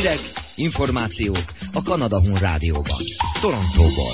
Hírek, információk a Kanada Hun Rádióban, Torontóból.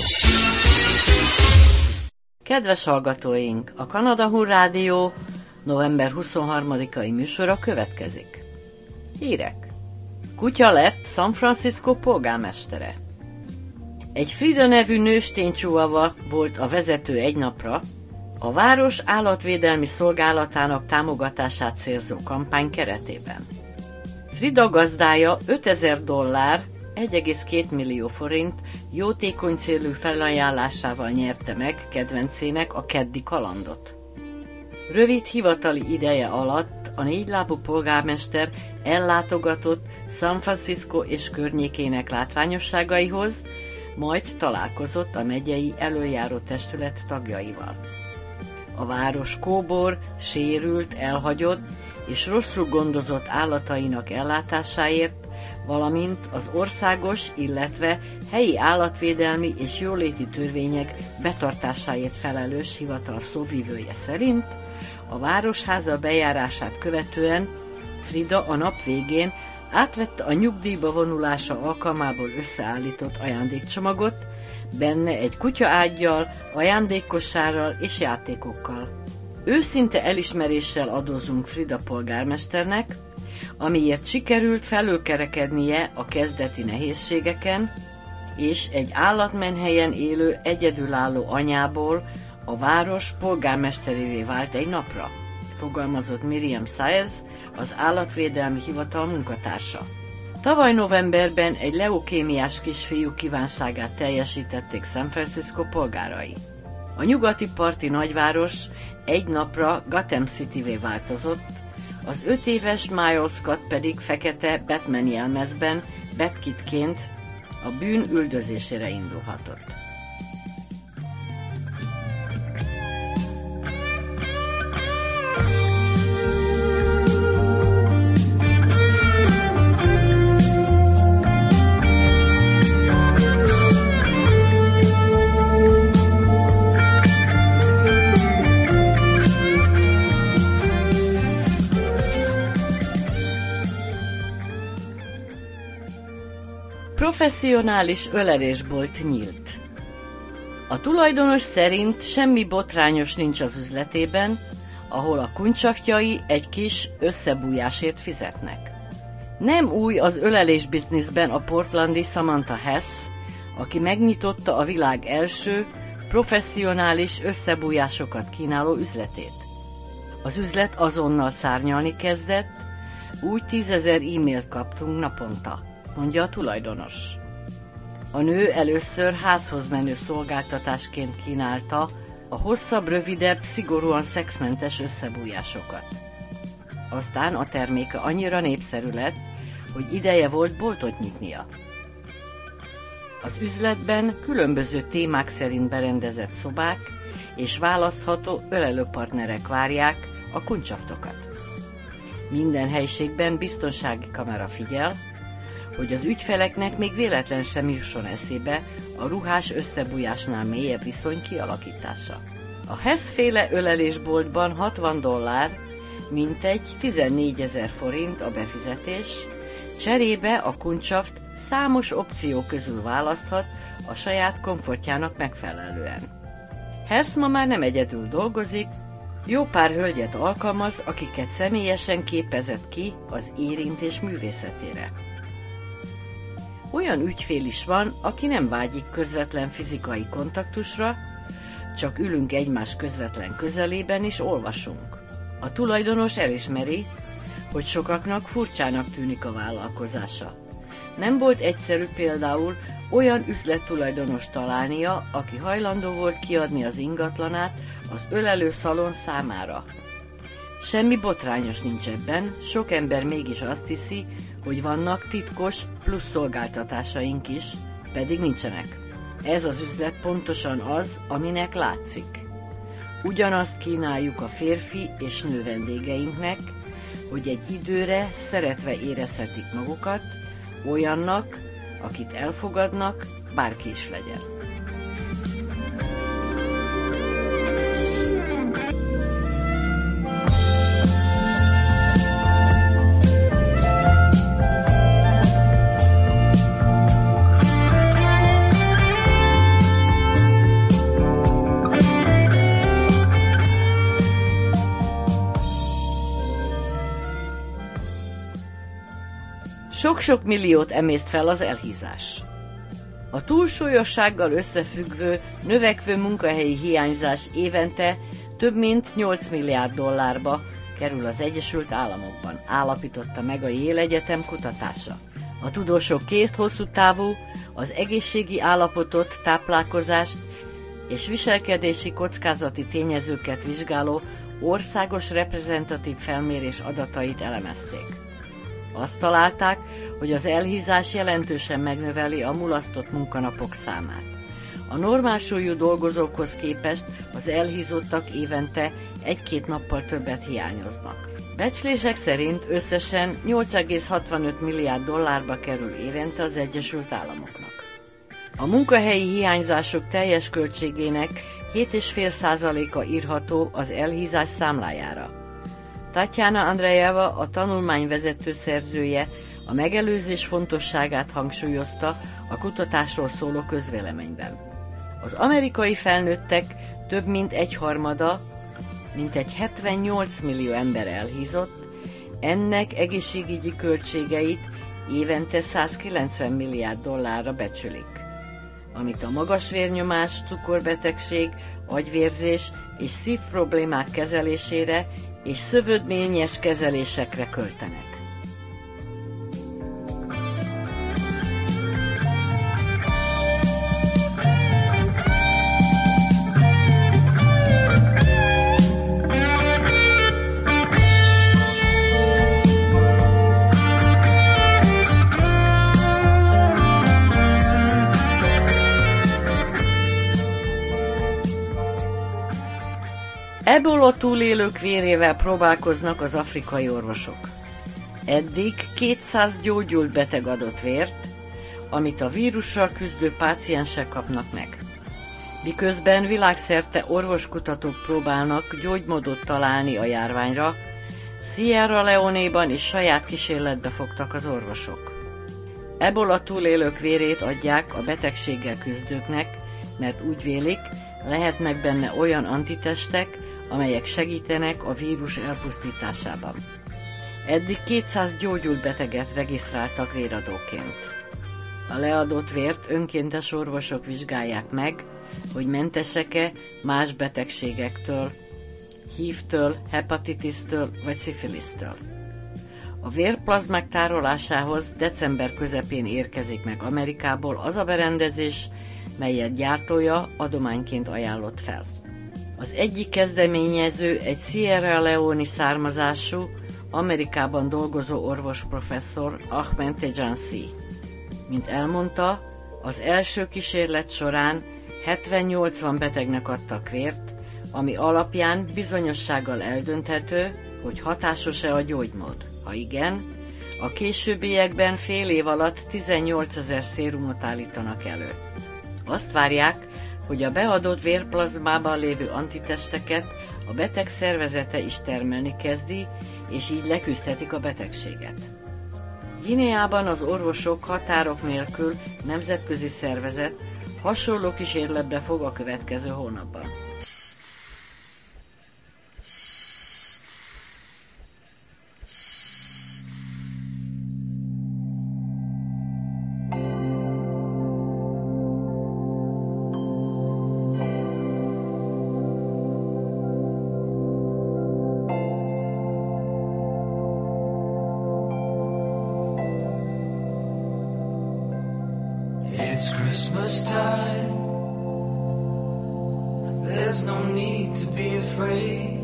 Kedves hallgatóink, a Kanada Hun Rádió november 23-ai műsora következik. Hírek. Kutya lett San Francisco polgármestere. Egy Frida nevű nőstény chihuahua volt a vezető egy napra, a város állatvédelmi szolgálatának támogatását célzó kampány keretében. Frida gazdája $5000, 1,2 millió forint jótékony célú felajánlásával nyerte meg kedvencének a keddi kalandot. Rövid hivatali ideje alatt a négylábú polgármester ellátogatott San Francisco és környékének látványosságaihoz, majd találkozott a megyei előjáró testület tagjaival. A város kóbor, sérült, elhagyott és rosszul gondozott állatainak ellátásáért, valamint az országos, illetve helyi állatvédelmi és jóléti törvények betartásáért felelős hivatal szóvivője szerint a városháza bejárását követően Frida a nap végén átvette a nyugdíjba vonulása alkalmából összeállított ajándékcsomagot, benne egy kutyaággyal, ajándékkosárral és játékokkal. Őszinte elismeréssel adózunk Frida polgármesternek, amiért sikerült felülkerekednie a kezdeti nehézségeken, és egy állatmenhelyen élő egyedülálló anyából a város polgármesterévé vált egy napra, fogalmazott Miriam Saez, az állatvédelmi hivatal munkatársa. Tavaly novemberben egy leukémiás kisfiú kívánságát teljesítették San Francisco polgárai. A nyugati parti nagyváros egy napra Gotham City-vé változott, az 5 éves Miles Scott pedig fekete Batman jelmezben Batkidként a bűn üldözésére indulhatott. Professzionális ölelésbolt nyílt. A tulajdonos szerint semmi botrányos nincs az üzletében, ahol a kuncsaftjai egy kis összebújásért fizetnek. Nem új az ölelés bizniszben a portlandi Samantha Hess, aki megnyitotta a világ első professzionális összebújásokat kínáló üzletét. Az üzlet azonnal szárnyalni kezdett, úgy 10 000 e-mailt kaptunk naponta, mondja a tulajdonos. A nő először házhoz menő szolgáltatásként kínálta a hosszabb, rövidebb, szigorúan szexmentes összebújásokat. Aztán a terméke annyira népszerű lett, hogy ideje volt boltot nyitnia. Az üzletben különböző témák szerint berendezett szobák és választható ölelőpartnerek várják a kuncsaftokat. Minden helységben biztonsági kamera figyel, hogy az ügyfeleknek még véletlen sem jusson eszébe a ruhás összebújásnál mélyebb viszony kialakítása. A Hess-féle ölelésboltban $60, mintegy 14 000 forint a befizetés, cserébe a kuncsaft számos opció közül választhat a saját komfortjának megfelelően. Hess ma már nem egyedül dolgozik, jó pár hölgyet alkalmaz, akiket személyesen képezett ki az érintés művészetére. Olyan ügyfél is van, aki nem vágyik közvetlen fizikai kontaktusra, csak ülünk egymás közvetlen közelében és olvasunk. A tulajdonos elismeri, hogy sokaknak furcsának tűnik a vállalkozása. Nem volt egyszerű például olyan üzlettulajdonos találnia, aki hajlandó volt kiadni az ingatlanát az ölelőszalon számára. Semmi botrányos nincs ebben, sok ember mégis azt hiszi, hogy vannak titkos plusz szolgáltatásaink is, pedig nincsenek. Ez az üzlet pontosan az, aminek látszik. Ugyanazt kínáljuk a férfi és nő vendégeinknek, hogy egy időre szeretve érezhetik magukat, olyannak, akit elfogadnak, bárki is legyen. Sok-sok milliót emészt fel az elhízás. A túlsúlyossággal összefüggő, növekvő munkahelyi hiányzás évente több mint 8 milliárd dollárba kerül az Egyesült Államokban, állapította meg a Yale Egyetem kutatása. A tudósok hosszú távú, az egészségi állapotot, táplálkozást és viselkedési kockázati tényezőket vizsgáló országos reprezentatív felmérés adatait elemezték. Azt találták, hogy az elhízás jelentősen megnöveli a mulasztott munkanapok számát. A normálsúlyú dolgozókhoz képest az elhízottak évente 1-2 nappal többet hiányoznak. Becslések szerint összesen 8,65 milliárd dollárba kerül évente az Egyesült Államoknak. A munkahelyi hiányzások teljes költségének 7,5%-a írható az elhízás számlájára. Tatjana Andrejeva, a tanulmány vezető szerzője, a megelőzés fontosságát hangsúlyozta a kutatásról szóló közvéleményben. Az amerikai felnőttek több mint egyharmada, mintegy 78 millió ember elhízott, ennek egészségügyi költségeit évente 190 milliárd dollárra becsülik, amit a magas vérnyomás, cukorbetegség, agyvérzés és szívproblémák kezelésére és szövődményes kezelésekre költenek. Ebola túlélők vérével próbálkoznak az afrikai orvosok. Eddig 200 gyógyult beteg adott vért, amit a vírussal küzdő páciensek kapnak meg. Miközben világszerte orvoskutatók próbálnak gyógymódot találni a járványra, Sierra Leone-ban is saját kísérletbe fogtak az orvosok. Ebola túlélők vérét adják a betegséggel küzdőknek, mert úgy vélik, lehetnek benne olyan antitestek, amelyek segítenek a vírus elpusztításában. Eddig 200 gyógyult beteget regisztráltak véradóként. A leadott vért önkéntes orvosok vizsgálják meg, hogy mentesek-e más betegségektől, HIV-től, hepatitisztől vagy szifilisztől. A vérplazmák tárolásához december közepén érkezik meg Amerikából az a berendezés, melyet gyártója adományként ajánlott fel. Az egyik kezdeményező egy Sierra Leone származású, Amerikában dolgozó orvosprofesszor Ahmed Tejansi. Mint elmondta, az első kísérlet során 70-80 betegnek adtak vért, ami alapján bizonyossággal eldönthető, hogy hatásos-e a gyógymód. Ha igen, a későbbiekben fél év alatt 18 000 szérumot állítanak elő. Azt várják, hogy a beadott vérplazmában lévő antitesteket a beteg szervezete is termelni kezdi, és így leküzdhetik a betegséget. Guineában az Orvosok Határok Nélkül nemzetközi szervezet hasonló kísérletbe fog a következő hónapban. It's Christmas time. There's no need to be afraid.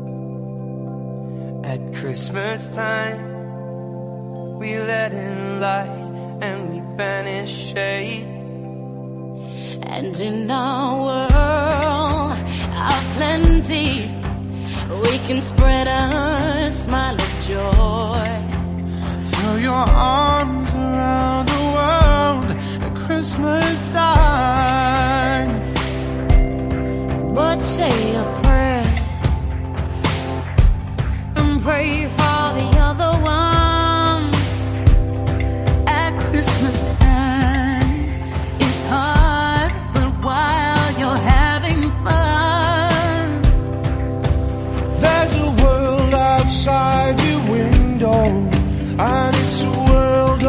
At Christmas time, we let in light and we banish shade. And in our world of plenty, we can spread a smile of joy. Throw your arms around the world at Christmas time. But say a prayer and pray for the other ones. At Christmas time, it's hard, but while you're having fun, there's a world outside your window, and it's a world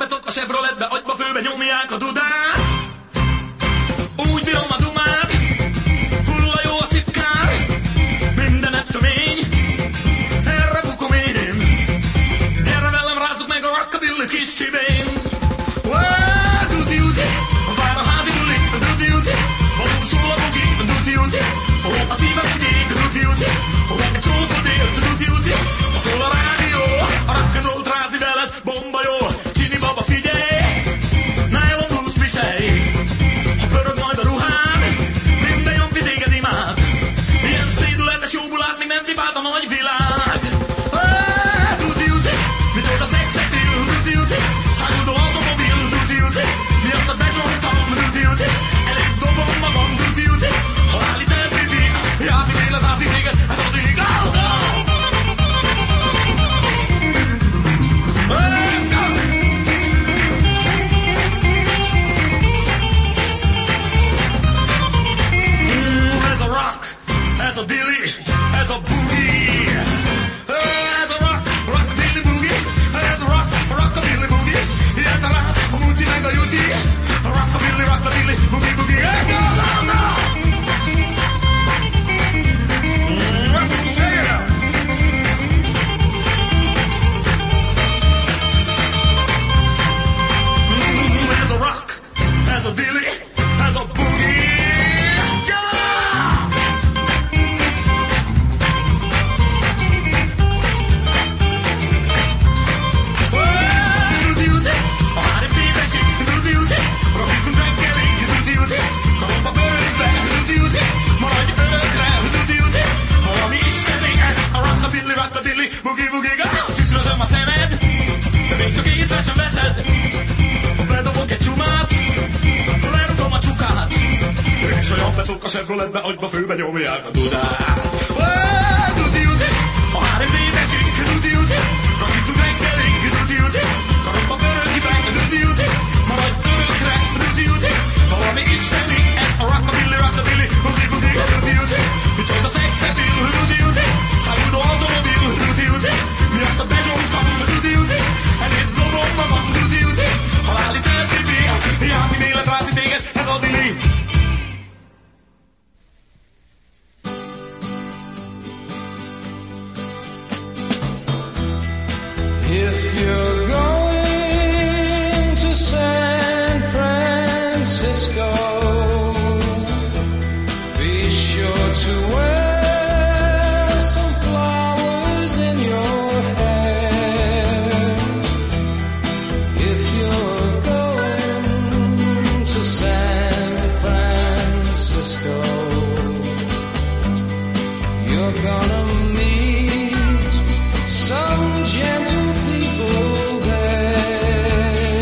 Opecok a Chevroletbe, agyba főbe nyomják a dudát. Úgy bírom a dumát, hulla jó a szipkár, mindenet tömény, erre bukom én. Gyere velem, rázzuk meg a rockabilly kis csibén. Duzi-uzi, vár a házi buli, duzi-uzi, valóban szól a bugi, duzi-uzi, a szívem ég, duzi-uzi, egy csókodél, duzi-uzi, szól a rádió, a rock'n'rollt rázni veled, bomba jó. Csini baba, figyelj, nylon blues-t viselj, ha pörög majd a ruhád, minden jompi téged imád. Ilyen szédületes jó bulát még nem vibált a nagy világ. Duzi-uzi, micsoda szexappeal, duzi-uzi, száguldó automobil, duzi-uzi, miattad bezsongtam, duzi-uzi, elég dobom magam, duzi-uzi, haláli terpipi, járni élet házi téged, ez addig, go, go! Ez a dilly, ez a boogie. Ez a rock, rock-a-dilly boogie. Ez a rock, rock-a-dilly boogie. Ilyen a ráz, a muti meg a juti. Rock-a-dilly boogie, boogie. Hey, go, go, go! Yeah! Ez a rock, ez a dilly, ez a boogie. Rock-a-dilly, boogie, boogie, go! Tükrözöm a szemed, de még csak észre sem veszed. Bedobok egy csumát, lerugom a csukát, és a jobbeszok a Chevroletbe, agyba főbe nyomják a dudát. Duzi-uzi, a 3D esik, duzi-uzi, rakizzuk reggelig, duzi-uzi, karomba pörögibek, duzi-uzi, maradj örökre, duzi-uzi, valami isteni, ez a rock-a-dilly, rock-a-dilly, boogie, boogie, duzi-uzi, micsoda szexappeal, duzi-uzi, száguldó automobil, duzi-uzi, miattad bezsongtam, duzi-uzi, elég dobom magam, duzi-uzi, haláli terpipi, járni élet rázi téged, ez a dilly. If you're going to San Francisco, be sure to wear some flowers in your hair. If you're going to San Francisco, you're gonna meet some gentle people there.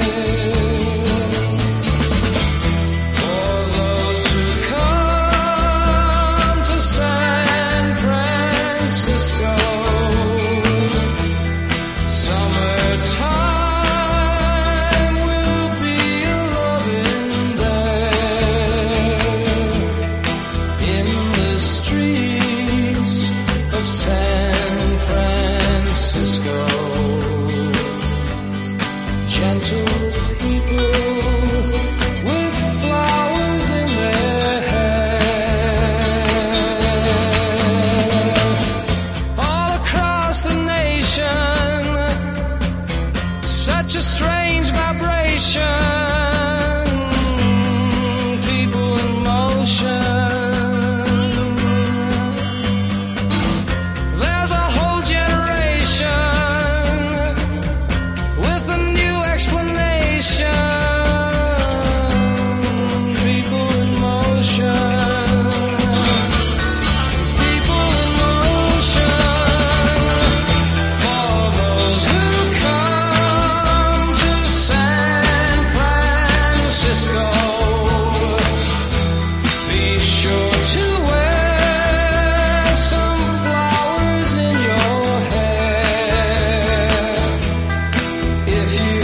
For those who come to San Francisco, summertime will be loving there. In the streets of San Francisco, gentle people with flowers in their hair. All across the nation, such a strange vibration, people in motion. There's a whole generation with a new explanation. People in motion. People in motion. For those who come to San Francisco, be sure to wear some flowers in your hair. If you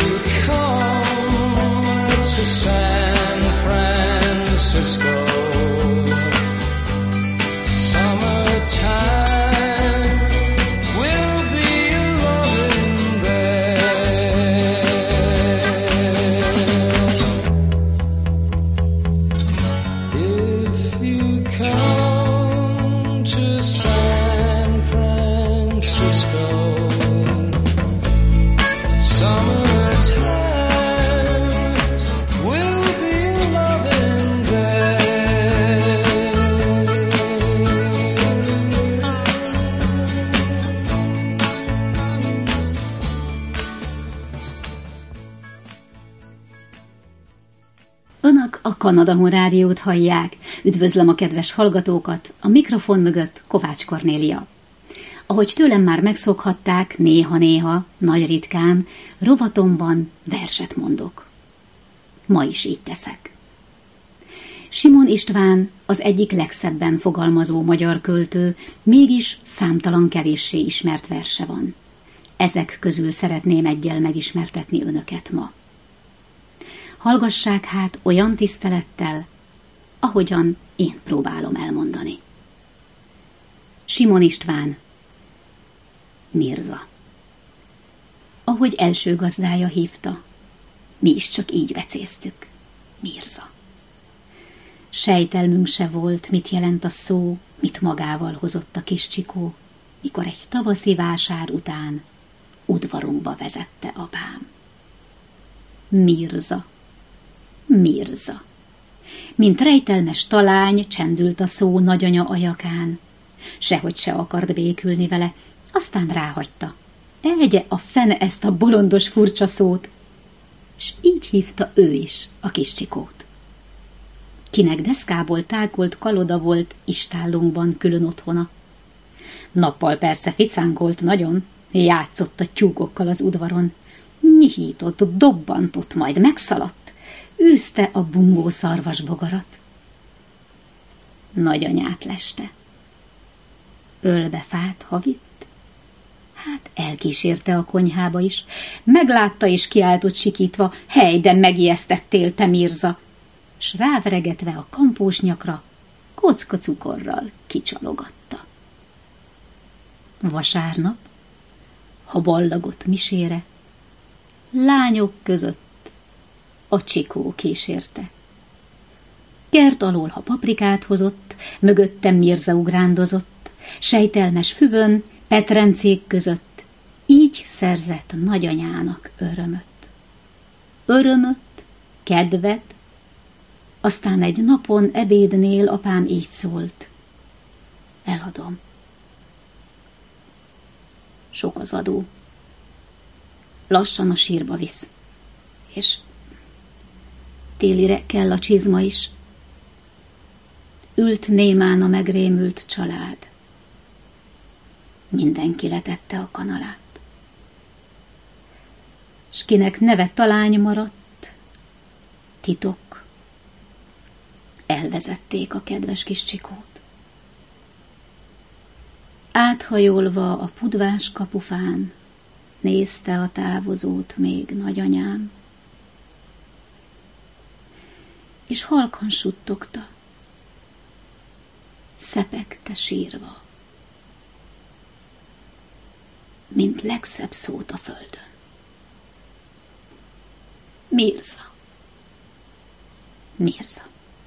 come to San Francisco, summertime will be loving there. Önök a Kanadahun Rádiót hallják. Üdvözlöm a kedves hallgatókat, a mikrofon mögött Kovács Kornélia. Ahogy tőlem már megszokhatták, néha-néha, nagy ritkán, rovatomban verset mondok. Ma is így teszek. Simon István az egyik legszebben fogalmazó magyar költő, mégis számtalan kevéssé ismert verse van. Ezek közül szeretném eggyel megismertetni önöket ma. Hallgassák hát olyan tisztelettel, ahogyan én próbálom elmondani. Simon István, Mirza. Ahogy első gazdája hívta, mi is csak így vecéztük. Mirza. Sejtelmünk se volt, mit jelent a szó, mit magával hozott a kis csikó, mikor egy tavaszi vásár után udvarunkba vezette apám. Mirza. Mirza. Mint rejtelmes talány csendült a szó nagyanya ajakán. Sehogy se akart békülni vele, aztán ráhagyta. Egye a fene ezt a bolondos furcsa szót. S így hívta ő is a kis csikót. Kinek deszkából tágolt kaloda volt istállunkban külön otthona. Nappal persze ficánkolt nagyon, játszott a tyúkokkal az udvaron. Nyihított, dobbantott, majd megszaladt. Űzte a bungó szarvasbogarat. Nagyanyát leste. Ölbe fát, ha vitt. Hát elkísérte a konyhába is. Meglátta és kiáltott sikítva, hely, de megijesztettél, te Mirza! S ráveregetve a kampós nyakra, kocka cukorral kicsalogatta. Vasárnap, ha ballagott misére, lányok között a csikó kísérte. Kert alól, ha paprikát hozott, mögöttem Mirza ugrándozott, sejtelmes füvön, petrencék között, így szerzett nagyanyának örömöt. Örömöt, kedvet, aztán egy napon ebédnél apám így szólt. Eladom. Sok az adó. Lassan a sírba visz. És télire kell a csizma is. Ült némán a megrémült család. Mindenki letette a kanalát. S kinek neve talány maradt, titok, elvezették a kedves kis csikót. Áthajolva a pudvás kapufán, nézte a távozót még nagyanyám, és halkan suttogta, szepegte sírva, mint legszebb szót a földön. Mirza. Mirza.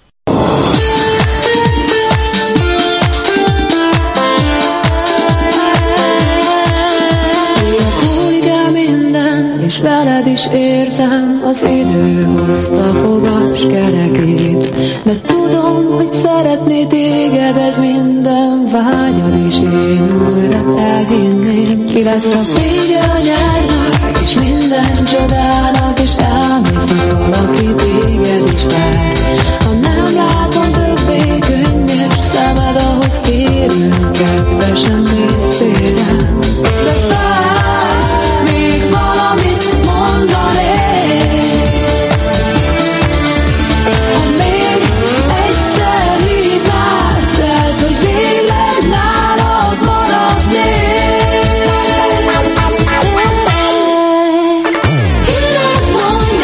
És veled is érzem, az idő hozta fogas kerekét. De tudom, hogy szeretné téged ez minden vágyad, és én újra elhinném. Mi lesz a vége a nyárnak, és minden csodának, és elmész, hogy valaki téged is vár. Ha nem látom többé könnyes szemed, ahogy kérünk, kedvesen nézzél rám. De várj, még valamit mondanék. Ha még egyszer hívnál, lehet, hogy végleg nálad maradnék. Kinek mondjam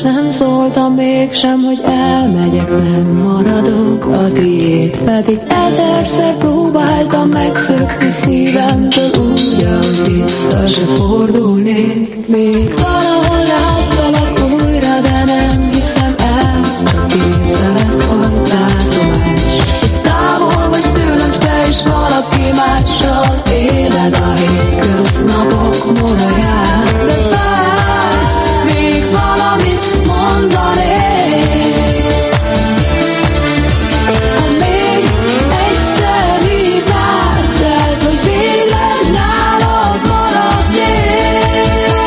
és nem szóltam mégsem, hogy elmegyek, nem maradok, a tiéd pedig ezerszer próbáltam megszökni szívemtől, úgy, ahogy vissza se fordulnék. Még valahol láttalak újra, de nem hiszem el, csak képzelet vagy látomás. Hisz távol vagy tőlem, te is valaki mással éled a hétköznapok modaját. De bár még valamit mondanék, ha még egyszer hívnál, lehet, hogy végleg nálad maradnék.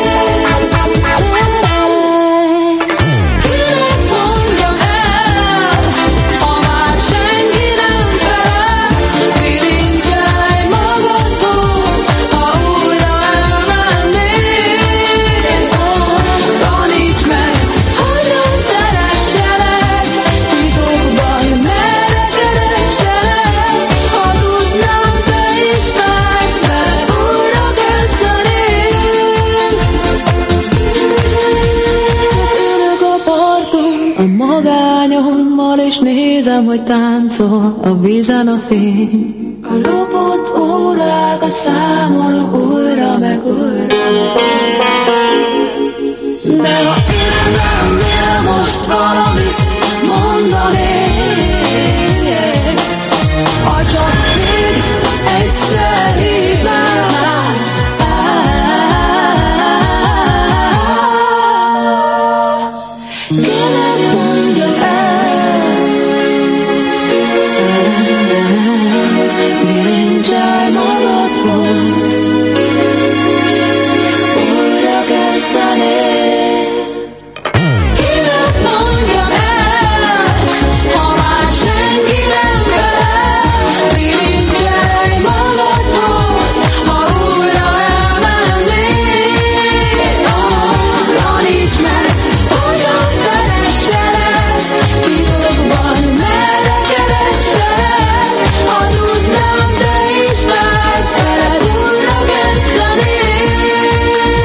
Kinek mondjam el, ha már senki nem felel, bilincselj magadhoz, ha újra elmennék. Taníts meg, hogyan szeresselek, titokban merre keresselek, ha tudnám, te is vágysz veled újra kezdenék. Ülök a parton, a magányommal, és nézem, hogy táncol a vízen a fény. A lopott órákat számolom újra meg újra. De ha itt lennél most valamit mondanék, ha csak még egyszer hívnál, kinek mondjam el, bilincselj magadhoz, újra kezdenék. Kinek mondjam el, ha már senki nem felel, bilincselj magadhoz, ha újra elmennék. Taníts meg, hogyan szeresselek, titokban merre keresselek, ha tudnám, te is vágysz veled újra kezdenék.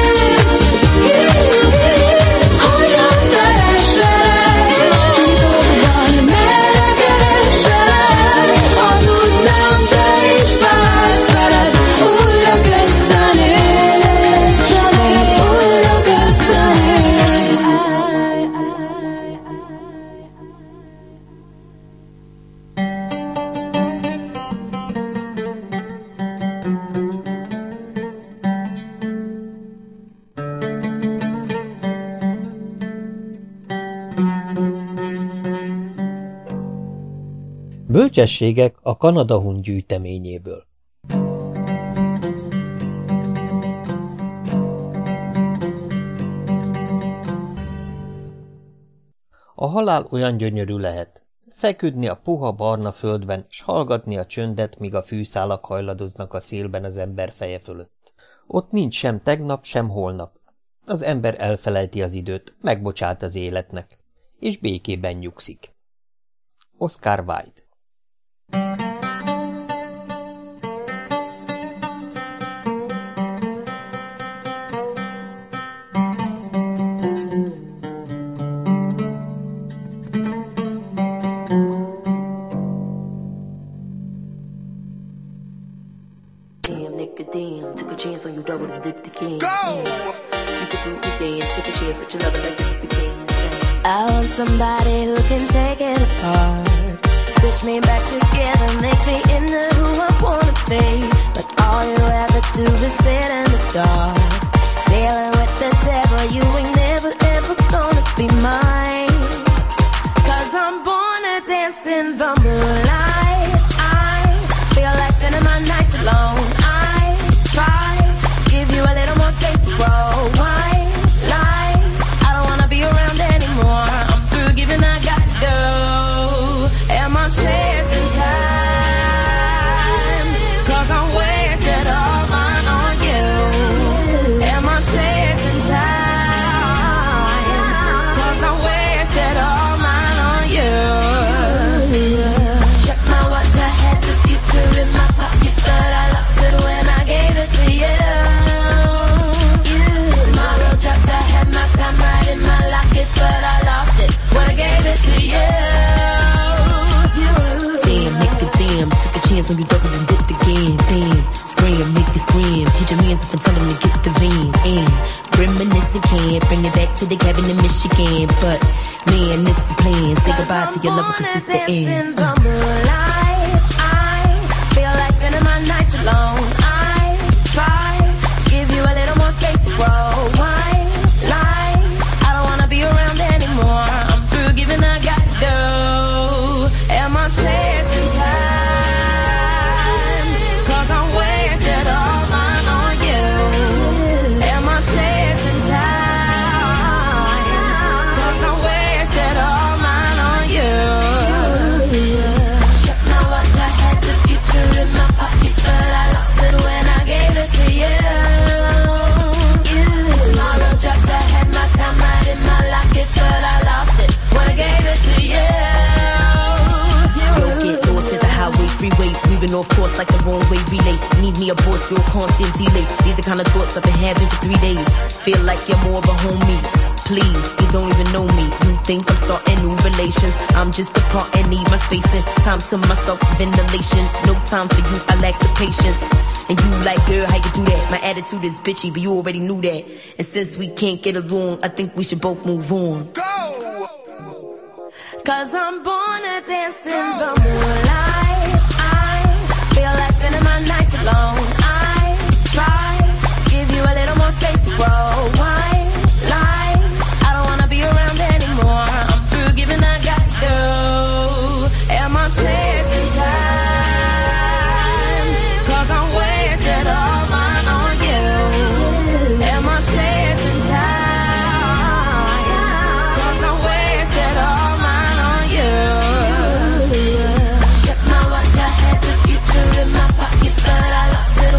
Hogyan szeresselek, titokban merre keresselek, ha tudnám, te is vágysz veled újra kezdenék, újra kezdenék. Bölcsességek a Kanada-hun gyűjteményéből. A halál olyan gyönyörű lehet. Feküdni a puha barna földben, s hallgatni a csöndet, míg a fűszálak hajladoznak a szélben az ember feje fölött. Ott nincs sem tegnap, sem holnap. Az ember elfelejti az időt, megbocsát az életnek, és békében nyugszik. Oscar Wilde. Damn, took a chance on you, double and dip the can. Go! You could do anything, take a chance with your lover like this begins. I want somebody who can take it apart, stitch me back together, make me into who I wanna be. But all you ever do is sit in the dark, dealing with the devil. You ain't never ever gonna be mine, 'cause I'm born to dance in the moonlight. I feel like spending my nights alone. I try to give you a little more space to grow. White lies, I don't wanna be around anymore. I'm through giving, I got to go. Am I chasing time? 'Cause I'm when you double and dip again. Then scream, make you scream. Hit your hands up and tell them to get the vein in. Reminiscing can't bring it back to the cabin in Michigan. But man, this the plan. Say goodbye to your lover 'cause it's the end. I feel like spending my nights alone. I try to give you a little more space to grow. Why lie? I don't wanna be around anymore. I'm through giving, I got to go. Am I chasing time? 'Cause I'm wasted all mine on you. Am I chasing time? 'Cause I'm wasted all mine on you. Kept my watch, I had the future in my pocket, but I lost it when I gave it to you. Tomorrow drops, I had my time right in my locket, but I lost it when I gave it to you. Don't get lost at the highway freeway, moving off course like the wrong way relay. Need me a boss, real constant delay. These are kind of thoughts I've been having for 3 days. Feel like you're more of a homie. Please, you don't even know me. You think I'm starting new relations. I'm just a part and need my spacing. Time to myself, ventilation. No time for you, I lack the patience. And you like, girl, how you do that? My attitude is bitchy, but you already knew that. And since we can't get along, I think we should both move on. Go! 'Cause I'm born to dance in the moonlight. I feel like spending my nights alone. I try to give you a little more space to grow. Why lie? I don't wanna be around anymore. I'm through giving, I got to go. Am I chasing time? 'Cause I'm wasted all mine on you. Am I chasing time? 'Cause I'm wasted all mine on you. Check my watch, I had the future in my pocket, but I lost it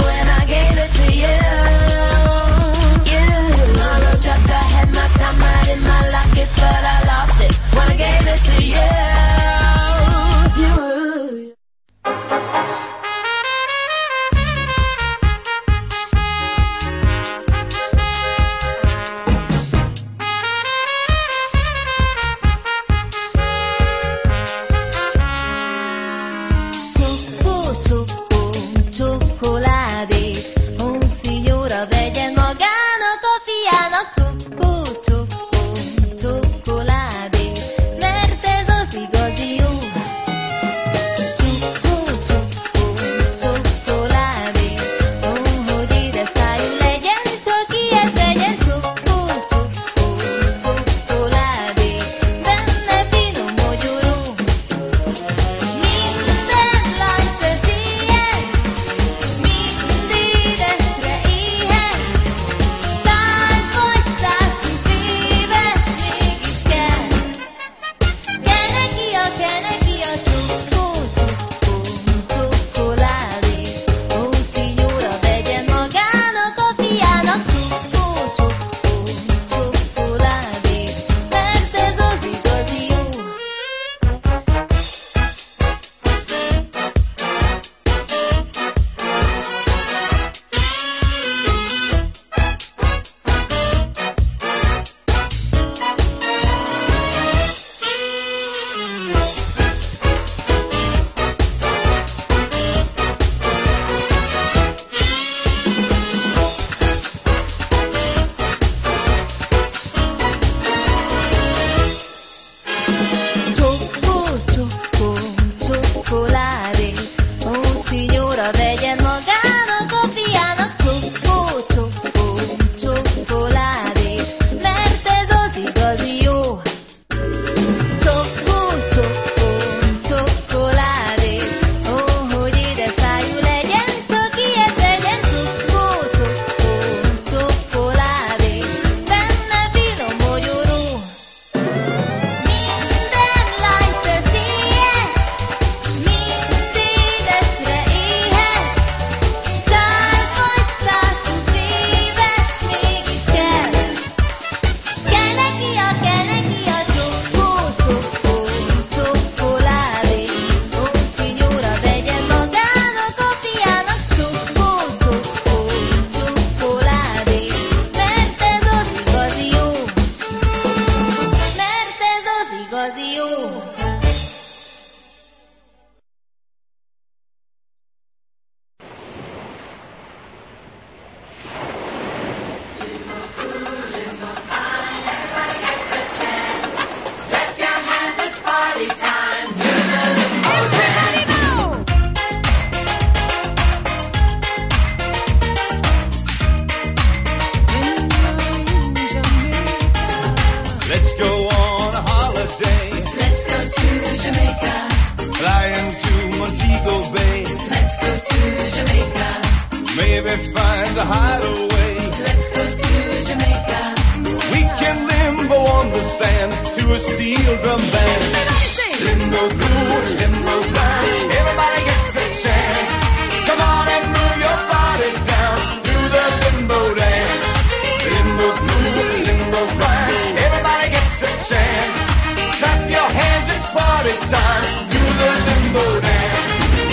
baby finds a hideaway. Let's go to Jamaica. We can limbo on the sand to a steel drum band. Limbo groove, limbo grind, everybody gets a chance. Come on and move your body down to the limbo dance. Limbo groove, limbo grind, everybody gets a chance. Clap your hands, it's party time, do the limbo dance.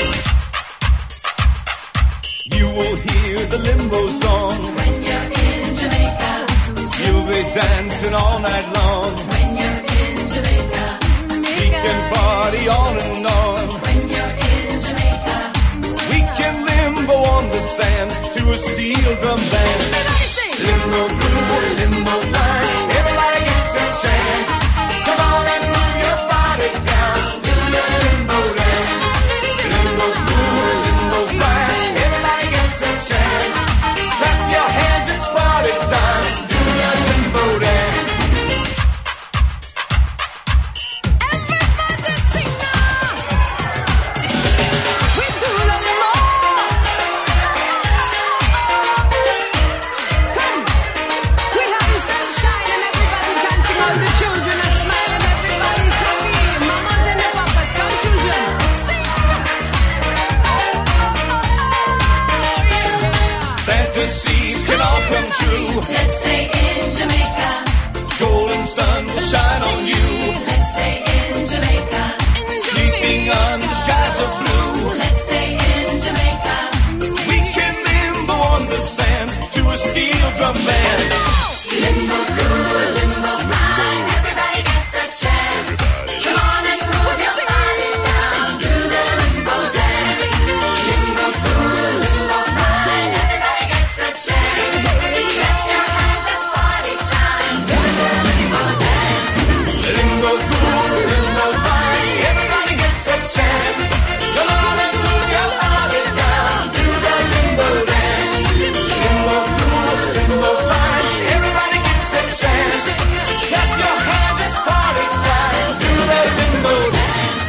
You will hear the limbo song when you're in Jamaica. You'll be dancing all night long when you're in Jamaica. We can party on and on when you're in Jamaica. We can limbo on the sand to a steel drum band. Limbo groove, limbo grind, everybody gets a chance. Come on and move your body down to the limbo dance. Limbo groove, limbo grind, everybody gets a chance. Clap your hands, it's party time, do the limbo dance. Everybody sing now. We do limbo. Come, we have the sunshine and everybody dancing. All the children are smiling, everybody's happy. Mamas and the papas, come children. Fantasies can all come true. Let's stay in Jamaica. Golden sun will shine on you. Let's stay in Jamaica. Sleeping under skies of blue. Let's stay in Jamaica. We can limbo on the sand to a steel drum band. Limbo cool, limbo fine, everybody gets a chance. Come on and move your body down, do the limbo dance. Limbo cool, limbo fine, everybody gets a chance. Clap your hands, it's party time, do the limbo dance. Limbo cool, limbo fine, everybody gets a chance. Come on and move your body down, do the limbo dance. Limbo cool, limbo fine, everybody gets a chance. Clap your hands, it's party time, do the limbo dance.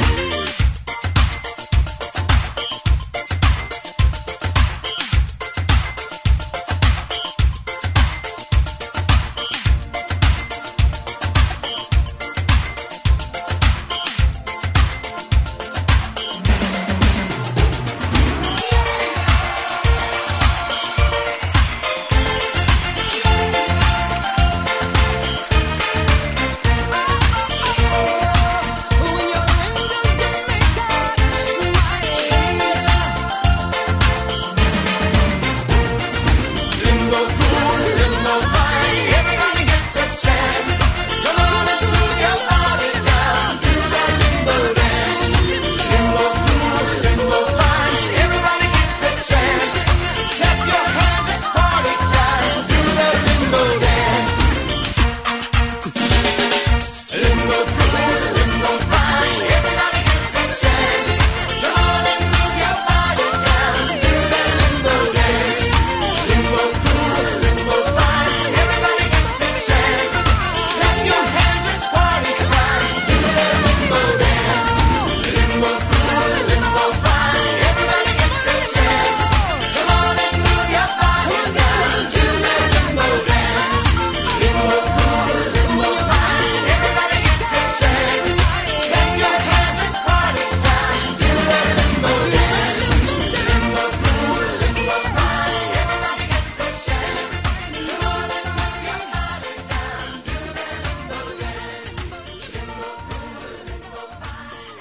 Limbo cool, limbo fine, everybody gets a chance. Come on and move your body down, do the limbo dance. Limbo cool, limbo fine, everybody gets a chance. Clap your hands, it's party time, do the limbo dance. Limbo cool, limbo fine, everybody gets a chance. Come on and move your body down, do the limbo dance. Limbo cool, limbo fine, everybody gets a chance. Clap your hands, it's party time, do the limbo dance. Limbo cool, limbo fine, everybody gets a chance. Come on and move your body down, do the limbo dance. Limbo cool, limbo fine, everybody gets a chance. Clap your hands, it's party time, do the limbo dance. Limbo cool, limbo fine, everybody gets a chance. Come on and move your body down, do the limbo dance. Limbo cool, limbo fine,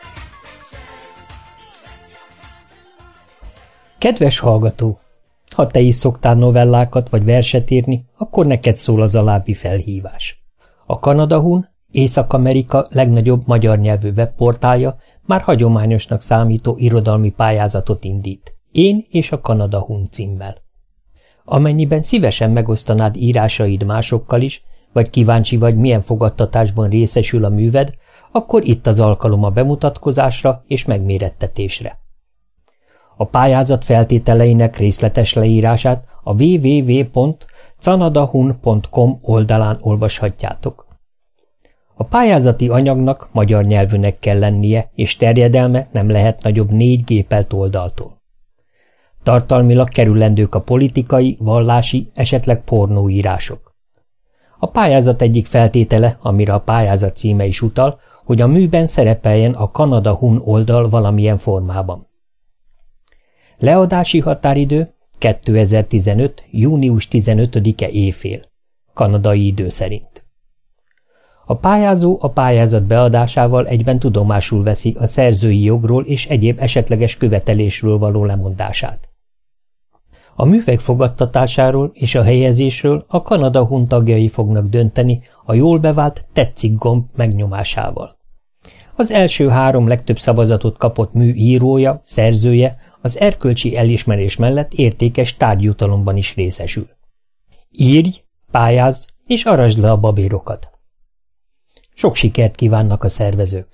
Kedves hallgató! Ha te is szoktál novellákat vagy verset írni, akkor neked szól az alábbi felhívás. A Kanada Hun, Észak-Amerika legnagyobb magyar nyelvű webportálja már hagyományosnak számító irodalmi pályázatot indít. Én és a Kanada Hun címmel. Amennyiben szívesen megosztanád írásaid másokkal is, vagy kíváncsi vagy, milyen fogadtatásban részesül a műved, akkor itt az alkalom a bemutatkozásra és megmérettetésre. A pályázat feltételeinek részletes leírását a www.canadahun.com oldalán olvashatjátok. A pályázati anyagnak magyar nyelvűnek kell lennie, és terjedelme nem lehet nagyobb 4 gépelt oldaltól. tartalmilag kerülendők a politikai, vallási, esetleg pornóírások. A pályázat egyik feltétele, amire a pályázat címe is utal, hogy a műben szerepeljen a Kanada-Hun oldal valamilyen formában. Leadási határidő 2015. június 15-e éjfél, kanadai idő szerint. A pályázó a pályázat beadásával egyben tudomásul veszi a szerzői jogról és egyéb esetleges követelésről való lemondását. A művek fogadtatásáról és a helyezésről a Kanada-Hun tagjai fognak dönteni a jól bevált tetszik gomb megnyomásával. Az első 3 legtöbb szavazatot kapott mű írója, szerzője az erkölcsi elismerés mellett értékes tárgyjutalomban is részesül. Írj, pályázz és arasd le a babérokat! Sok sikert kívánnak a szervezők!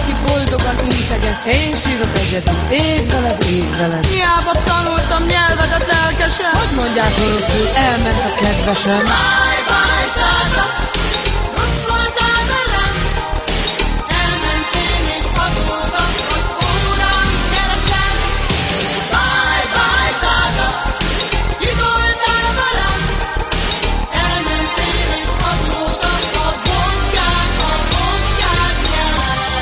mindenki boldogan integet. Én sírok egyedül, ég veled. Hiába tanultam nyelvedet lelkesen. Hogy mondják oroszul, elment a kedvesem. Bye, bye, Sasha, rossz voltál velem. Elmentél és azóta az órán keresem. Bye, bye, Sasha, ki voltál velem. Elmentél és azóta a vodkát nyelem.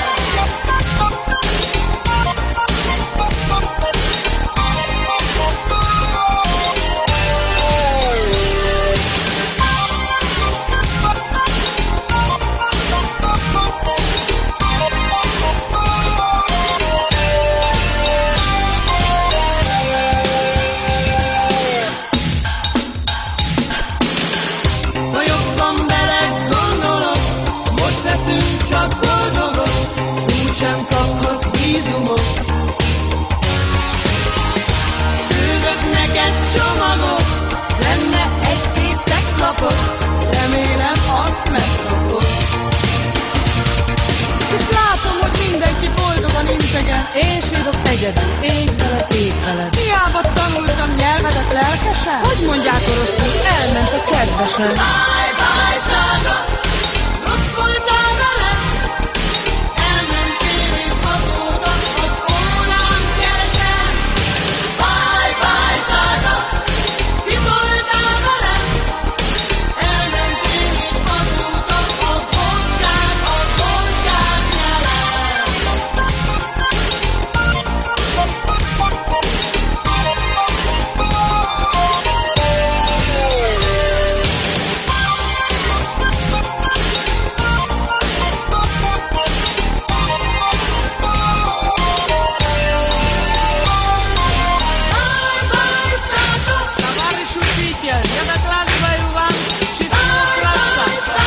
Ha jobban belegondolok, most leszünk csak boldogok, úgysem kaphatsz vízumot. Küldök neked csomagot, lenne egy-két szexlapot, remélem azt megkapod. És látom, hogy mindenki boldogan integet, én sírok egyedül, ég veled. Hiába tanultam nyelvedet lelkesen, hogy mondják oroszul, elment a kedvesem. Bye, bye, Sasha, rossz voltál velem. Elmentél és azóta az órán keresem. Bye, bye, Sasha, ki voltál velem. Elmentél és azóta a vodkát nyelem. Товарищ учитель, я докладываю вам число класса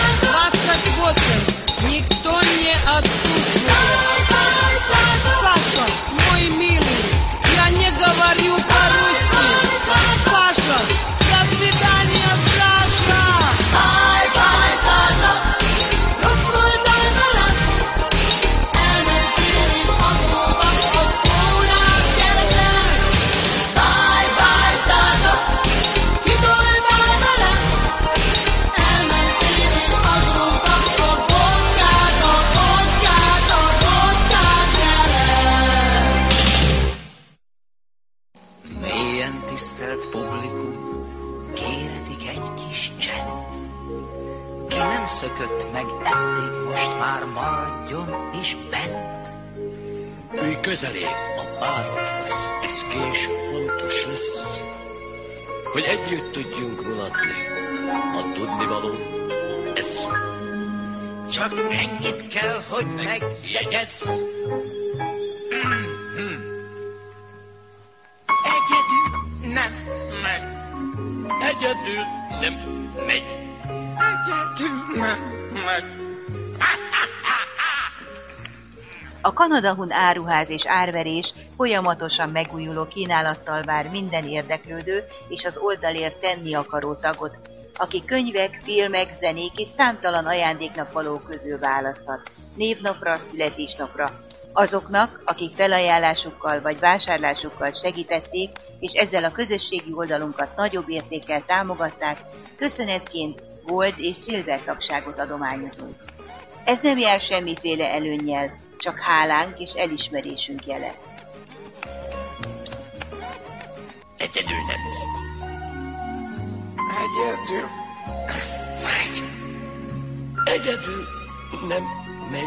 28. Никто не отсутствует. Саша, мой милый, я не говорю по-русски. Саша, до свидания, Саша. Bye, bye, Sasha, rossz voltál velem. Elmentél és azóta az órán keresem. Bye, bye, Sasha, ki voltál velem. Elmentél és azóta a vodkát nyelem. Mélyen tisztelt publikum, kéretik egy kis csend. Ki nem szökött meg eddig, most már maradjon is bent. Ülj közelébb a bárodhoz, ez később fontos lesz, hogy együtt tudjunk mulatni. A tudnivaló, ez Csak ennyit kell, hogy megjegyezz. Egyedül nem megy. egyedül nem megy. Egyedül nem megy. A Kanada Hun áruház és árverés folyamatosan megújuló kínálattal vár minden érdeklődő és az oldalért tenni akaró tagot, aki könyvek, filmek, zenék és számtalan ajándéknak közül választhat, névnapra, születésnapra. Azoknak, akik felajánlásukkal vagy vásárlásukkal segítették, és ezzel a közösségi oldalunkat nagyobb értékkel támogatták, köszönetként gold és silver tagságot adományozunk. Ez nem jár semmiféle előnnyel, csak hálánk és elismerésünk jele. Egyedül nem megy. Egyedül megy. Egyedül nem megy.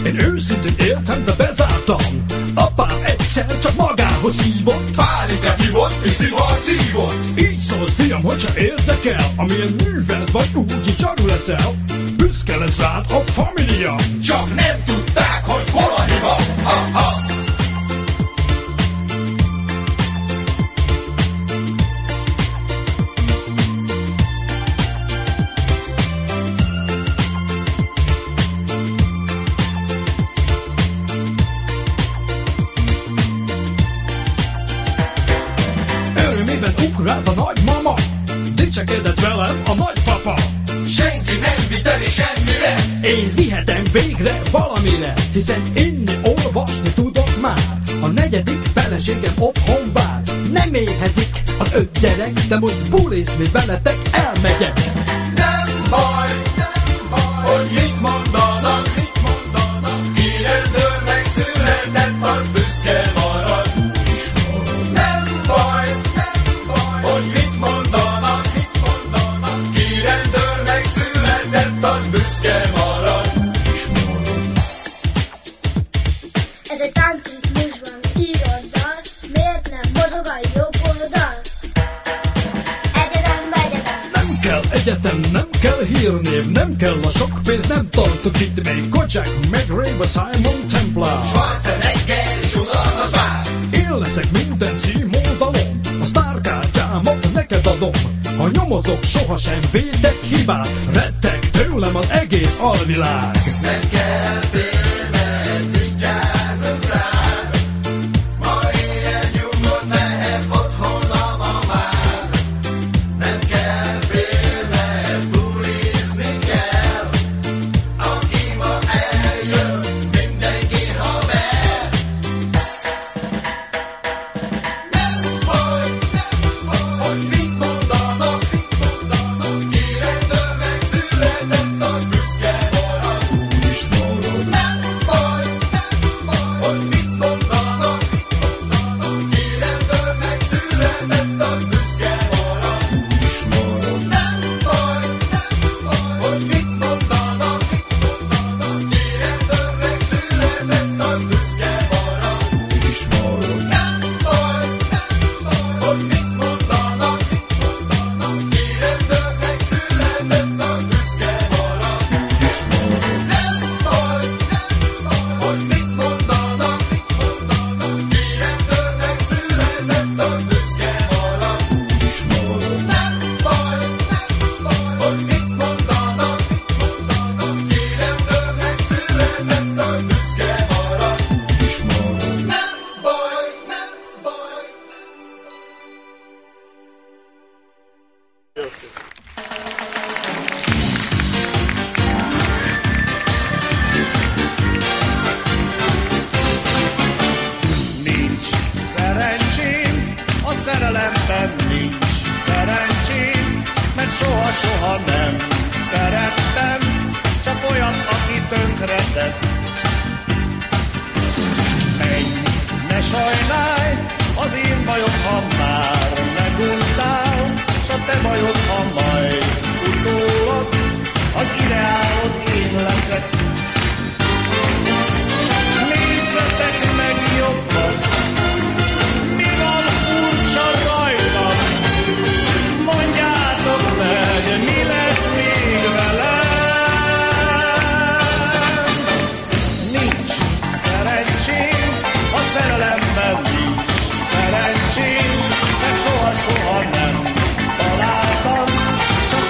Én őszintén éltem, de bezártam. Apám egyszer csak magához hívott, Pálinkát hívott és szivart szívott. így szólt, fiam, hogyha érdekel, amilyen műveled vagy, úgy is zsarul leszel. Büszke lesz rád a família. Csak nem tudták, hogy hol a hiba. Ha-ha. Örömében ugrált a nagymama, dicsekedett velem a nagypapa. Senki nem vitt el semmire. Én vihetem végre valamire, hiszen inni, olvasni tudok már. A negyedik feleségem otthon vár. Nem éhezik az 5 gyerek, de most bulizni veletek elmegyek. Nem baj, hogy mit mondanak. Ki rendőr megszületett, az büszke marad. Nem baj, hogy mit mondanak. Ki rendőr megszületett, az büszke marad. Ez egy táncritmusban írott dal, miért nem mozog a jobb oldal? Nem kell egyetem, nem kell hírnév, nem kell a sok pénz, nem tartok itt még Kojak, McRae vagy Simon Templar. Schwarzenegger és unalmas vár. Én leszek minden címoldalon, a sztárkártyámat neked adom. Ha nyomozok, sohasem védek hibát, rettek tőlem az egész alvilág. Nem kell félned, vigyázzunk rád. Ma éjjel nyugodt lehet otthon a mamár. Nem kell félned, bulizni kell. Aki ma eljön, mindenki haver. Nem baj, hogy mit mondanak. Ki rendőr megszületett, az büszke marad. Nem baj, hogy mit mondanak. Ki rendőr megszületett, az büszke marad. Nem baj, hogy mit mondanak. Ki rendőr megszületett, az büszke marad. Nem baj, hogy mit mondanak. Ki rendőr megszületett, az büszke marad. Nem baj, hogy mit mondanak. Ki rendőr megszületett, az büszke marad. Nem baj, hogy mit mondanak. Ki rendőr megszületett, az büszke marad. Nem baj, nem baj. Nincs szerencsém, a szerelemben nincs szerencsém, mert soha-soha nem szerettem, csak olyan, aki tönkretett. Menj, ne sajnálj, az én bajom, ha már meguntál, s a te bajod, ha majd utólod, az ideálod én leszek. Nézzetek meg jobban, mi van furcsa rajtam, mondjátok meg, mi lesz még velem. Nincs szerencsém, a szerelemben nincs szerencsém, mert soha-soha nem találtam, csak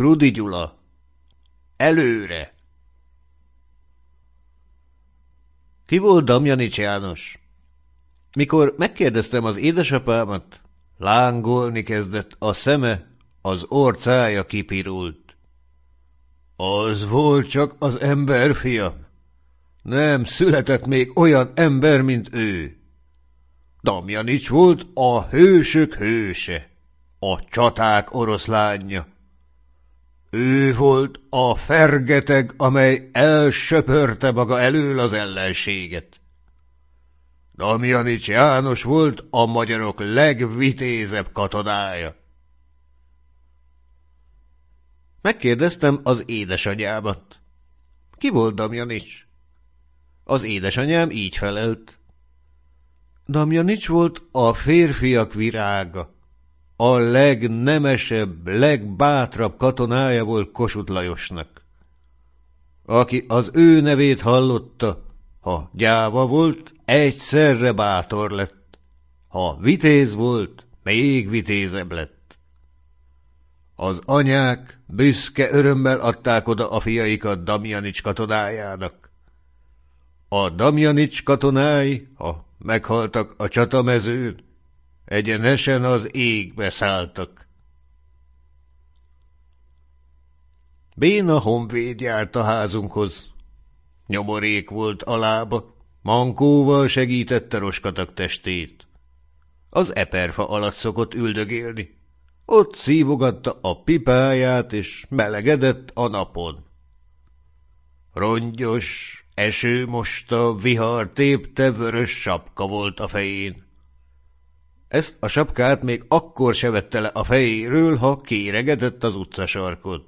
Krudi Gyula. Előre! Ki volt Damjanics János? Mikor megkérdeztem az édesapámat, lángolni kezdett a szeme, az orcája kipirult. Az volt csak az ember, fiam. Nem született még olyan ember, mint ő. Damjanics volt a hősök hőse, a csaták oroszlánja. Ő volt a fergeteg, amely elsöpörte maga elől az ellenséget. Damjanics János volt a magyarok legvitézebb katonája. Megkérdeztem az édesanyámat. Ki volt Damjanics? Az édesanyám így felelt. Damjanics volt a férfiak virága. A legnemesebb, legbátrabb katonája volt Kossuth Lajosnak. Aki az ő nevét hallotta, ha gyáva volt, egyszerre bátor lett. Ha vitéz volt, még vitézebb lett. Az anyák büszke örömmel adták oda a fiaikat Damjanics katonájának. A Damjanics katonái, ha meghaltak a csatamezőn, egyenesen az égbe szálltak. Béna honvéd járt a házunkhoz. Nyomorék volt a lába, mankóval segítette roskatak testét. Az eperfa alatt szokott üldögélni. Ott szívogatta a pipáját, és melegedett a napon. Rongyos, eső mosta, vihar tépte, vörös sapka volt a fején. Ezt a sapkát még akkor se vette le a fejéről, ha kéregedett az utcasarkon.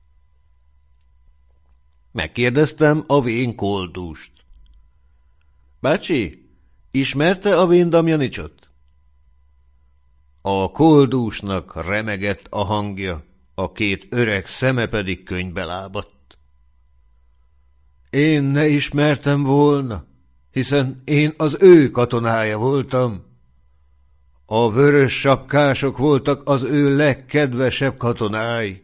Megkérdeztem a vén Koldust. Bácsi, ismerte a vén Damjanicsot? A Koldusnak remegett a hangja, a két öreg szeme pedig könnybe lábadt. Én ne ismertem volna, hiszen én az ő katonája voltam. A vörös sapkások voltak az ő legkedvesebb katonái.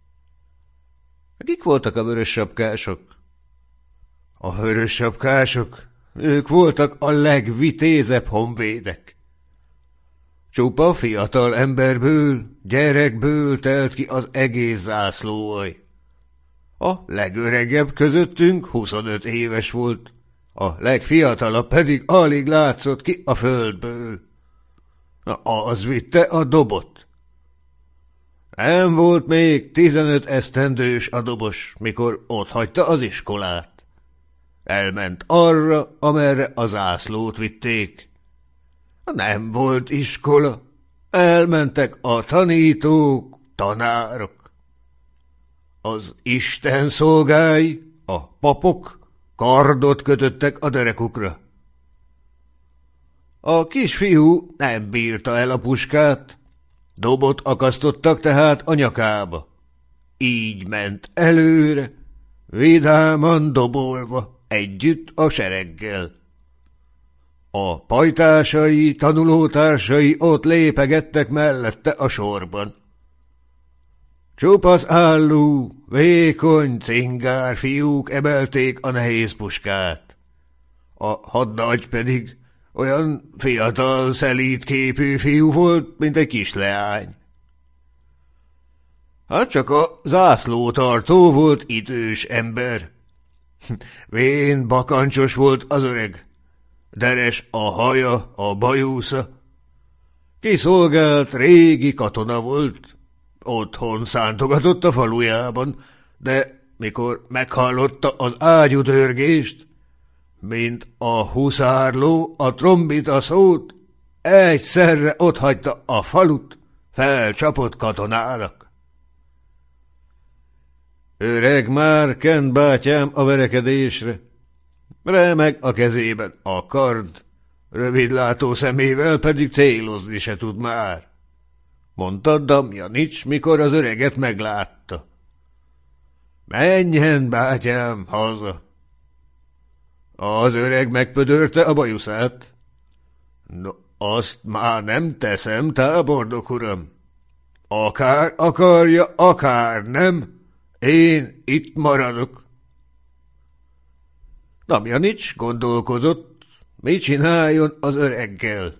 Kik voltak a vörös sapkások? A vörös sapkások, ők voltak a legvitézebb honvédek. Csupa fiatal emberből, gyerekből telt ki az egész zászlóalj. A legöregebb közöttünk 25 éves volt, a legfiatalabb pedig alig látszott ki a földből. Az vitte a dobot. Nem volt még 15 esztendős a dobos, mikor otthagyta az iskolát. Elment arra, amerre a zászlót vitték. Nem volt iskola. Elmentek a tanítók, tanárok. Az Isten szolgái, a papok kardot kötöttek a derekukra. A kisfiú nem bírta el a puskát, dobot akasztottak tehát a nyakába. Így ment előre, vidáman dobolva, együtt a sereggel. A pajtásai, tanulótársai ott lépegettek mellette a sorban. Csupasz álló, vékony, cingár fiúk emelték a nehéz puskát. A hadnagy pedig olyan fiatal, szelíd képű fiú volt, mint egy kisleány. Hát csak a zászlótartó volt idős ember. Vén bakancsos volt az öreg, deres a haja, a bajusza. Kiszolgált régi katona volt, otthon szántogatott a falujában, de mikor meghallotta az ágyudörgést, mint a huszárló a trombita szót, egyszerre otthagyta a falut, felcsapott katonának. Öreg már Kent bátyám a verekedésre, remeg a kezében a kard, rövidlátó szemével pedig célozni se tud már, mondta Damjanics, mikor az öreget meglátta. Menjen, bátyám, haza! Az öreg megpödörte a bajuszát. No, azt már nem teszem, tábornok uram. Akár akarja, akár nem, én itt maradok. Damjanics gondolkozott, mit csináljon az öreggel.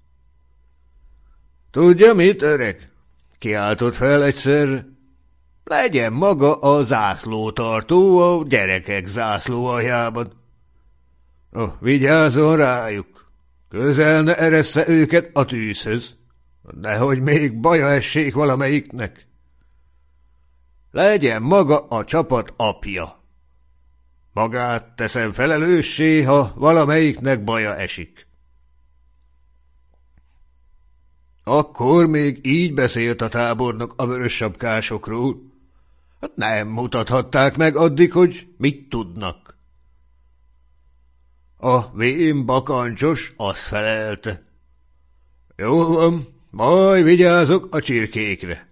Tudja mit, öreg? Kiáltott fel egyszer. Legyen maga a zászlótartó a gyerekek zászlóaljában. Vigyázzon rájuk, közel ne eressze őket a tűzhöz, nehogy még baja essék valamelyiknek. Legyen maga a csapat apja. Magát teszem felelőssé, ha valamelyiknek baja esik. Akkor még így beszélt a tábornok a vörössapkásokról. Hát nem mutathatták meg addig, hogy mit tudnak. A vén bakancsos azt felelte. Jó van, majd vigyázok a csirkékre.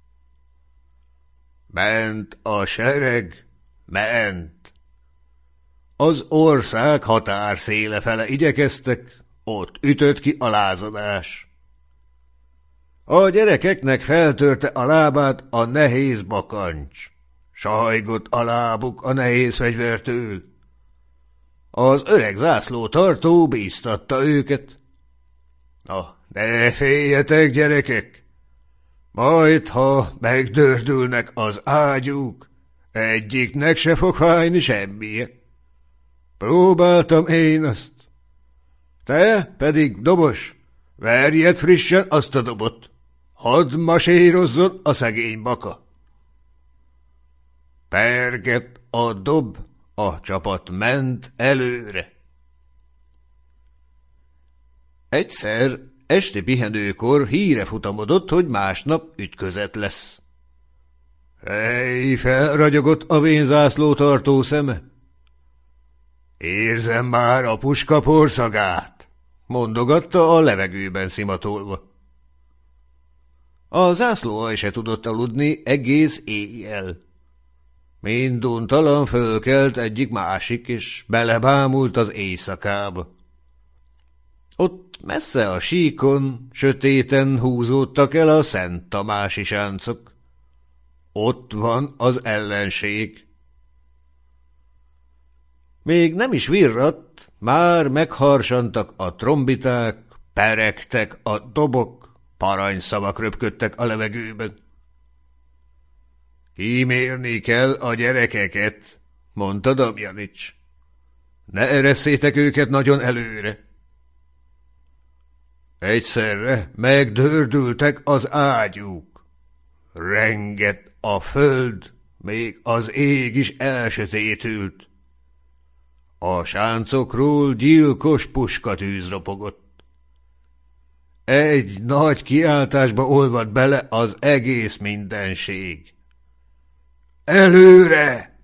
Ment a sereg, ment. Az ország határszéle fele igyekeztek, ott ütött ki a lázadás. A gyerekeknek feltörte a lábát a nehéz bakancs. Sajgott a lábuk a nehéz fegyvertől. Az öreg zászlótartó bíztatta őket. Ne féljetek, gyerekek! Majd, ha megdördülnek az ágyúk, egyiknek se fog fájni semmije. Próbáltam én azt. Te pedig, dobos, verjed frissen azt a dobot. Hadd masírozzon a szegény baka. Pergett a dob, a csapat ment előre. Egyszer esti pihenőkor híre futamodott, hogy másnap ütközet lesz. Hely, felragyogott a vénzászlótartó szeme. Érzem már a puska porszagát, mondogatta a levegőben szimatolva. A zászlóalj se tudott aludni egész éjjel. Minduntalan fölkelt egyik másik, és belebámult az éjszakába. Ott messze a síkon, sötéten húzódtak el a Szent Tamási sáncok. Ott van az ellenség. Még nem is virradt, már megharsantak a trombiták, peregtek a dobok, parancsszavak röpködtek a levegőben. Kímélni kell a gyerekeket, mondta Damjanics. Ne eresszétek őket nagyon előre. Egyszerre megdördültek az ágyúk. Rengett a föld, még az ég is elsötétült. A sáncokról gyilkos puskatűz ropogott. Egy nagy kiáltásba olvadt bele az egész mindenség. Előre!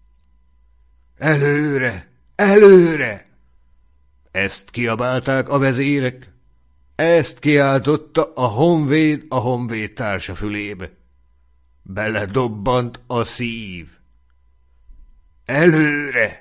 Előre! Előre! Ezt kiabálták a vezérek. Ezt kiáltotta a honvéd a honvédtársa fülébe. Beledobbant a szív. Előre!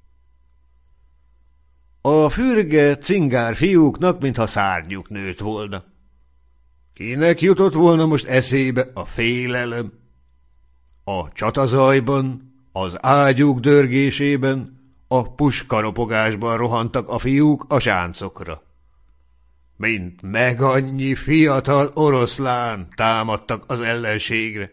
A fürge, cingár fiúknak, mintha szárnyuk nőtt volna. Kinek jutott volna most eszébe a félelem? A csatazajban, az ágyúk dörgésében, a puskaropogásban rohantak a fiúk a sáncokra. Mint megannyi fiatal oroszlán támadtak az ellenségre.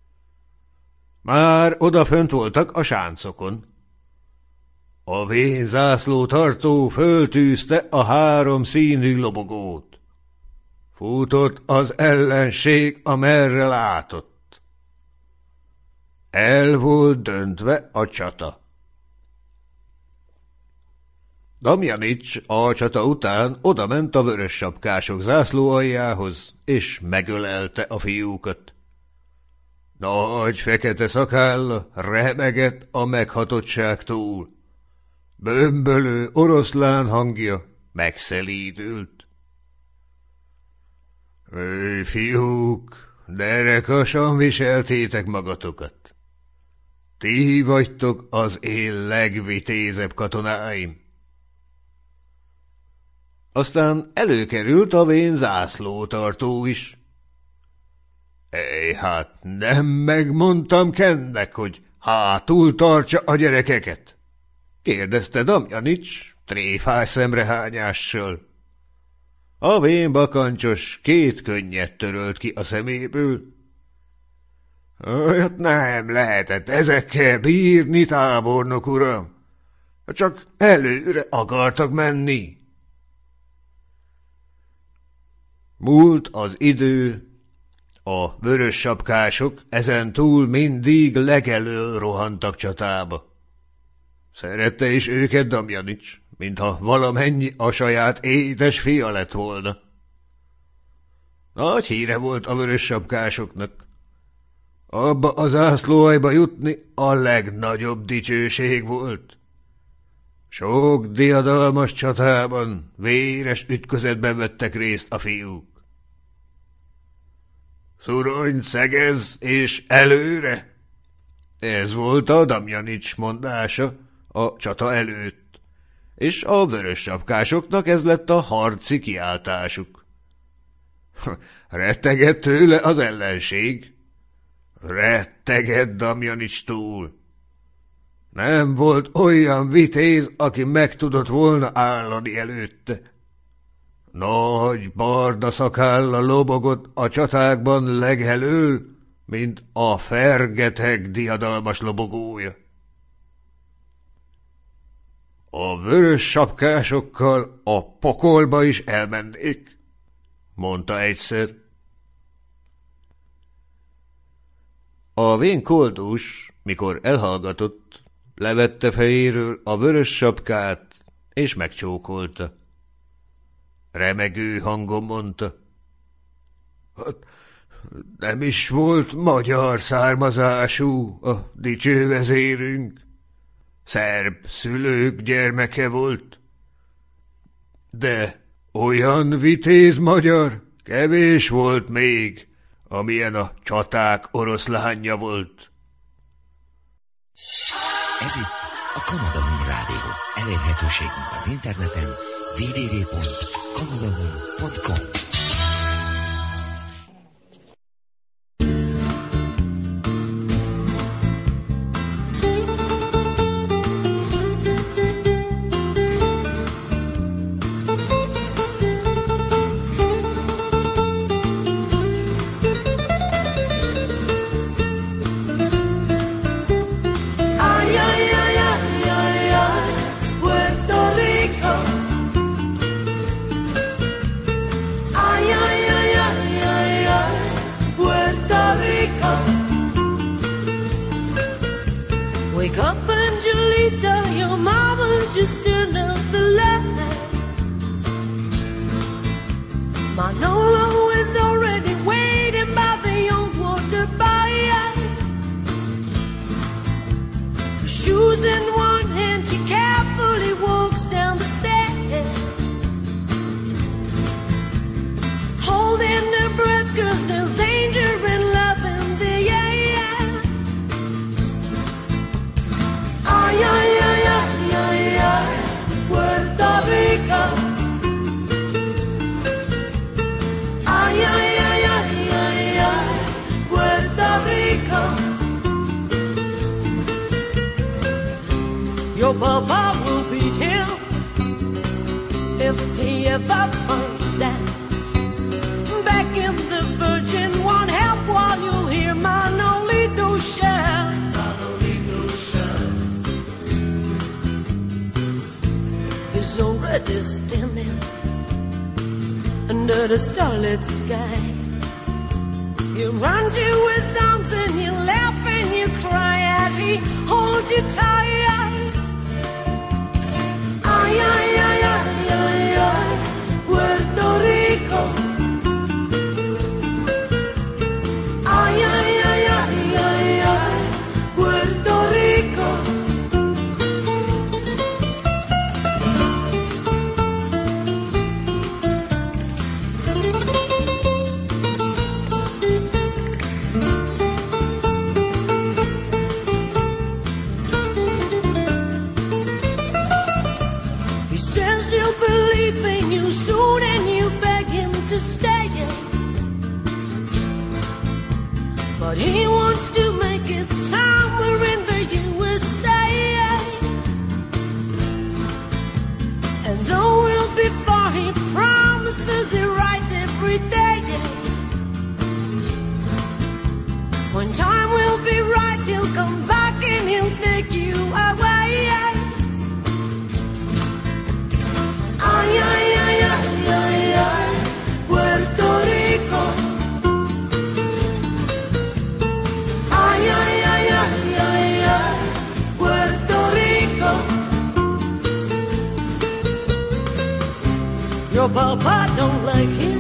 Már odafönt voltak a sáncokon. A vén zászlótartó föltűzte a 3 színű lobogót. Futott az ellenség, amerre látott. El volt döntve a csata. Damjanics a csata után odament a vörössapkások zászlóaljához, és megölelte a fiúkat. Nagy fekete szakálla remegett a meghatottságtól. Bömbölő oroszlán hangja megszelídült. Fiúk, derekasan viseltétek magatokat. Ti vagytok az én legvitézebb katonáim. Aztán előkerült a vén zászlótartó is. Hát nem megmondtam Kennek, hogy hátul tartsa a gyerekeket? Kérdezte Damjanics tréfás szemrehányással. A vén bakancsos 2 könnyet törölt ki a szeméből. Hát nem lehetett ezekkel bírni, tábornok uram. Csak előre akartak menni. Múlt az idő, a vörös sapkások ezentúl mindig legelől rohantak csatába. Szerette is őket Damjanics, mintha valamennyi a saját édes fia lett volna. Nagy híre volt a vörös sapkásoknak. Abba az zászlóaljba jutni a legnagyobb dicsőség volt. Sok diadalmas csatában, véres ütközetben vettek részt a fiúk. Szurony, szegez és előre! Ez volt a Damjanics mondása a csata előtt, és a vörös sapkásoknak ez lett a harci kiáltásuk. Rettegett tőle az ellenség. Rettegett Damjanics-tól. Nem volt olyan vitéz, aki meg tudott volna állani előtte. Nagy barna szakálla lobogott a csatákban legelől, mint a fergeteg diadalmas lobogója. A vörös sapkásokkal a pokolba is elmennék, mondta egyszer. A vén koldus, mikor elhallgatott, levette fejéről a vörös sapkát, és megcsókolta. Remegő hangon mondta. Hát nem is volt magyar származású a dicső vezérünk. Szerb szülők gyermeke volt. De olyan vitéz magyar kevés volt még, amilyen a csaták oroszlánja volt. Ez itt a Kanada Hun Rádió. Elérhetőségünk az interneten www.kanadahun.com. Wake up, Angelita, your mama just turned up the light. Manolo is already waiting by the old water buyer. Her shoes in one hand, she carefully walks down the stairs, holding her breath 'cause there's danger in love in the air. Ay, ay, ay, ay, ay, ay, Puerto Rico. Ay, ay, ay, ay, ay, ay, Puerto Rico. Your papa will beat him if he ever finds out. Back in the Virgin, won't help while you'll hear Manolito shout. He's already standing under the starlit sky. You run to his arms and you laugh and you cry as he holds you tight. Ay, ay, ay, ay, ay, ay, Puerto Rico. Ay, ay, ay, ay, ay, ay, Puerto Rico. but he wants to make it somewhere in the USA. And though we'll be far, he promises it right every day. When time will be right, he'll come back and he'll take you away. Ay, ay, ay, ay, ay, ay, Puerto Rico. Ay, ay, ay, ay, ay, ay, Puerto Rico. Your papa don't like him.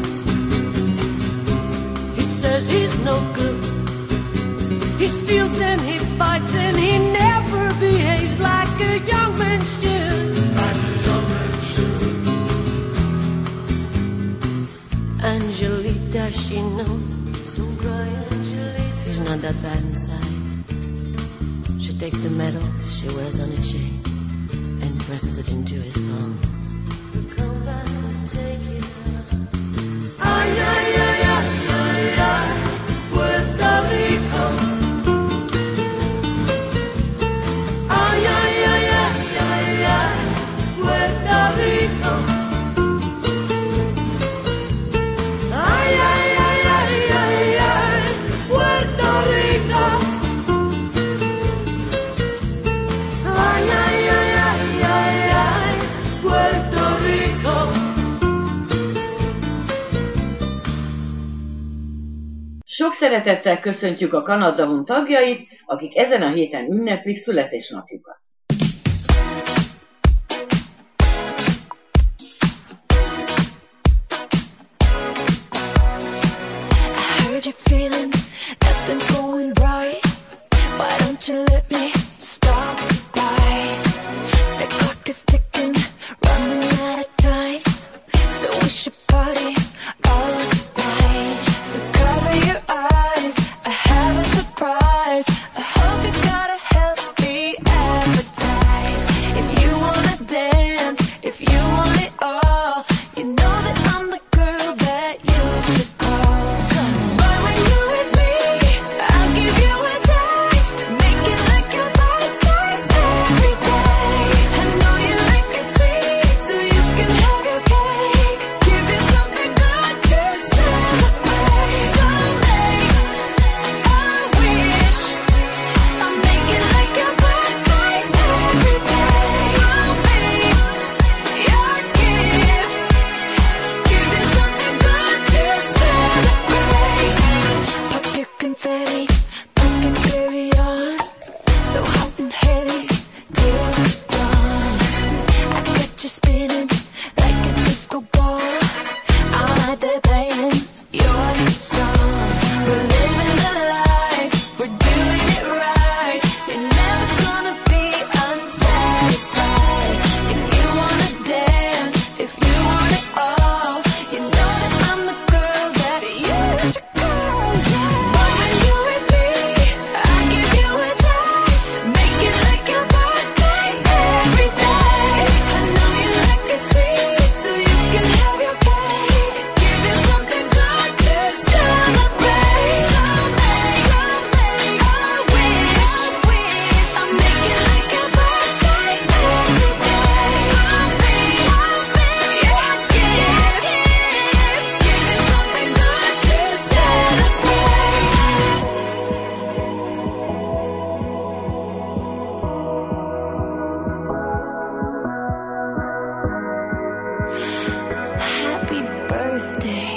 He says he's no good. He steals and he fights and he never behaves like a young man should. Like a young man should. Angelita, she knows. Don't cry, Angelita. He's not that bad inside. She takes the medal she wears on a chain and presses it into his palm. He'll come back and take it out. Ay, ay, ay, ay, ay, ay, Puerto Rico. Sok szeretettel köszöntjük a Kanada Hun tagjait, akik ezen a héten ünneplik születésnapjukat. I heard you're feeling nothing's going right. Why don't you let me stop right? The clock is ticking, running out of time. So we should party all night. So cover your eyes, I have a surprise. I hope you got a healthy appetite. If you wanna dance, if you want it all, you know that I'm the girl that you should call. But when you're with me, I'll give you a taste. Make it like your birthday every day. I know you like it sweet, so you can have your cake. Give you something good to celebrate. So make a wish. I'll make it like your birthday every day. I'll be your gift. Give you something good to celebrate. Pop your confetti, pop and carry on. So hot and heavy till dawn. I got you spinning like a disco ball. All night they're playing your song. We're living the life, we're doing it right. You're never gonna be unsatisfied. If you wanna dance, if you want it all, you know that I'm the girl that you should call. But when you're with me, I give you a taste. Make it like your birthday every day. I know you like it sweet, so you can have your cake. Give you something good to celebrate. So make a wish. I'll make it like your birthday every day. I'll be your gift. Give you something good to celebrate. Happy birthday.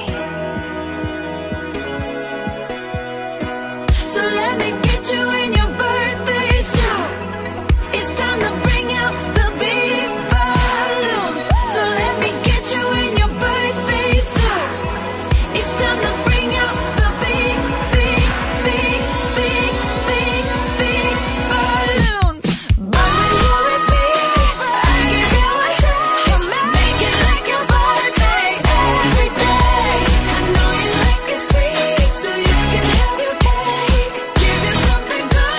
So let me get you in your birthday suit. It's time to bring out the big balloons. So let me get you in your birthday suit. It's time to bring out the big, big, big, big, big, big balloons. But when you're with me, I give you a taste. Make it like your birthday every day. I know you like it sweet, so you can have your cake. Give you something good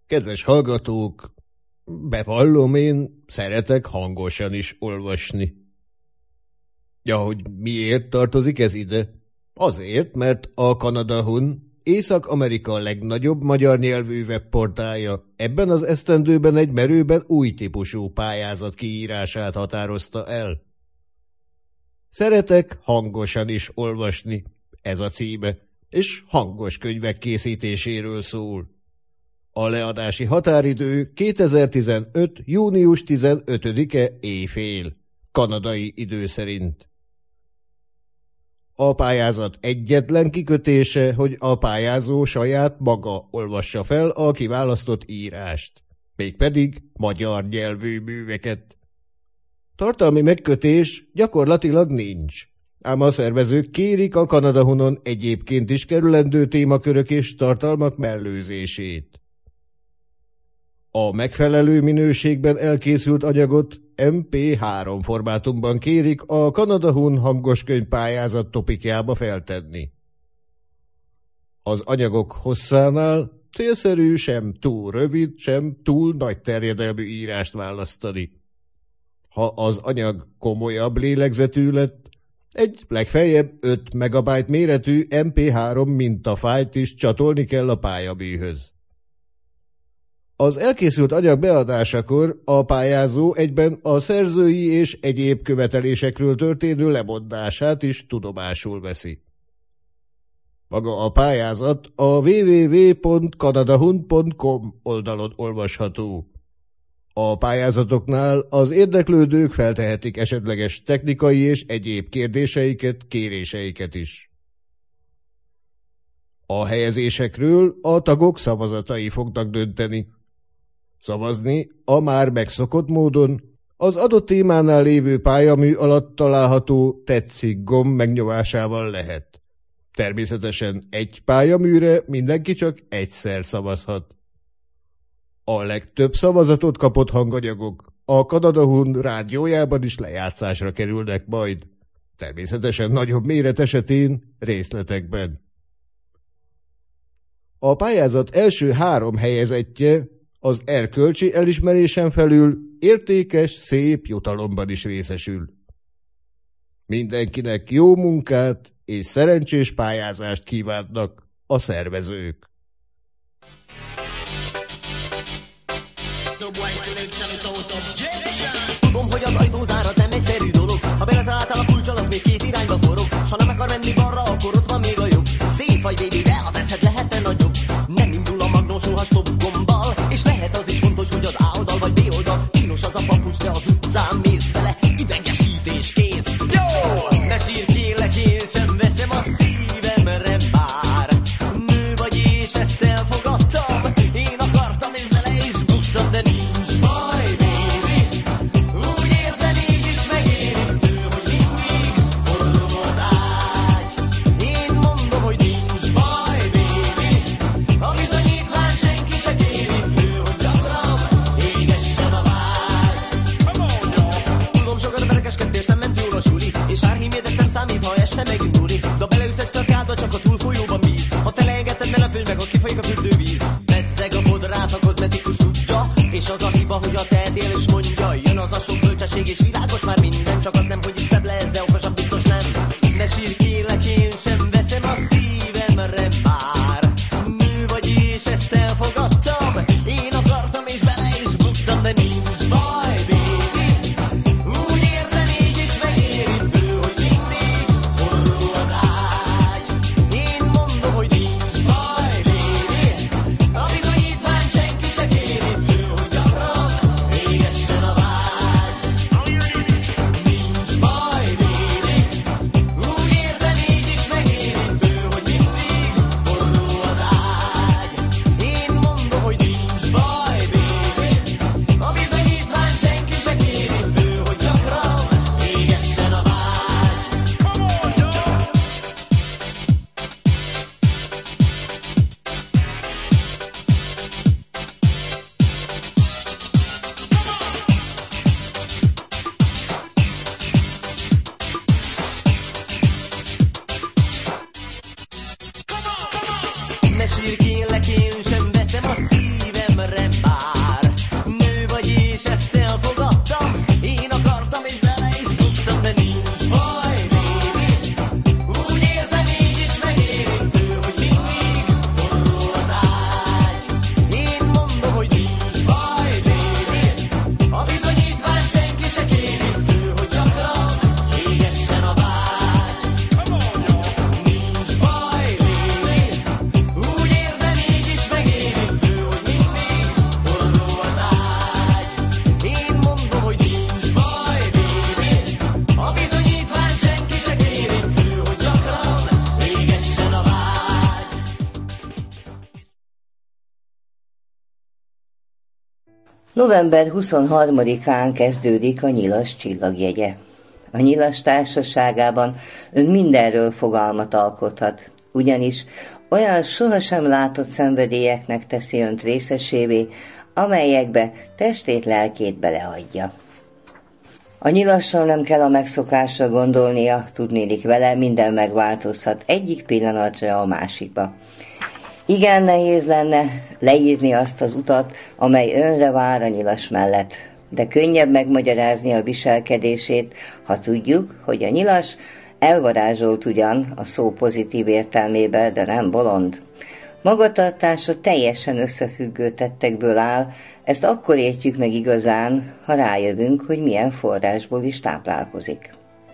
Kedves hallgatók, bevallom, én szeretek hangosan is olvasni. Ja, hogy miért tartozik ez ide? Azért, mert a Kanadahun, Észak-Amerika legnagyobb magyar nyelvű webportálja ebben az esztendőben egy merőben új típusú pályázat kiírását határozta el. Szeretek hangosan is olvasni, ez a címe, és hangos könyvek készítéséről szól. A leadási határidő 2015. június 15-e éjfél, kanadai idő szerint. A pályázat egyetlen kikötése, hogy a pályázó saját maga olvassa fel a kiválasztott írást, mégpedig magyar nyelvű műveket. Tartalmi megkötés gyakorlatilag nincs, ám a szervezők kérik a Kanadahunon egyébként is kerülendő témakörök és tartalmak mellőzését. A megfelelő minőségben elkészült anyagot MP3 formátumban kérik a Kanadahun hangoskönyv pályázat topikjába feltenni. Az anyagok hosszánál célszerű sem túl rövid, sem túl nagy terjedelmű írást választani. Ha az anyag komolyabb lélegzetű lett, egy legfeljebb 5 megabyte méretű MP3 mintafájlt is csatolni kell a pályaműhöz. Az elkészült anyag beadásakor a pályázó egyben a szerzői és egyéb követelésekről történő lemondását is tudomásul veszi. Maga a pályázat a www.kanadahun.com oldalon olvasható. A pályázatoknál az érdeklődők feltehetik esetleges technikai és egyéb kérdéseiket, kéréseiket is. A helyezésekről a tagok szavazatai fognak dönteni. Szavazni a már megszokott módon az adott témánál lévő pályamű alatt található tetszik gomb megnyomásával lehet. Természetesen egy pályaműre mindenki csak egyszer szavazhat. A legtöbb szavazatot kapott hanganyagok a Kanadahun rádiójában is lejátszásra kerülnek majd, természetesen nagyobb méret esetén részletekben. A pályázat első 3 helyezettje az erkölcsi elismerésen felül értékes, szép jutalomban is részesül. Mindenkinek jó munkát és szerencsés pályázást kívánnak a szervezők. Tudom, hogy az ajtózárat nem egyszerű dolog. Ha beletaláltál a kulccsal, az még 2 irányba forog. S ha nem akar menni balra, akkor ott van még a jobb. Szép vagy, baby, de az eszed lehetne nagyobb. Nem indul a magnó soha stop gombbal. És lehet az is fontos, hogy az A oldal vagy B oldal. Csinos az a papucs, te az utcán mész vele. Idegesítés kész. Jó! Ne sírj, kérlek, én sem veszem a szívemre bár. Nő vagy és ezt elfogadtam. Én akartam és bele is buktam, de nincs baj, baby. Úgy érzem, így is megéri fő, hogy mindig forró az ágy. Én mondom, hogy nincs baj, baby. A bizonyítvány senki se kéri fő, hogy gyakran égessen a vágy. Tudom, sokat berekeskedtél, nem ment jól a suli, és árhímédek nem számít, ha este megint buri. De beleüsz egy törkádba, csak a túlfolyóban víz. Ha te leengedted, ne lepődj meg, ha kifolyik a fürdővíz. Veszeg a fodrász, a kozmetikus tudja, és az a hiba, hogy a tehetél és mondja. Jön az a sok bölcsesség és világos már minden, csak az nem, hogy itt szebb lesz, de okosabb biztos nem. Ne sírj, kérlek, én sem veszem a szívemre már. Nő vagy és ezt elfogadtam. Én akartam és bele is buktam, de nincs baj, baby. Úgy érzem, így is megéri fő, hogy mindig forró az ágy. Én mondom, hogy nincs baj, baby. A bizonyítvány senki se kéri fő, hogy gyakran égessen a vágy. November 23-án kezdődik a Nyilas csillagjegye. A Nyilas társaságában ön mindenről fogalmat alkothat, ugyanis olyan sohasem látott szenvedélyeknek teszi önt részesévé, amelyekbe testét-lelkét beleadja. A Nyilassal nem kell a megszokásra gondolnia, tudnélik vele, minden megváltozhat egyik pillanatra a másikba. Igen nehéz lenne leírni azt az utat, amely önre vár a Nyilas mellett, de könnyebb megmagyarázni a viselkedését, ha tudjuk, hogy a Nyilas elvarázsolt ugyan a szó pozitív értelmében, de nem bolond. Magatartása teljesen összefüggő tettekből áll, ezt akkor értjük meg igazán, ha rájövünk, hogy milyen forrásból is táplálkozik.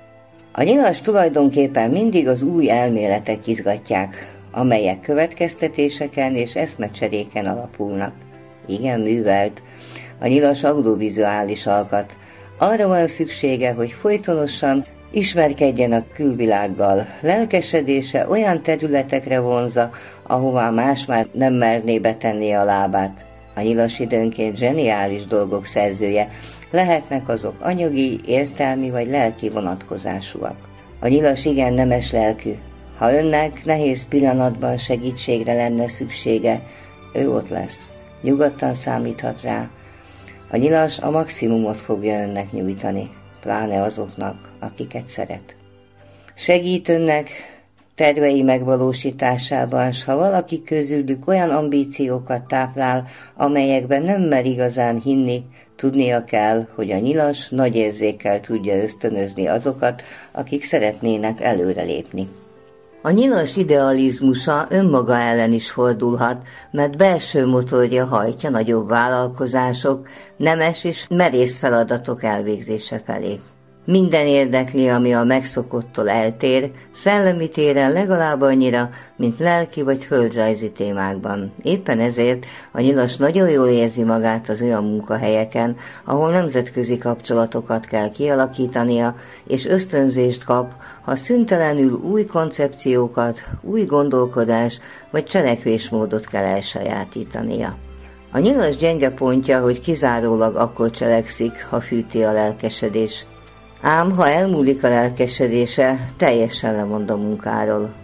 A Nyilas tulajdonképpen mindig az új elméletek izgatják, amelyek következtetéseken és eszmecseréken alapulnak. Igen művelt, a Nyilas audiovizuális alkat. Arra van szüksége, hogy folytonosan ismerkedjen a külvilággal. Lelkesedése olyan területekre vonzza, ahová más már nem merné betenni a lábát. A Nyilas időnként zseniális dolgok szerzője, lehetnek azok anyagi, értelmi vagy lelki vonatkozásúak. A Nyilas igen nemes lelkű. Ha önnek nehéz pillanatban segítségre lenne szüksége, ő ott lesz. Nyugodtan számíthat rá. A Nyilas a maximumot fogja önnek nyújtani, pláne azoknak, akiket szeret. Segít önnek tervei megvalósításában, s ha valaki közülük olyan ambíciókat táplál, amelyekben nem mer igazán hinni, tudnia kell, hogy a Nyilas nagy érzékkel tudja ösztönözni azokat, akik szeretnének előrelépni. A Nyilas idealizmusa önmaga ellen is fordulhat, mert belső motorja hajtja nagyobb vállalkozások, nemes és merész feladatok elvégzése felé. Minden érdekli, ami a megszokottól eltér, szellemi téren legalább annyira, mint lelki vagy földrajzi témákban. Éppen ezért a Nyilas nagyon jól érzi magát az olyan munkahelyeken, ahol nemzetközi kapcsolatokat kell kialakítania, és ösztönzést kap, ha szüntelenül új koncepciókat, új gondolkodás vagy cselekvésmódot kell elsajátítania. A Nyilas gyenge pontja, hogy kizárólag akkor cselekszik, ha fűti a lelkesedés. Ám ha elmúlik a lelkesedése, teljesen lemond a munkáról.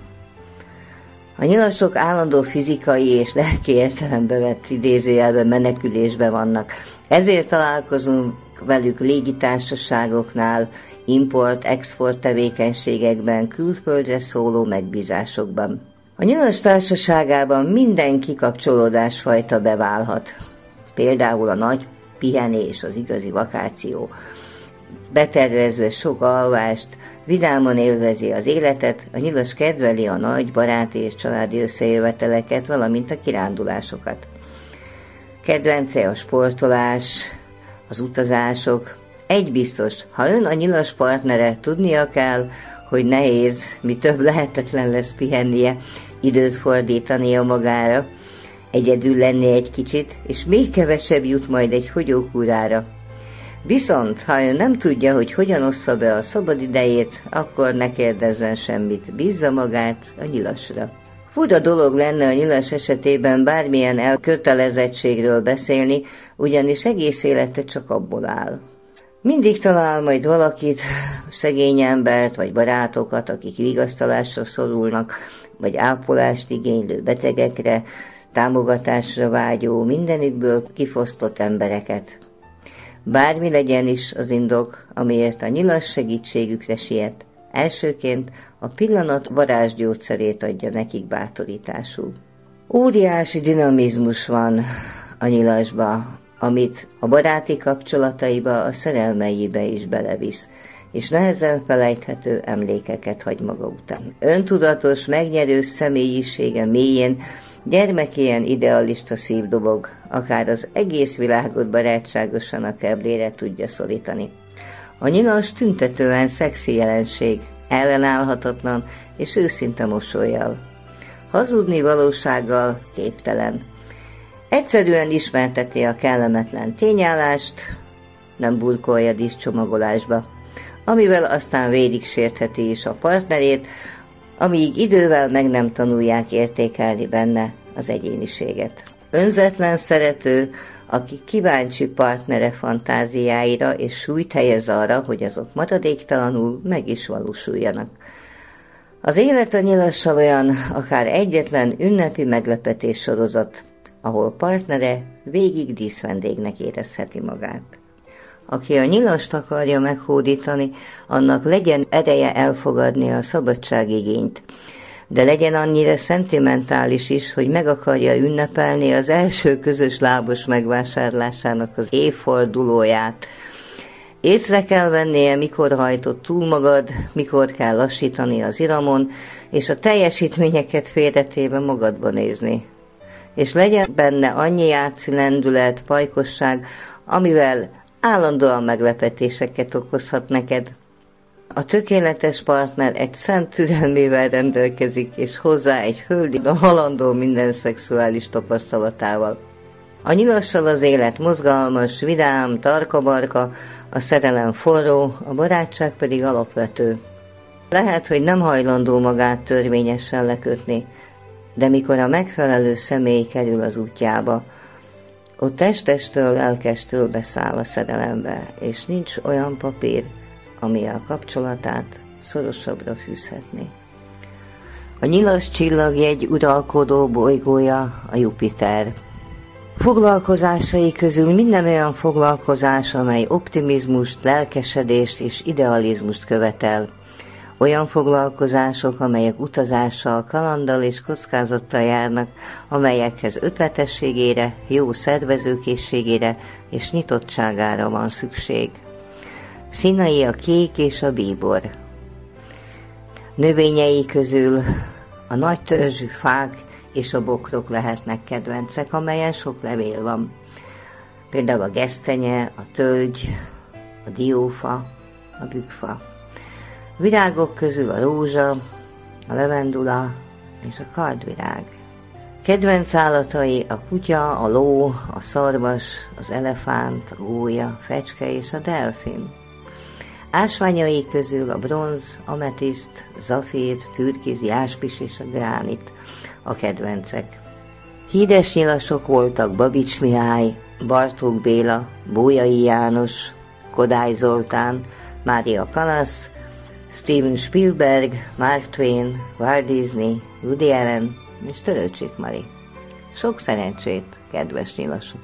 A Nyilasok állandó fizikai és lelki értelembe vett idézőjelben menekülésben vannak. Ezért találkozunk velük légitársaságoknál, import-export tevékenységekben, külföldre szóló megbízásokban. A Nyilas társaságában minden kikapcsolódásfajta beválhat. Például a nagy pihenés, az igazi vakáció. Betervezve sok alvást, vidáman élvezi az életet, a Nyilas kedveli a nagy baráti és családi összejöveteleket, valamint a kirándulásokat. Kedvence a sportolás, az utazások. Egy biztos, ha ön a Nyilas partnere, tudnia kell, hogy nehéz, mi több lehetetlen lesz pihennie, időt fordítania magára, egyedül lenni egy kicsit, és még kevesebb jut majd egy fogyókúrára. Viszont, ha ön nem tudja, hogy hogyan ossza be a szabadidejét, akkor ne kérdezzen semmit, bízza magát a Nyilasra. Fura dolog lenne a Nyilas esetében bármilyen elkötelezettségről beszélni, ugyanis egész élete csak abból áll. Mindig talál majd valakit, szegény embert vagy barátokat, akik vigasztalásra szorulnak, vagy ápolást igénylő betegekre, támogatásra vágyó, mindenükből kifosztott embereket. Bármi legyen is az indok, amiért a Nyilas segítségükre siet, elsőként a pillanat varázsgyógyszerét adja nekik bátorításul. Óriási dinamizmus van a Nyilasba, amit a baráti kapcsolataiba, a szerelmeibe is belevisz, és nehezen felejthető emlékeket hagy maga után. Öntudatos, megnyerő személyisége mélyén gyermekélyen idealista szív dobog, akár az egész világot barátságosan a keblére tudja szorítani. A Nyilas tüntetően szexi jelenség, ellenállhatatlan és őszinte mosollyal. Hazudni valósággal képtelen. Egyszerűen ismerteti a kellemetlen tényállást, nem burkolja díszcsomagolásba, amivel aztán végig sértheti is a partnerét, amíg idővel meg nem tanulják értékelni benne az egyéniséget. Önzetlen szerető, aki kíváncsi partnere fantáziáira, és súlyt helyez arra, hogy azok maradéktalanul meg is valósuljanak. Az élet a nyilassal olyan, akár egyetlen ünnepi meglepetés sorozat, ahol partnere végig díszvendégnek érezheti magát. Aki a nyilast akarja meghódítani, annak legyen ereje elfogadni a szabadságigényt, de legyen annyira szentimentális is, hogy meg akarja ünnepelni az első közös lábos megvásárlásának az évfordulóját. Észre kell vennie, mikor hajtott túl magad, mikor kell lassítani az iramon, és a teljesítményeket félretéve magadba nézni. És legyen benne annyi játszi lendület, pajkosság, amivel állandóan meglepetéseket okozhat neked. A tökéletes partner egy szent türelmével rendelkezik, és hozzá egy hölgy a halandó minden szexuális tapasztalatával. A nyilassal az élet mozgalmas, vidám, tarka-barka, a szerelem forró, a barátság pedig alapvető. Lehet, hogy nem hajlandó magát törvényesen lekötni, de mikor a megfelelő személy kerül az útjába, ott testestől, lelkestől beszáll a szerelembe, és nincs olyan papír, ami a kapcsolatát szorosabbra fűzhetné. A nyilas csillagjegy uralkodó bolygója a Jupiter. Foglalkozásai közül minden olyan foglalkozás, amely optimizmust, lelkesedést és idealizmust követel. Olyan foglalkozások, amelyek utazással, kalanddal és kockázattal járnak, amelyekhez ötletességére, jó szervezőkészségére és nyitottságára van szükség. Színei a kék és a bíbor. Növényei közül a nagy törzsű fák és a bokrok lehetnek kedvencek, amelyen sok levél van. Például a gesztenye, a tölgy, a diófa, a bükkfa. Virágok közül a rózsa, a levendula és a kardvirág. Kedvenc állatai a kutya, a ló, a szarvas, az elefánt, a gólya, fecske és a delfin. Ásványai közül a bronz, ametiszt, zafír, türkiz, jáspis és a gránit a kedvencek. Híres nyilasok voltak Babics Mihály, Bartók Béla, Bolyai János, Kodály Zoltán, Mária Kalasz, Steven Spielberg, Mark Twain, Walt Disney, Woody Allen és Törőcsik Mari. Sok szerencsét, kedves nyilasok!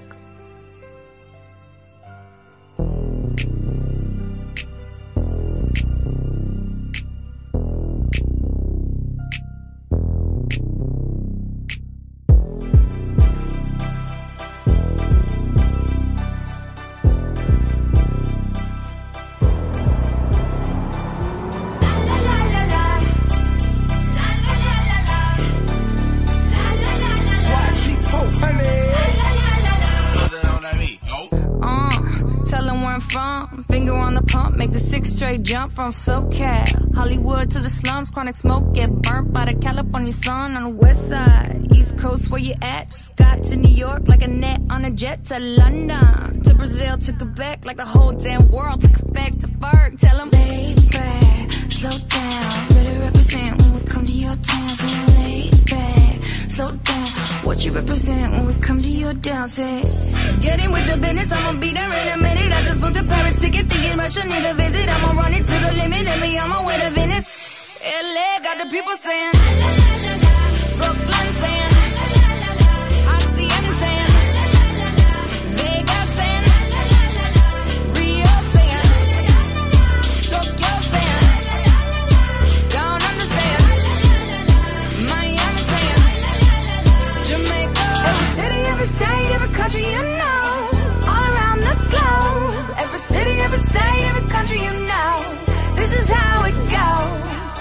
Jump from SoCal, Hollywood to the slums, chronic smoke, get burnt by the California sun on the west side. East Coast, where you at? Just got to New York like a net on a jet to London. To Brazil, to Quebec, like the whole damn world took effect to Ferg. Tell them, lay back, slow down, better represent when we come to your town. So lay back, slow down, what you represent when we come to your down. Say, get in with the business, I'ma be there in a minute. I just booked a Paris ticket, thinking Russia need a visit. I'ma run it to the limit, and me on my way to Venice. LA got the people saying, Brooklyn saying, Hacienda saying, Vegas saying, Rio saying, Tokyo saying, Down Under saying, Miami saying, Jamaica. Every city, every state, every country you know, all around the globe. Every city, every state, every country you know, this is how it goes.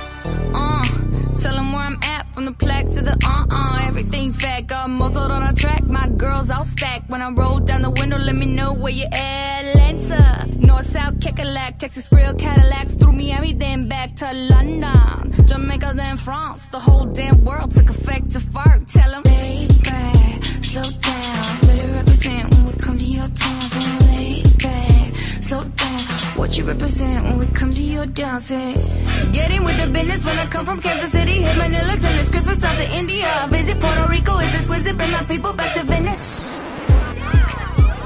Tell them where I'm at, from the plaque to the everything fat, got muzzled on a track. My girls all stacked. When I roll down the window, let me know where you at. Atlanta, North, South, Kekalak, Texas, Grill, Cadillacs, through Miami, then back to London, Jamaica, then France. The whole damn world took effect to Ferg. Tell them, lay back, slow down, better represent when we come to your town. So lay back, slow down, what you represent when we come to your down. Say, get in with the business when I come from Kansas City. Hit Manila till it's Christmas, out to India. I visit Puerto Rico, is this wizard, bring my people back to Venice.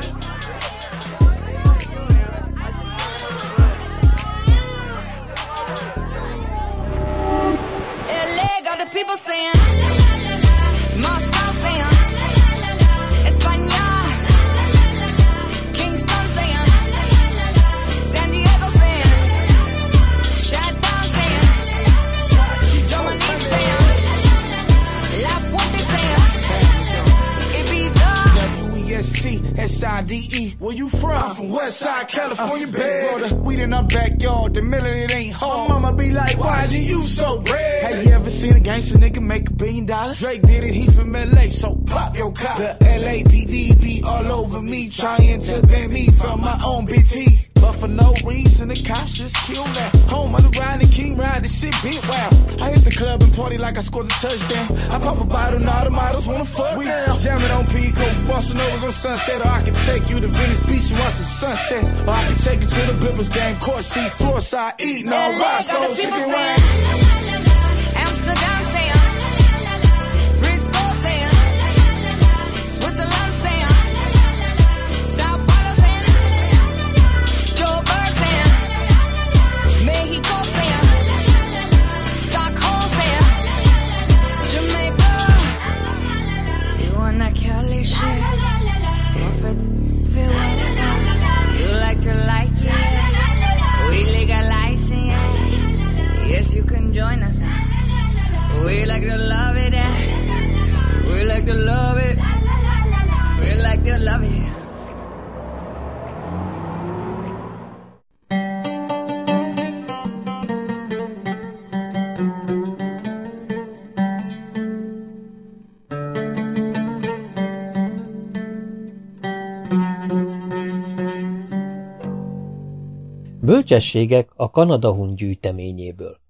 from West Side, California, bad. Roll the weed in our backyard, the million it ain't hard. My mama be like, why is you so red? Have you ever seen a gangster nigga make $1 billion? Drake did it, he from LA, so pop your cop. The LAPD be all over me, trying to ban me from my own BT. But for no reason, the cops just kill that. Home on the ride, the king ride, this shit been wild. I hit the club and party like I scored a touchdown. I pop a bottle, and all the models wanna fuck. We jamming on Pico, busting overs on Sunset. Or I can take you to Venice Beach and watch the sunset. Or I can take you to the Blippers game, court seat, floor side, eating all Roscoe chicken wings. Amsterdam saying, Frisco saying, Switzerland saying, Sao Paulo saying, Joburg saying, Mexico saying, Stockholm saying, Jamaica. You want that Cali shit? Profit, feel whatever. You like to like it. We legalizing it. Yes, you can join us now. We like to love it, we like to love it, we like to love it. Bölcsességek a Kanada Hun gyűjteményéből.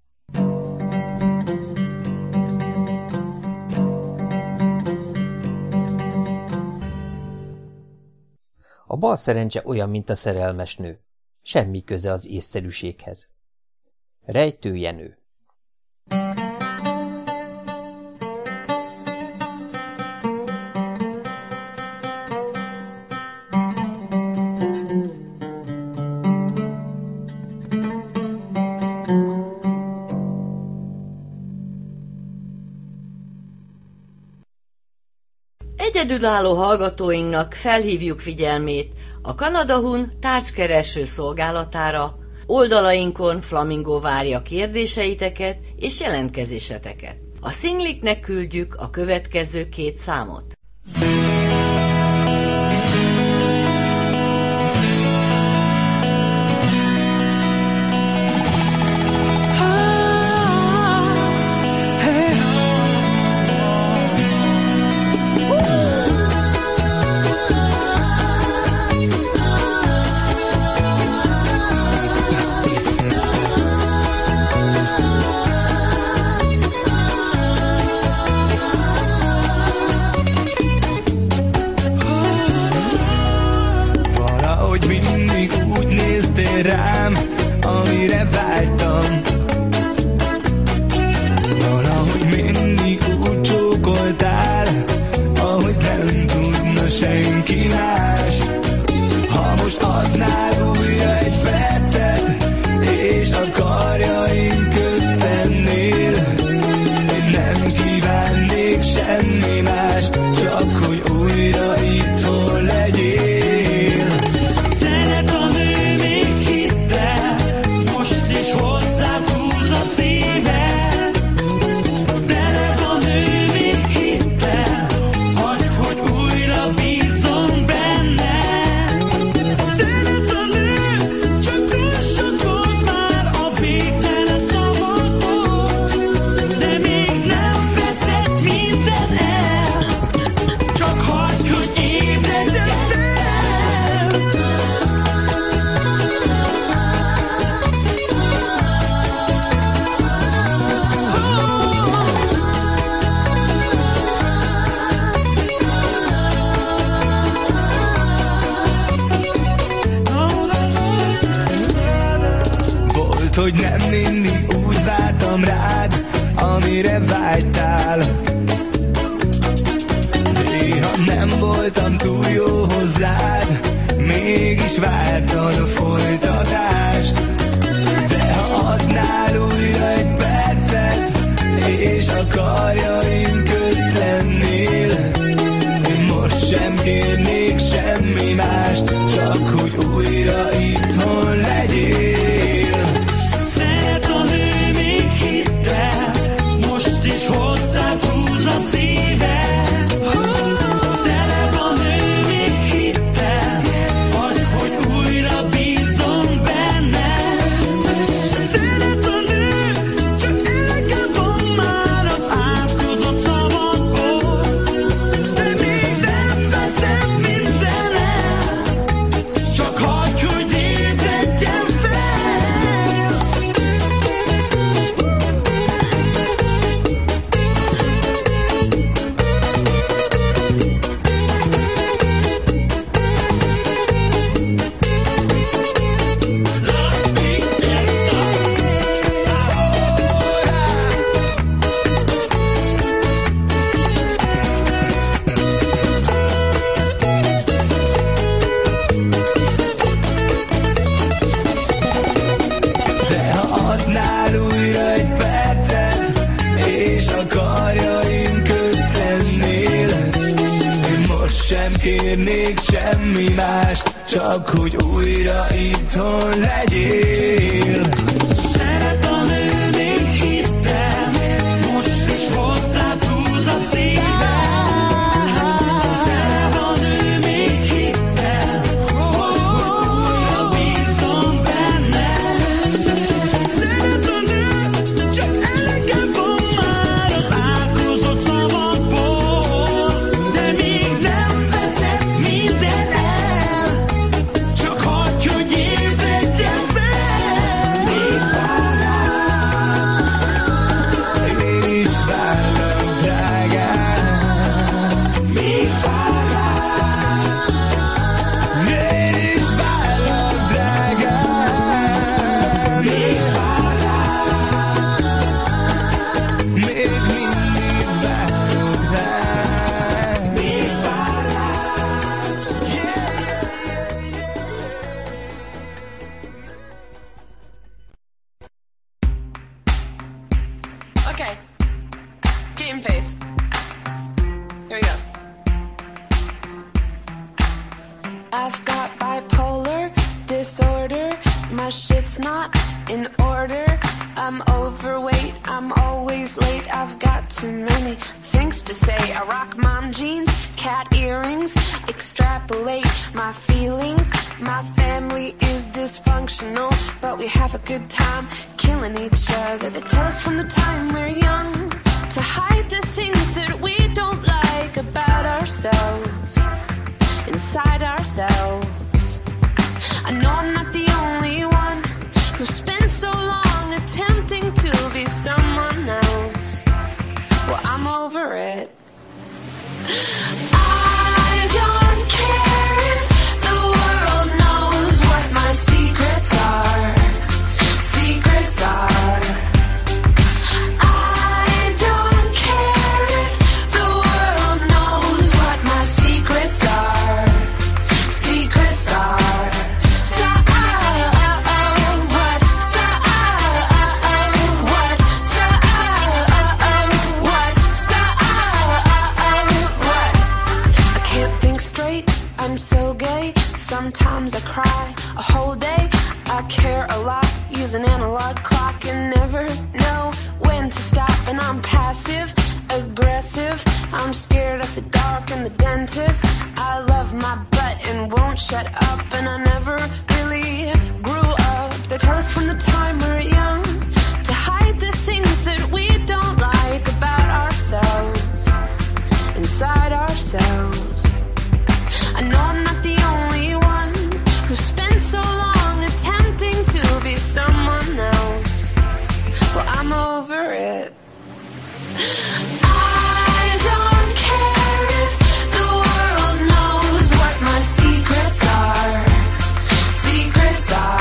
A bal szerencse olyan, mint a szerelmes nő. Semmi köze az észszerűséghez. Rejtő Jenő. Egyedülálló hallgatóinknak felhívjuk figyelmét a Kanada Hun tárgykereső szolgálatára. Oldalainkon Flamingo várja kérdéseiteket és jelentkezéseteket. A szingliknek küldjük a következő 2 számot. Rám, amire vágytam. Valahogy mindig úgy csókoltál, ahogy nem tudna senki más. Ha most adnál újra egy percet, és a karjaim közt lennél, én nem kívánnék semmi más, csak hogy újra itthon legyél. Hogy nem mindig úgy vártam rád, amire vágytál. Néha nem voltam túl jó hozzád, mégis vártad a folytatást. De ha adnál újra egy percet, és a karjaim közt lennél, én most sem kérnék semmi mást, csak hogy újra itthon legyél. Hozzád húz a szíve, tele van ő még hittel, hagyd, hogy új kérnék semmi mást, csak hogy újra itthon legyél. Szeret a nő, még hittem, most is hozzád húz a szívem. Te a nő, még hittem, hogy újra bízom benne. Szeret a nő, csak elege van már az átkozott szavakból, de még nem veszed minden el, csak hagyj, hogy ébredjen fel. Még vár rám, én is várlak, drágám. Még vár rám, én is várlak, drágám. Még vár rám, még mindig várok rám. Még vár rám, Okay. Game face. Here we go. I've got bipolar disorder. My shit's not in order. I'm overweight, I'm always late. I've got too many things to say. I rock mom jeans, cat earrings, extrapolate my feelings. My family is dysfunctional, but we have a good time killing each other. They tell us from the time we're young to hide the things that we don't like about ourselves, inside ourselves. I know I'm not the only one who spent so long attempting to be someone else. Well, I'm over it. I don't care if the world knows what my secrets are. Secrets are. I don't care if the world knows what my secrets are. Secrets are. So what? So what? So what? So what? I can't think straight. I'm so gay. Sometimes I cry a whole day. I care a lot. Use an analog clock and never know when to stop. And I'm passive aggressive. I'm scared of the dark and the dentist. I love my butt and won't shut up. And I never really grew up. They tell us from the time we're young to hide the things that we don't like about ourselves, inside ourselves. I know I'm not the only one who spent so long attempting to be someone else. Well, I'm over it. I don't care if the world knows what my secrets are. Secrets are.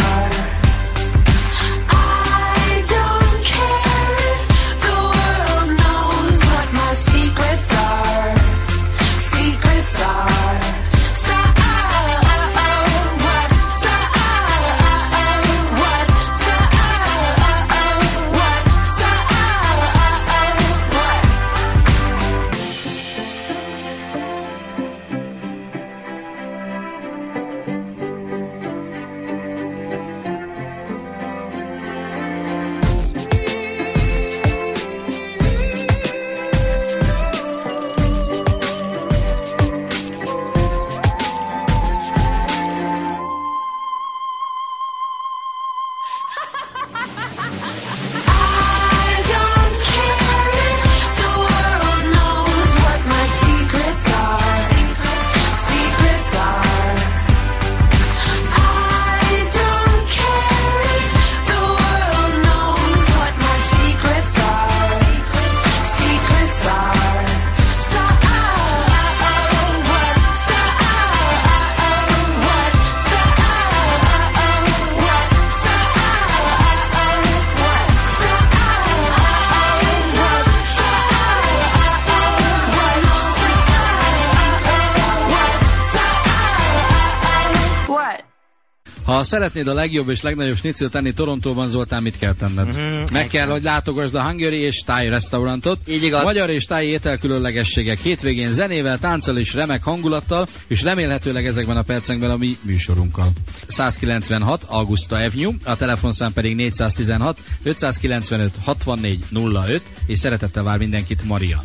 Ha szeretnéd a legjobb és legnagyobb snicelt tenni Torontóban, Zoltán, mit kell tenned? Meg kell, hogy látogasd a Hungary és Thai restaurantot. Így igaz. Magyar és Thai ételkülönlegességek hétvégén zenével, tánccal és remek hangulattal, és remélhetőleg ezekben a percekben a mi műsorunkkal. 196 Augusta Avenue, a telefonszám pedig 416 595 64 05, és szeretettel vár mindenkit Marian.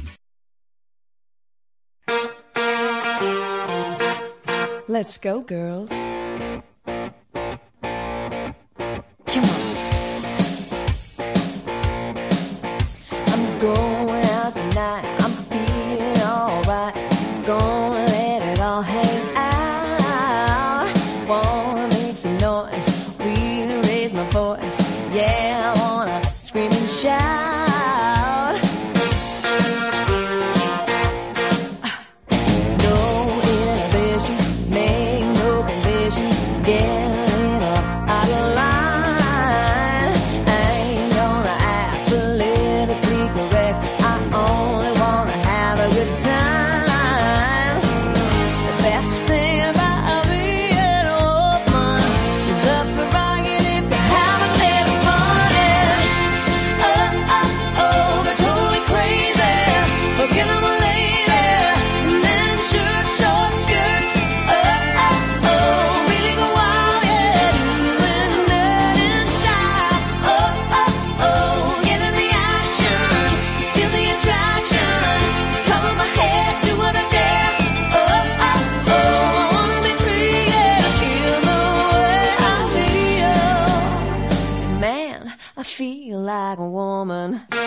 Let's go, girls. Come on. I'm going out tonight. I'm feeling alright. Gonna let it all hang out. Wanna make some noise, really raise my voice. Yeah, I wanna scream and shout. No inhibitions, make no conditions. Get a little out of line. I ain't gonna act politically correct. I only wanna have a good time. The best thing about being a woman is the prerogative to have a little fun. Oh, oh, oh, they're totally crazy. Forget I'm a lady. Men shirt, short skirts. Oh, oh, oh, really go wild, yeah. Doing that in style. Oh, oh, oh, get in the action. Feel the attraction. Cover my head, do what I dare. Oh, oh, oh, I wanna be free, yeah. Feel the way I feel. Man, I feel like a woman.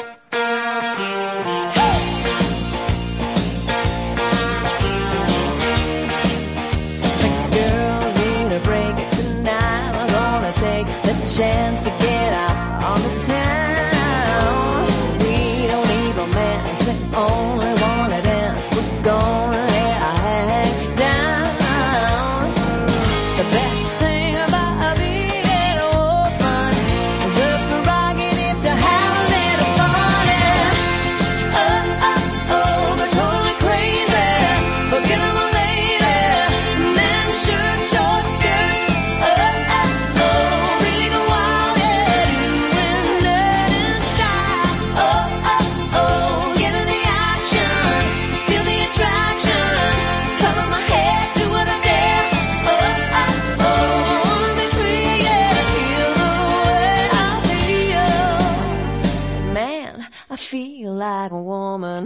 Girls need a break tonight. We're gonna take the chance to get out on the town. We don't need romance, we only wanna dance. We're gonna let our hair hang down. The best thing about being a woman is the prerogative to have a little fun. Oh, oh, oh, they're totally crazy. Forget I'm a lady. Men shirt, short skirts. Oh, oh, oh, really go wild, yeah. Doing that in style. Oh, oh, oh, get in the action. Feel the attraction. Cover my head, do what I dare. Oh, oh, oh, I wanna be free, yeah. Feel the way I feel. Man, I feel like a woman.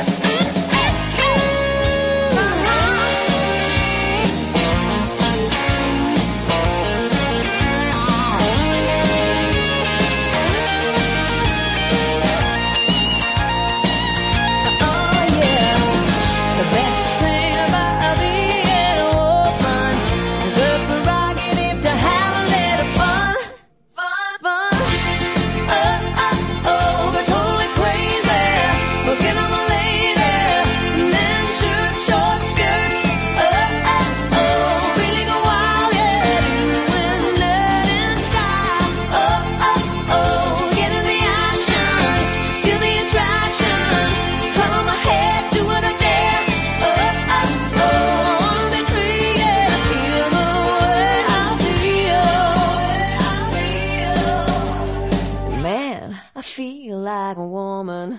The best thing about being a woman is the prerogative to have a little fun. Fun, fun. Oh, oh, oh, they're totally crazy. Forget I'm a lady. Men shirt, short skirts. Oh, oh, oh, really go wild, yeah. Doing that in style. Oh, oh, oh, get in the action. Feel the attraction. Cover my head, do what I dare. Oh, oh, oh, I wanna be free, yeah. Feel the way I feel. Man, I feel like a woman.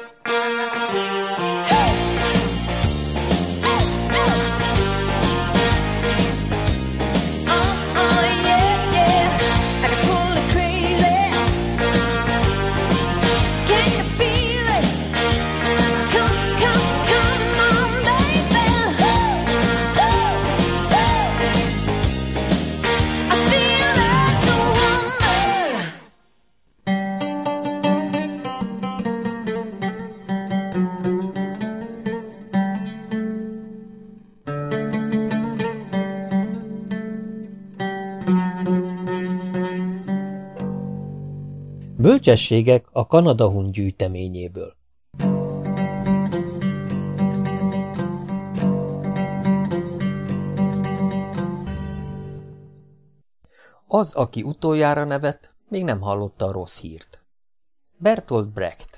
Bölcsességek a Kanada-hun gyűjteményéből. Az, aki utoljára nevet, még nem hallotta a rossz hírt. Bertolt Brecht.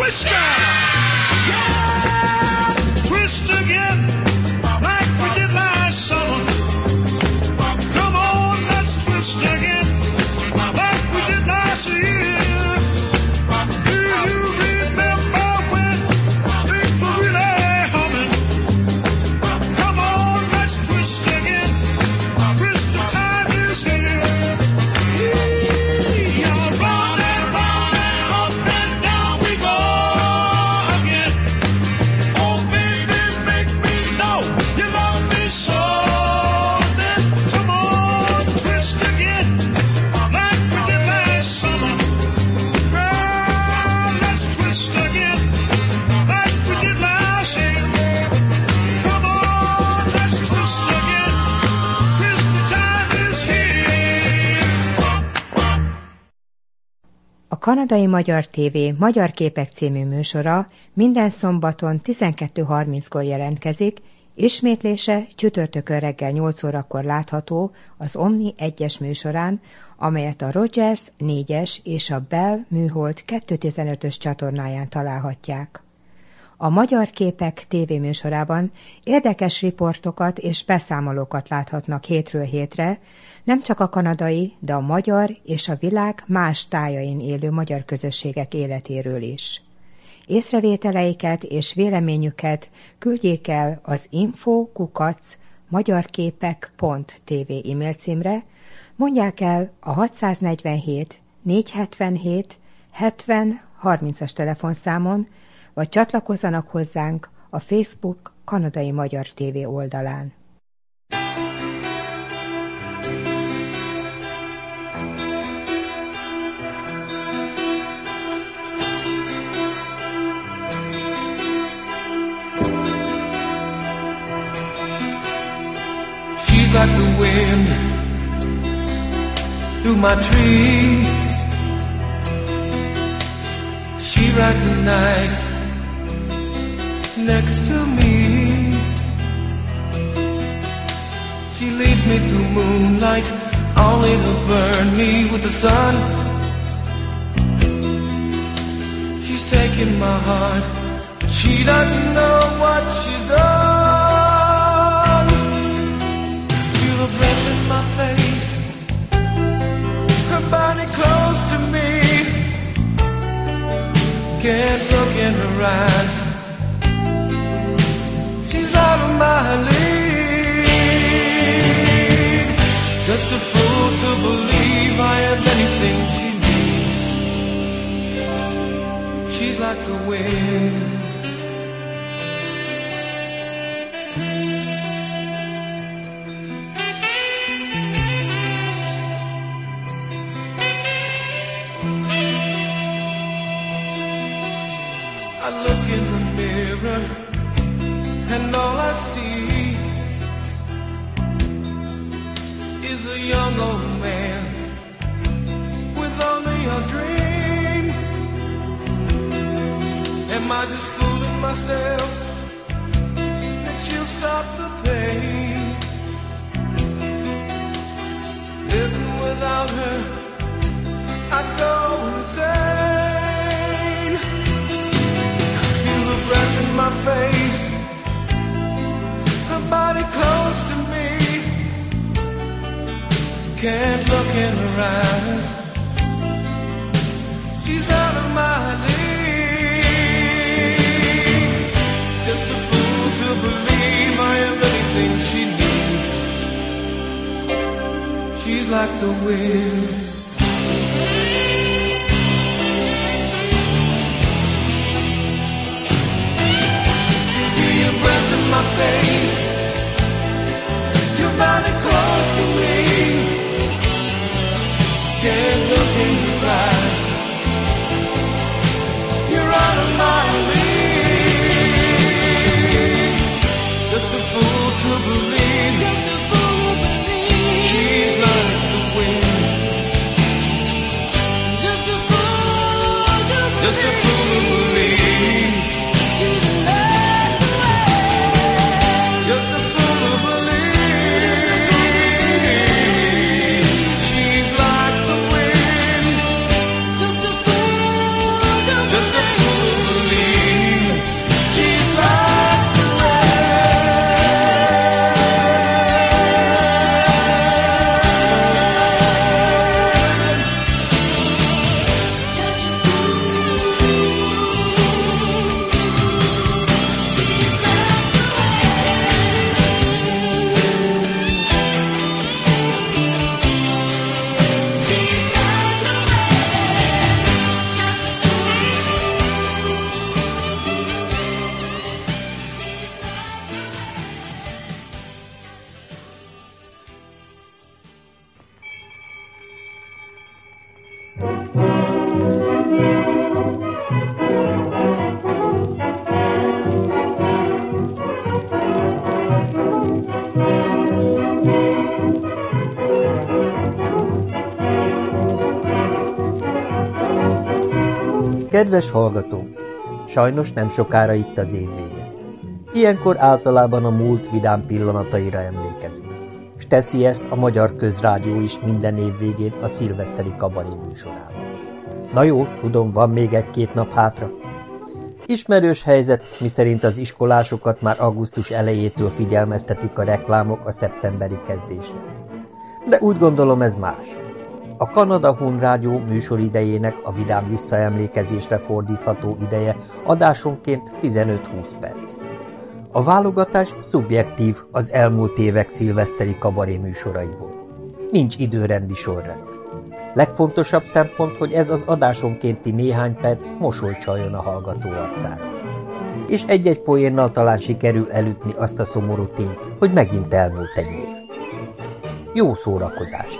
twister. Yeah, twist again, like we did last summer. Come on, let's twist again, like we did last year. Do you remember when things were really humming? Come on, let's twist again. Twist, the time is here. Yeah, round and up and down we go again. Oh baby, make me know you love me so. Then come on, twist again, like we did last summer. Girl, let's twist again, like we did last year. Come on, let's twist again. Twist, the time is here. A Kanadai Magyar TV Magyar Képek című műsora minden szombaton 12:30-kor jelentkezik, ismétlése csütörtökön reggel 8 órakor látható az Omni 1-es műsorán, amelyet a Rogers 4-es és a Bell műhold 215-ös csatornáján találhatják. A Magyar Képek tévéműsorában érdekes riportokat és beszámolókat láthatnak hétről hétre, nem csak a kanadai, de a magyar és a világ más tájain élő magyar közösségek életéről is. Észrevételeiket és véleményüket küldjék el az info@magyarképek.tv e-mail címre, mondják el a 647 477 70 30-as telefonszámon, vagy csatlakozzanak hozzánk a Facebook Kanadai Magyar TV oldalán. She's like the wind through my tree. She rides the night next to me. She leads me through moonlight, only to burn me with the sun. She's taken my heart, but she doesn't know what she's done. Feel her breath in my face, her body close to me. Can't look in her eyes, she's out of my league. Just a fool to believe I have anything she needs. She's like the wind. I look in the mirror and all I see is a young old man with only a dream. Am I just fooling myself that she'll stop the pain? Living without her, I'd go insane. Feel the breath in my face, her body close to me. Can't look in her eyes, she's out of my league. Just a fool to believe I am anything she needs. She's like the wind. Feel your breath in my face, your body close to me. Can't look in your eyes, you're out of my league. Just a fool to believe, she's like the wind. Kedves hallgató! Sajnos nem sokára itt az év vége. Ilyenkor általában a múlt vidám pillanataira emlékezünk, és teszi ezt a Magyar Közrádió is minden év végén a szilveszteri kabaré műsorában. Na jó, tudom, van még 1-2 nap hátra. Ismerős helyzet, miszerint az iskolásokat már augusztus elejétől figyelmeztetik a reklámok a szeptemberi kezdésre. De úgy gondolom, ez más. A Kanada Hun Rádió műsoridejének a vidám visszaemlékezésre fordítható ideje adásonként 15-20 perc. A válogatás szubjektív az elmúlt évek szilveszteri kabaré műsoraiból. Nincs időrendi sorrend. Legfontosabb szempont, hogy ez az adásonkénti néhány perc mosolyt csaljon a hallgató arcára. És egy-egy poénnal talán sikerül elütni azt a szomorú tényt, hogy megint elmúlt egy év. Jó szórakozást!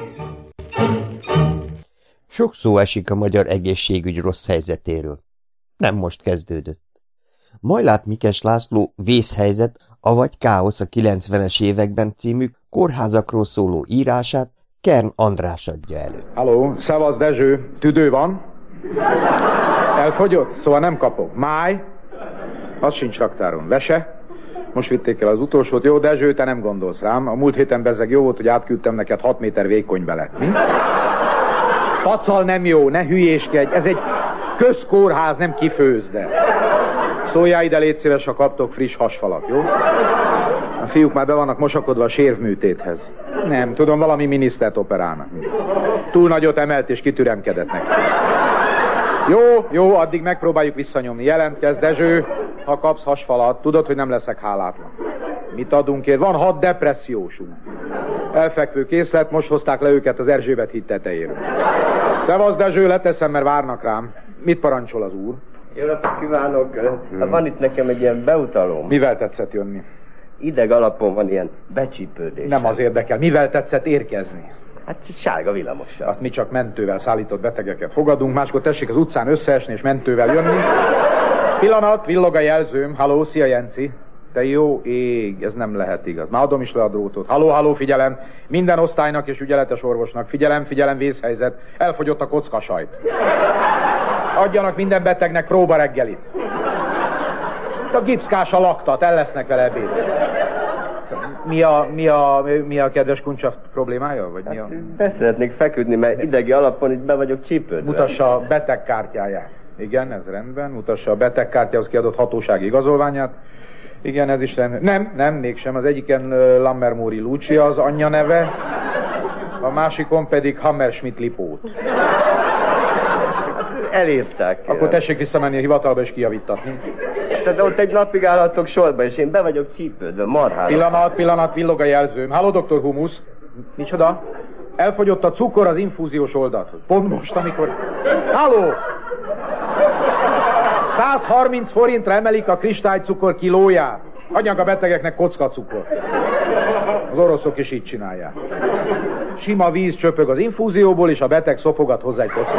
Sok szó esik a magyar egészségügy rossz helyzetéről. Nem most kezdődött. Majlát Mikes László Vészhelyzet, avagy Káosz a 90-es években című kórházakról szóló írását Kern András adja elő. Halló, szevasz Dezső, tüdő van? Elfogyott? Szóval nem kapok. Máj? Az sincs raktáron. Vese? Most vitték el az utolsót. Jó, Dezső, te nem gondolsz rám. A múlt héten bezzeg jó volt, hogy átküldtem neked 6 méter vékony bele. Mi? Pacal nem jó, ne hülyéskedj. Ez egy közkórház, nem kifőzde. Szóljál ide, légy szíves, ha kaptok friss hasfalat, jó? A fiúk már be vannak mosakodva a sérvműtéthez. Nem, tudom, valami minisztert operálnak. Túl nagyot emelt és kitüremkedett neki. Jó, addig megpróbáljuk visszanyomni. Jelentkezz, Dezső, ha kapsz hasfalat, tudod, hogy nem leszek hálátlan. Mit adunk ér? Van 6 depressziósunk. Elfekvő készlet, most hozták le őket az Erzsébet híd tetejéről. Szevasz, Dezső, leteszem, mert várnak rám. Mit parancsol az úr? Jó napot kívánok! Van itt nekem egy ilyen beutalóm. Mivel tetszett jönni? Ideg alapon van ilyen becsípődés. Nem az érdekel. Mivel tetszett érkezni? Hát sárga villamossal. Hát mi csak mentővel szállított betegeket fogadunk, máskor tessék az utcán összeesni és mentővel jönni. Pillanat, villog a jelzőm. Halló, szia Jenci. Te jó ég, ez nem lehet igaz. Már adom is le a drótot. Halló, figyelem. Minden osztálynak és ügyeletes orvosnak. Figyelem, vészhelyzet. Elfogyott a kockasajt. Adjanak minden betegnek próba reggelit. A gipszkás a laktat, el lesznek vele ebéd. Mi a kedves kuncsa problémája? Vagy mi a... Be szeretnék feküdni, mert idegi alapon itt be vagyok csípődve. Mutassa a betegkártyáját. Igen, ez rendben. Mutassa a betegkártyához kiadott hatósági igazolványát. Igen, ez is rendben. Nem, mégsem. Az egyiken Lammermóri Lucia az anyja neve, a másikon pedig Hammerschmidt Lipót. Elírták. Akkor tessék visszamenni a hivatalba és kijavítatni. De ott egy napig állhatok sorba, és én be vagyok csípődve, marhára. Pillanat, villog a jelzőm. Halló, doktor Humusz. Micsoda? Elfogyott a cukor az infúziós oldathoz. Pont most, amikor... Halló! 130 forintra emelik a kristálycukor kilóját. Adják a betegeknek kockacukor. Az oroszok is így csinálják. Sima víz csöpög az infúzióból, és a beteg szopogat hozzá egy kockát.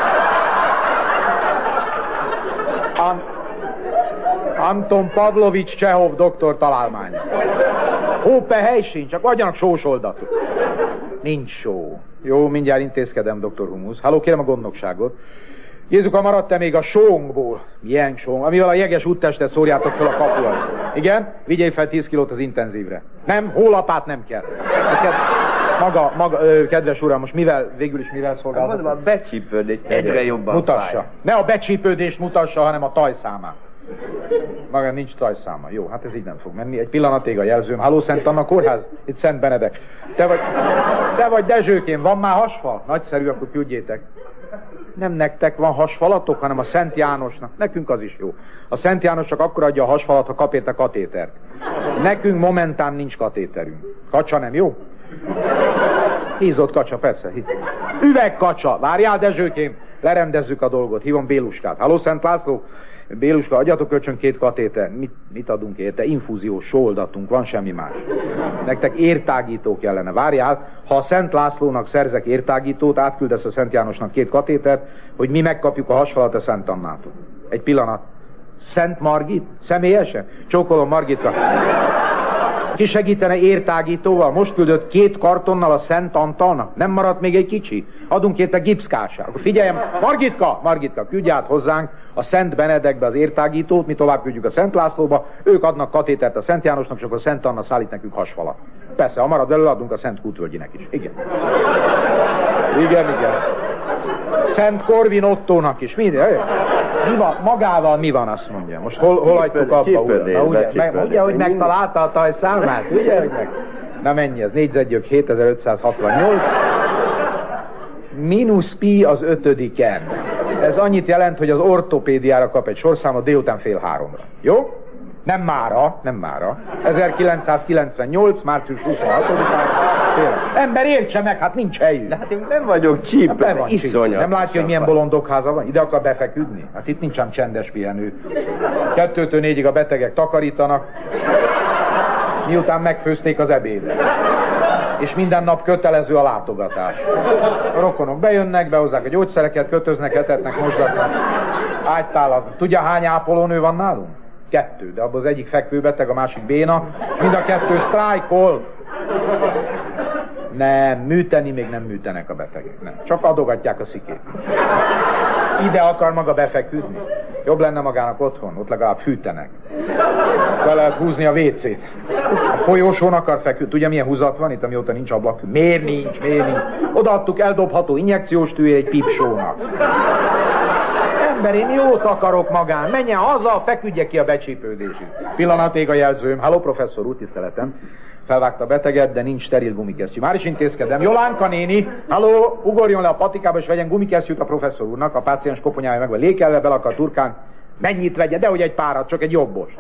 Anton Pavlovics Csehov doktor találmánya. Hópehely sincs, csak adjanak sós oldatot. Nincs só. Jó, mindjárt intézkedem, doktor Humusz. Halló, kérem a gondnokságot. Jézuka, maradt-e még a sónkból? Milyen sónk? Amivel a jeges úttestet szórjátok fel a kapulat. Igen? Vigyél fel 10 kilót az intenzívre. Nem, hólapát nem kell. Maga, kedves uram, most végül is mivel szolgáltatok? Mondom, a becsípődést egyre jobban mutassa. Fáj. Ne a becsípődést mutassa, hanem a tajszámát. Maga nincs tajszáma. Jó, hát ez így nem fog menni. Egy pillanatig a jelzőm. Halló, Szent Anna kórház? Itt Szent Benedek. Te vagy Dezsőkém, van már hasfal? Nagyszerű, akkor küldjétek. Nem nektek van hasfalatok, hanem a Szent Jánosnak. Nekünk az is jó. A Szent János csak akkor adja a hasfalat, ha kap érte katétert. Nekünk momentán nincs katéterünk. Kacsa nem jó? Hízott kacsa, persze. Üvegkacsa. Várjál, Dezsőkém. lerendezzük a dolgot, hívom Béluskát. Halló, Szent László? Béluska, adjatok kölcsön 2 katéter. Mit adunk érte? Infúziós sóoldatunk, van semmi más. Nektek értágító kellene. Várjál, ha a Szent Lászlónak szerzek értágítót, átküldesz a Szent Jánosnak 2 katétert, hogy mi megkapjuk a hasfalat a Szent Annától. Egy pillanat. Szent Margit? Személyesen? Csókolom, Margitka. Ki segítene értágítóval? Most küldött 2 kartonnal a Szent Antalnak. Nem maradt még egy kicsi? Adunk érte gipszkását. Akkor figyeljem, Margitka, küldj át hozzánk a Szent Benedekbe az értágítót, mi tovább küldjük a Szent Lászlóba, ők adnak katétert a Szent Jánosnak, és akkor a Szent Anna szállít nekünk hasfalat. Persze, ha marad belőle, adunk a Szent Kútvölgyinek is. Igen. Igen. Szent Korvin Ottónak is. Minden. Mi van? Magával mi van, azt mondja. Most hol hagytuk abba, uram? Ugye, hogy megtalálta a tajszámát? Ugye, hogy meg... Na mennyi ez? Négyzetgyök 7568. Mínusz pi az 5-en. Ez annyit jelent, hogy az ortopédiára kap egy sorszámot délután 2:30. Jó? Nem mára. 1998. március 26-án. Ember értse meg, hát nincs helyünk. De hát én nem vagyok csípő, iszonyat. Nem látja, hogy milyen bolondok háza van? Ide akar befeküdni? Hát itt nincs ám csendes pihenő. 2-től 4-ig a betegek takarítanak, miután megfőzték az ebédet. És minden nap kötelező a látogatás. A rokonok bejönnek, behozzák a gyógyszereket, kötöznek, etetnek, mosdatnak, ágytálaznak. Tudja, hány ápolónő van nálunk? 2, de abban az egyik fekvőbeteg, a másik béna, mind a 2 sztrájkol. Nem, műteni még nem műtenek a betegek, nem. Csak adogatják a szikét. Ide akar maga befeküdni. Jobb lenne magának otthon, ott legalább fűtenek. Be lehet húzni a WC-t. A folyósón akar feküdni. Tudja, milyen húzat van itt, amióta nincs ablak? Miért nincs? Odaadtuk eldobható injekciós tűjét egy pipsónak. Ember, én jót akarok magán. Menjen haza, feküdje ki a becsípődését. Pillanatig a jelzőm. Halló, professzor úr, tiszteletem. Felvágta a beteget, de nincs steril gumikesztyű. Már is intézkedem. Jolánka néni, halló, ugorjon le a patikába, és vegyen gumikesztyűt a professzor úrnak. A páciens koponyája meg van lékelve, bele akar turkán. Mennyit vegye? Dehogy egy párat, csak egy jobbos.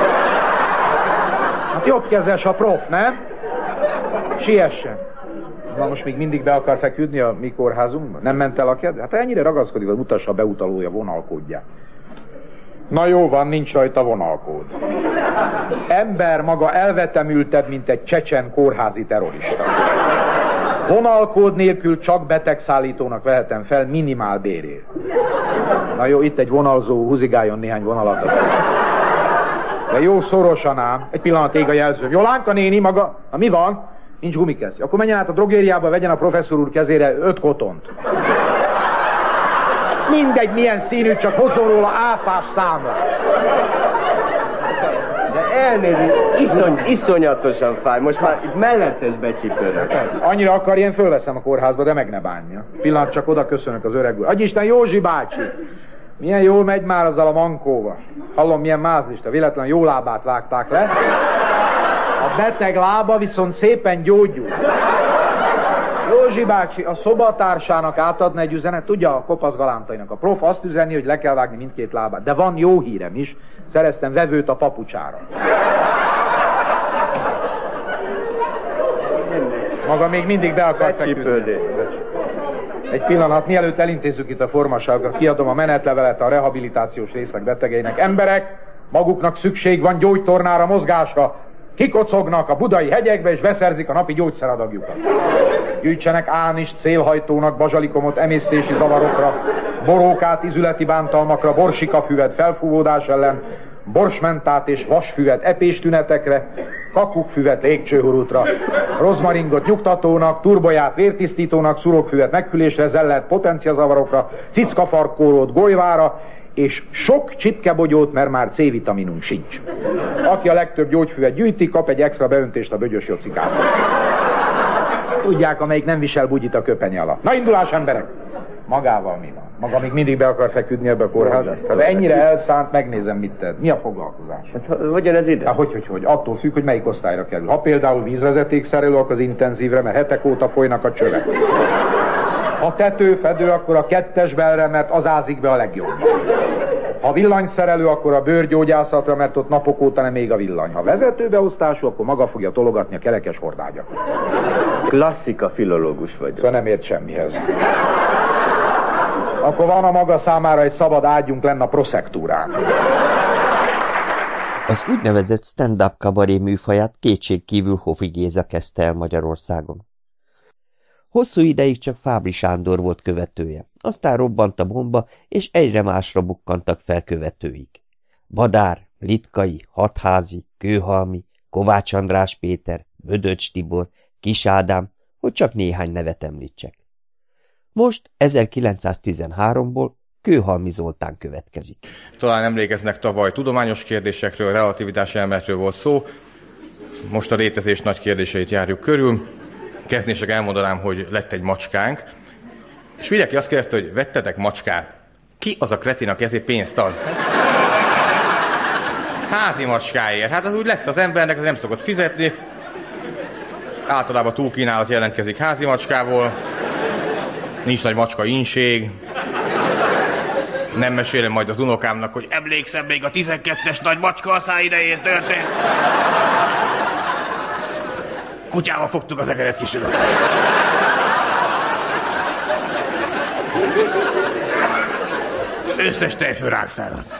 Hát jobbkezes a prof, nem? Siessen. Na most még mindig be akar feküdni a mi kórházunkba? Nem ment el a kedve? Hát ennyire ragaszkodik, hogy mutassa a beutalója vonalkódját. Na jó van, nincs rajta vonalkód. Ember maga elvetemültebb, mint egy csecsen kórházi terrorista. Vonalkód nélkül csak betegszállítónak vehetem fel minimál bérért. Na jó, itt egy vonalzó, húzigáljon néhány vonalat. De jó szorosan ám. Egy pillanatig a jelzőm. Jolánka néni maga, na mi van? Nincs gumikesztyű. Akkor menjen át a drogériába, vegyen a professzor úr kezére 5 kotont. Mindegy milyen színű, csak hozzon róla áfás számra. De elnézést, iszonyatosan fáj. Most már itt mellettes becsípőrök. Annyira akar, én fölveszem a kórházba, de meg ne bánja. Pillanat, csak oda köszönök az öreg úr. Adj Isten, Józsi bácsi! Milyen jól megy már azzal a mankóval. Hallom, milyen mázlista. Véletlen jó lábát vágták le. A beteg lába viszont szépen gyógyul. Józsi bácsi, a szobatársának átadna egy üzenet, tudja, a kopasz galántainak. A prof azt üzeni, hogy le kell vágni mindkét lábát. De van jó hírem is, szereztem vevőt a papucsára. Maga még mindig be akar feküdni. Egy pillanat, mielőtt elintézzük itt a formaságokat, kiadom a menetlevelet a rehabilitációs részleg betegeinek. Emberek, maguknak szükség van gyógytornára, mozgásra. Kikocognak a budai hegyekbe, és beszerzik a napi gyógyszeradagjukat. Gyűjtsenek ánist, célhajtónak, bazsalikomot, emésztési zavarokra, borókát, izületi bántalmakra, borsikafüvet, felfúvódás ellen, borsmentát és vasfüvet epéstünetekre, kakukfüvet légcsőhurutra, rozmaringot nyugtatónak, turboját vértisztítónak, szurokfüvet megkülésre, zellert potenciazavarokra, cickafarkórót golyvára, és sok csipkebogyót, mert már C-vitaminunk sincs. Aki a legtöbb gyógyfüvet gyűjti, kap egy extra beöntést a bögyös jocikát. Tudják, amelyik nem visel bugyit a köpenye alatt. Na, indulás, emberek! Magával mi van? Maga még mindig be akar feküdni ebbe a kórházba? Hát ennyire elszánt, megnézem, mit tett. Mi a foglalkozás? Hát, hogyan ez ide? Hát, hogy? Attól függ, hogy melyik osztályra kerül. Ha például vízvezetékszerelő, akkor az intenzívre, mert hetek óta folynak a csövek. Ha tetőfedő, akkor a 2-es belre, mert az ázik be a legjobb. Ha villanyszerelő, akkor a bőrgyógyászatra, mert ott napok óta nem ég a villany. Ha vezetőbeosztású, akkor maga fogja tologatni a kerekes hordágyakat. Klasszika filológus vagyok. Szóval nem ért semmihez. Akkor van a maga számára egy szabad ágyunk lenne a proszektúrán. Az úgynevezett stand-up kabaré műfaját kétségkívül Hofi Géza kezdte el Magyarországon. Hosszú ideig csak Fábri Sándor volt követője, aztán robbant a bomba, és egyre másra bukkantak fel követőik. Badár, Litkai, Hatházi, Kőhalmi, Kovács András Péter, Bödöcs Tibor, Kis Ádám, hogy csak néhány nevet említsek. Most 1913-ból Kőhalmi Zoltán következik. Talán emlékeznek, tavaly tudományos kérdésekről, relativitási elméletről volt szó. Most a létezés nagy kérdéseit járjuk körül. Kezdések elmondanám, hogy lett egy macskánk. És mindenki azt kérdezte, hogy vettetek macskát? Ki az a kretin, aki ezért pénzt ad? Házi macskáért. Hát az úgy lesz az embernek, az nem szokott fizetni. Általában túlkínálat jelentkezik házi macskából. Nincs nagy macska ínség. Nem mesélem majd az unokámnak, hogy emlékszem, még a 12-es nagy macska aszá idején történt. Kutyával fogtuk az egeret, kis urak. Összes tejfő rákszárad.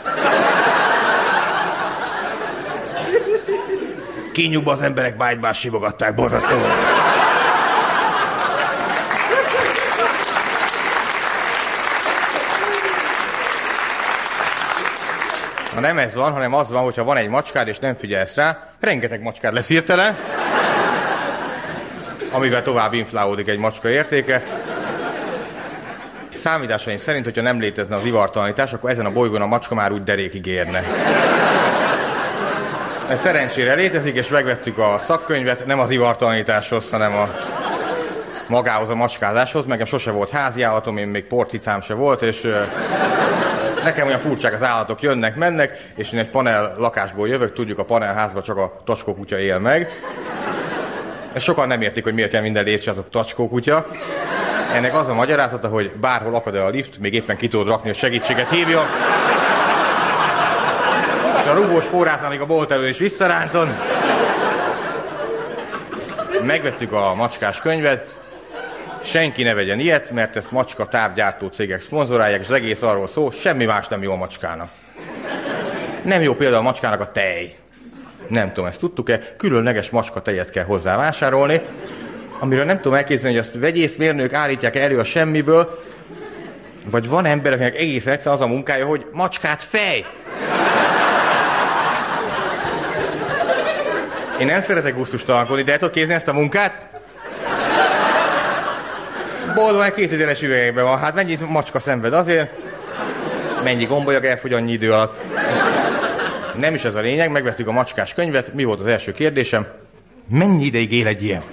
Kínjukba az emberek bájtbán simogatták, borzasztó. Ha nem ez van, hanem az van, hogyha van egy macskád és nem figyelsz rá, rengeteg macskád lesz hirtelen, amivel tovább inflálódik egy macska értéke. Számításaim szerint, hogyha nem létezne az ivartalanítás, akkor ezen a bolygón a macska már úgy derékig érne. Ez szerencsére létezik, és megvettük a szakkönyvet, nem az ivartalanításhoz, hanem a magához, a macskázáshoz. Nekem sose volt háziállatom, én még porcicám se volt, és nekem olyan furcsák az állatok, jönnek, mennek, és én egy panel lakásból jövök, tudjuk, a panelházban csak a tacskókutya él meg. És sokan nem értik, hogy miért kell minden lépcső azok tacskókutya. Ennek az a magyarázata, hogy bárhol akad-e a lift, még éppen ki tudod rakni, hogy segítséget hívja. És a rugós pórázna még a bolt elő is visszaránton. Megvettük a macskás könyvet. Senki ne vegyen ilyet, mert ezt macska távgyártó cégek szponzorálják, és az egész arról szól, semmi más nem jó a macskának. Nem jó például a macskának a tej. Nem tudom, ezt tudtuk-e, különleges macska tejet kell hozzá vásárolni, amiről nem tudom elképzelni, hogy azt vegyészmérnők állítják elő a semmiből, vagy van ember, akinek egészen egyszer az a munkája, hogy macskát fej. Én nem szeretek gusztustalankodni, de el tudod kézni ezt a munkát? Boldogan 2 literes üvegekben van, hát mennyi macska szenved azért, mennyi gombolyag elfogy annyi idő alatt. Nem is ez a lényeg, megvettük a macskás könyvet, mi volt az első kérdésem? Mennyi ideig él egy ilyen?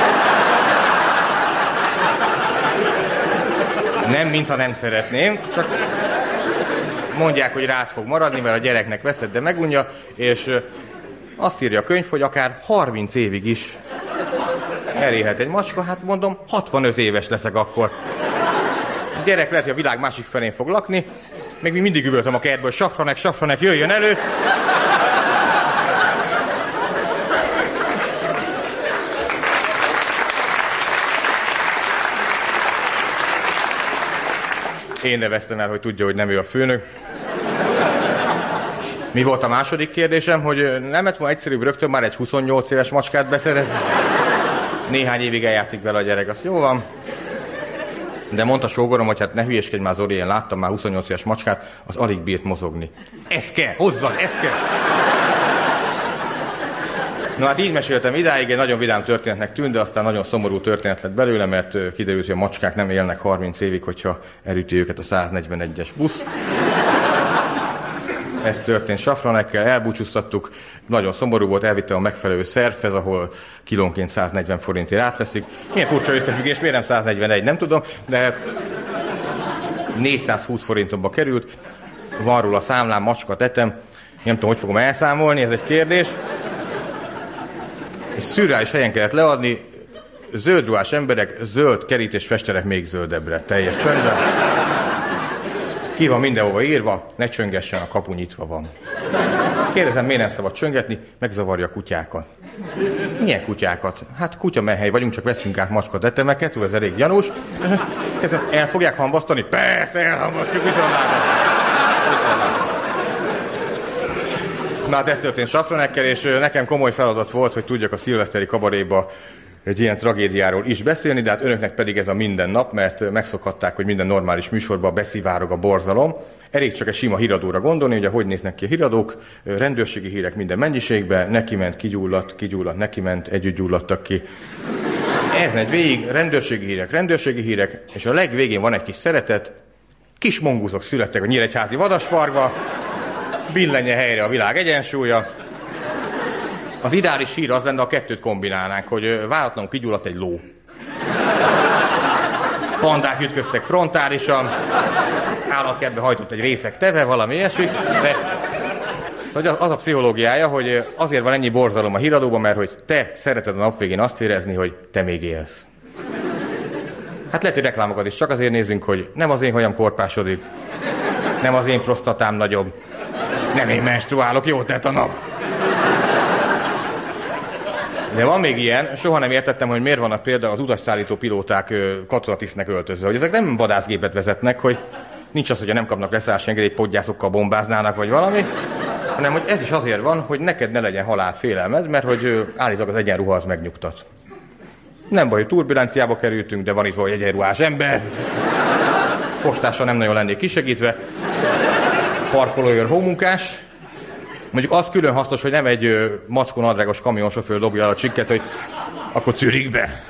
Nem, mintha nem szeretném, csak mondják, hogy rád fog maradni, mert a gyereknek veszed, de megunja, és azt írja a könyv, hogy akár 30 évig is elélhet egy macska, hát mondom, 65 éves leszek akkor. A gyerek lehet, hogy a világ másik felén fog lakni, még mindig üvöltöm a kertből, safranek, jöjjön elő. Én neveztem el, hogy tudja, hogy nem ő a főnök. Mi volt a második kérdésem, hogy nem lett volna egyszerűbb rögtön már egy 28 éves macskát beszerezni? Néhány évig eljátszik vele a gyerek, azt jó van. De mondta sógorom, hogy hát ne hülyéskedj már, Zoli, én láttam már 28 éves macskát, az alig bírt mozogni. Ez kell, hozzad, ez kell! No hát így meséltem idáig, egy nagyon vidám történetnek tűnt, de aztán nagyon szomorú történet lett belőle, mert kiderült, hogy a macskák nem élnek 30 évig, hogyha elüti őket a 141-es busz. Ez történt Safranekkel, elbúcsúztattuk, nagyon szomorú volt, elvittem a megfelelő szervhez, ahol kilónként 140 forintért átveszik. Milyen furcsa összefüggés, miért nem 141, nem tudom, de 420 forintomba került, van róla a számlám, macska tetem, nem tudom, hogy fogom elszámolni, ez egy kérdés. És szürreális helyen kellett leadni, zöldruhás emberek, zöld kerítés festenek még zöldebbre, teljes csöndben. Ki van mindenhova írva, ne csöngessen, a kapu nyitva van. Kérdezem, miért nem szabad csöngetni, megzavarja a kutyákat. Milyen kutyákat? Hát kutyamehely vagyunk, csak veszünk át macska tetemeket, ez elég gyanús. El fogják hambasztani? Persze, elhambasztjuk, Na hát ez történt Safranekkel, és nekem komoly feladat volt, hogy tudjak a szilveszteri kabaréba egy ilyen tragédiáról is beszélni, de hát önöknek pedig ez a minden nap, mert megszokhatták, hogy minden normális műsorban beszivárog a borzalom. Elég csak egy sima híradóra gondolni, hogy hogy néznek ki a híradók, rendőrségi hírek minden mennyiségben, neki ment, kigyulladt, neki ment, együtt gyulladtak ki. Ez megy végig, rendőrségi hírek, és a legvégén van egy kis szeretet, kis monguzok születtek a Nyíregyházi vadasparkba, billenje helyre a világ egyensúlya. Az ideális hír az lenne, a kettőt kombinálnánk, hogy váratlanul kigyulladt egy ló. Pandák ütköztek frontálisan, állatkertbe hajtott egy részeg teve, valami ilyesmi, de szóval az a pszichológiája, hogy azért van ennyi borzalom a híradóban, mert hogy te szereted a nap végén azt érezni, hogy te még élsz. Hát lehet, hogy reklámokat is csak azért nézünk, hogy nem az én hajam korpásodik, nem az én prostatám nagyobb, nem én menstruálok, jót tett a nap. De van még ilyen, soha nem értettem, hogy miért vannak például az utasszállító pilóták katonatisztnek öltözve, hogy ezek nem vadászgépet vezetnek, hogy nincs az, hogyha nem kapnak leszállási engedélyt, podgyászokkal bombáznának, vagy valami, hanem hogy ez is azért van, hogy neked ne legyen halálfélelmed, mert hogy állítólag az egyenruha az megnyugtat. Nem baj, hogy turbulenciába kerültünk, de van itt valahogy egyenruhás ember. Postással nem nagyon lennék kisegítve. Parkolóőr hómunkás. Mondjuk az külön hasznos, hogy nem egy mackó nadrágos kamionsofőr dobja el a csikket, hogy akkor Zürichbe.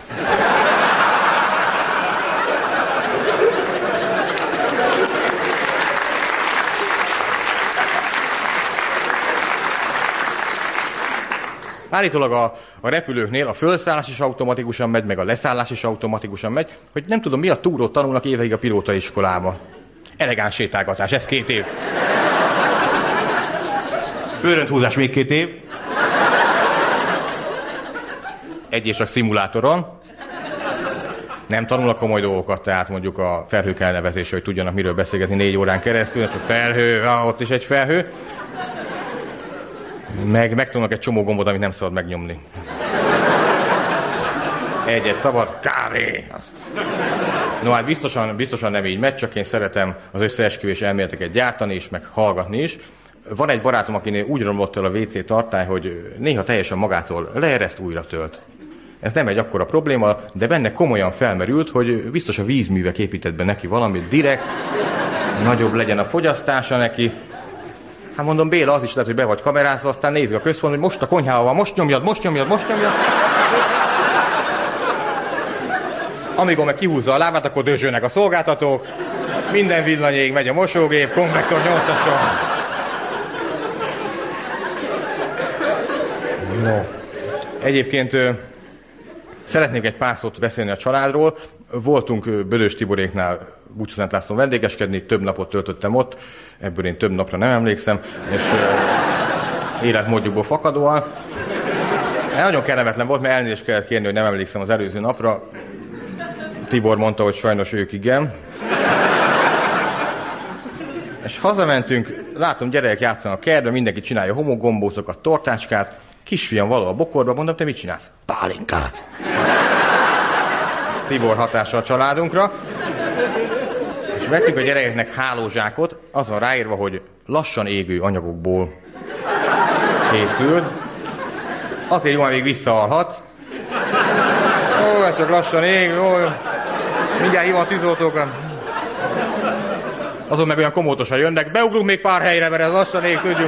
Állítólag a repülőknél a fölszállás is automatikusan megy, meg a leszállás is automatikusan megy, hogy nem tudom, mi a túrót tanulnak évekig a pilótaiskolába. Elegáns sétálgatás, ez 2 év. Őrönthúzás még 2 év. Egy és csak szimulátoron. Nem tanulnak komoly dolgokat, tehát mondjuk a felhők elnevezése, hogy tudjanak miről beszélgetni 4 órán keresztül, csak felhő, ott is egy felhő. Megtanulnak egy csomó gombot, amit nem szabad megnyomni. Egyet szabad, kávé. Azt. No hát biztosan nem így megy, csak én szeretem az összeesküvés elméleteket gyártani is, meg hallgatni is. Van egy barátom, akinél úgy romlott el a WC tartály, hogy néha teljesen magától leereszt, újra tölt. Ez nem egy akkora probléma, de benne komolyan felmerült, hogy biztos a vízművek épített be neki valamit direkt, nagyobb legyen a fogyasztása neki. Hát mondom, Béla, az is lehet, hogy be vagy kamerázva, aztán nézzük a központ, hogy most a konyhában van, most nyomjad. Amikor meg kihúzza a lábát, akkor dörzsölnek a szolgáltatók, minden villanyég megy a mosógép, konvektor 8-ason. No. Egyébként szeretnék egy pár szót beszélni a családról. Voltunk Bödös Tiboréknál Búcsú-Szent Lászlón vendégeskedni, több napot töltöttem ott, ebből én több napra nem emlékszem, és életmódjukból fakadóan. Nagyon kellemetlen volt, mert elnézést kellett kérni, hogy nem emlékszem az előző napra. Tibor mondta, hogy sajnos ők igen. És hazamentünk, látom, gyerekek játszanak a kertben, mindenki csinálja homogombózokat, tortácskát. Kisfiam való a bokorba, mondom, te mit csinálsz? Pálinkát. Tibor hatása a családunkra. És vettünk a gyerekeknek hálózsákot, az van ráírva, hogy lassan égő anyagokból készült. Azért jó, még visszaalhatsz. Ó, ez csak lassan égő, ó, mindjárt hívom a tűzoltókat. Azon meg olyan komótosan jönnek, beugrunk még pár helyre, mert ez lassan ég, tudjuk.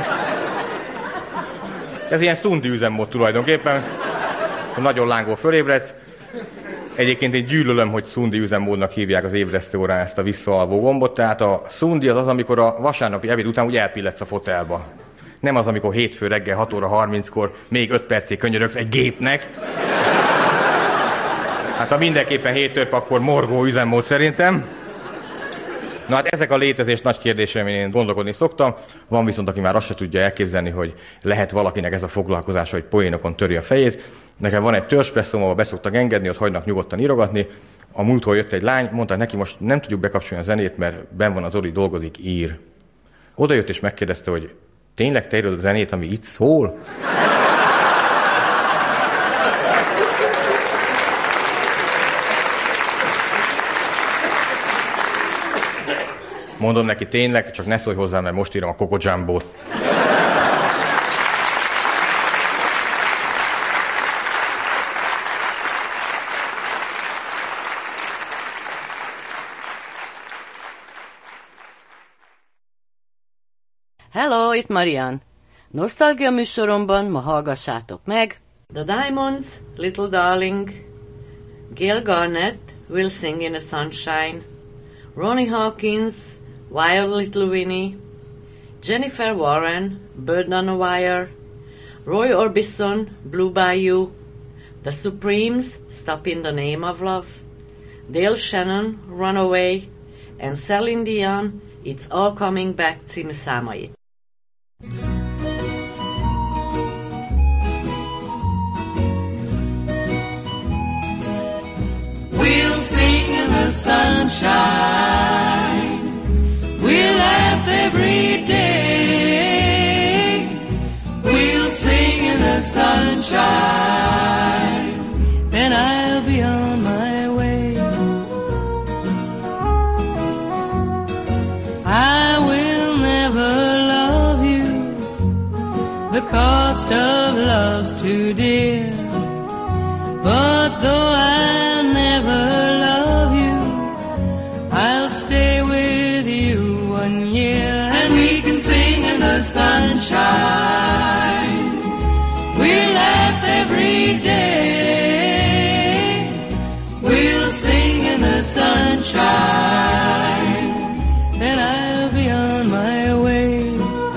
Ez ilyen szundi üzemmód tulajdonképpen. Nagyon lángol fölébredsz. Egyébként én gyűlölöm, hogy szundi üzemmódnak hívják az ébresztő órán ezt a visszaalvó gombot. Tehát a szundi az, amikor a vasárnapi ebéd után úgy elpilletsz a fotelba. Nem az, amikor hétfő reggel 6 óra 30-kor még 5 percig könyörögsz egy gépnek. Hát ha mindenképpen 7 törp, akkor morgó üzemmód szerintem. Na hát ezek a létezés nagy kérdése, amin én gondolkodni szoktam. Van viszont, aki már azt se tudja elképzelni, hogy lehet valakinek ez a foglalkozása, hogy poénokon töri a fejét. Nekem van egy törzspresszóm, ahol beszoktak engedni, ott hagynak nyugodtan írogatni. A múltkor jött egy lány, mondta neki, most nem tudjuk bekapcsolni a zenét, mert benn van az Zoli, dolgozik, ír. Oda jött és megkérdezte, hogy tényleg te írod a zenét, ami itt szól? Mondom neki, tényleg, csak ne szólj hozzá, mert most írom a Coco Jumbo-t. Hello, itt Marian. Nosztalgia műsoromban ma hallgassátok meg The Diamonds, Little Darling, Gail Garnett, We'll Sing in the Sunshine, Ronnie Hawkins, Wild Little Winnie, Jennifer Warren, Bird on a Wire, Roy Orbison, Blue Bayou, The Supremes, Stop in the Name of Love, Dale Shannon, Runaway, and Celine Dion, It's All Coming Back című számait. We'll sing in the sunshine. We'll laugh every day. We'll sing in the sunshine. Then I'll be on my way. I will never love you. The cost of love's too dear. But though I never love you, I'll stay with you 1 year, and we can sing in the sunshine. We'll laugh every day. We'll sing in the sunshine. Then I'll be on my way.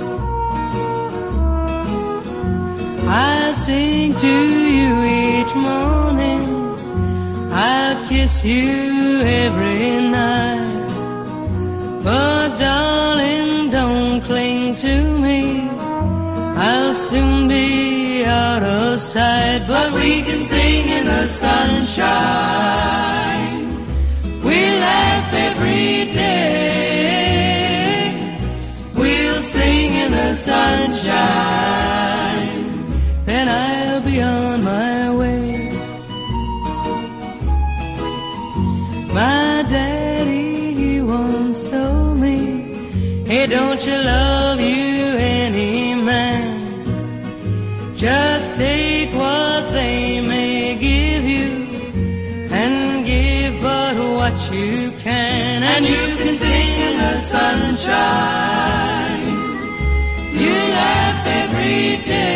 I'll sing to you each morning. I'll kiss you every night. But darling, don't cling to me. I'll soon be out of sight. But we can sing in the sunshine. We'll laugh every day. We'll sing in the sunshine. Then I'll be on my way. My daddy, he once told me, hey, don't you love you any man? Just take what they may give you and give but what you can, and you can sing in the sunshine. You laugh every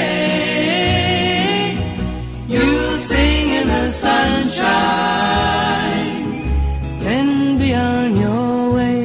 day. You'll sing in the sunshine. Then be on your way.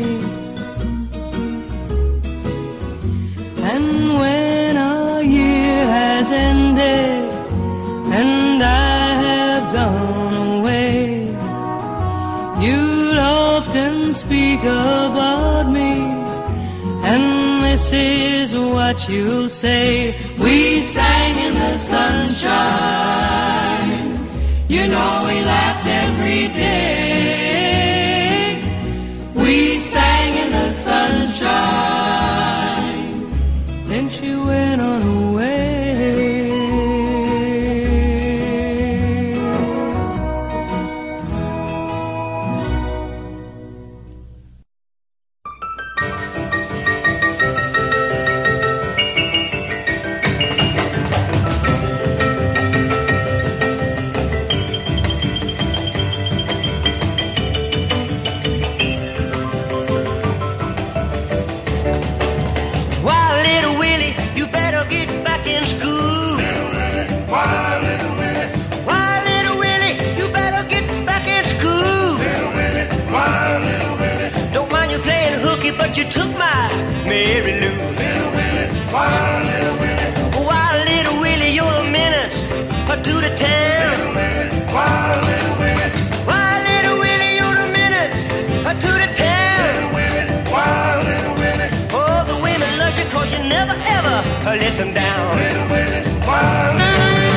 And when a year has ended and I have gone away, you'll often speak about me, and this is what you'll say. We sang in the sunshine. You know we laughed every day. We sang in the sunshine. Then she went on her way. But you took my Mary Lou. Little Willie, why, little Willie? Why, little Willie, you're a menace to the town. Little Willie, why, little Willie? Why, little Willie, you're a menace to the town. Little Willie, why, little Willie? Oh, the women love you 'cause you never ever let them down. Little Willie, why, little Willie?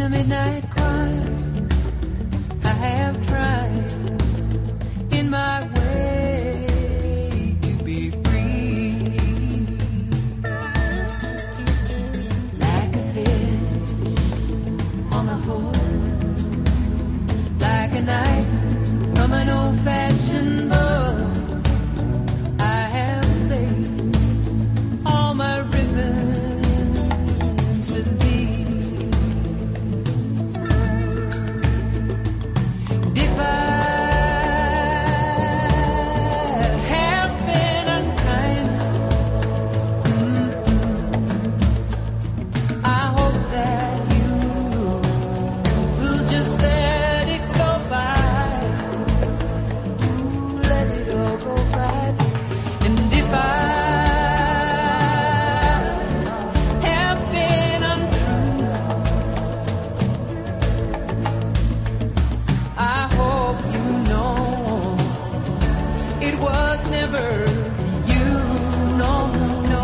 the midnight choir, I have tried in my way to be free. Like a fish on the hook, like a knife from an old-fashioned book, I have saved all my ribbons with thee. If I have been unkind, I hope that you will just let it go by. Let it all go by. And if I have been untrue, I hope you know it was never to you. No, no.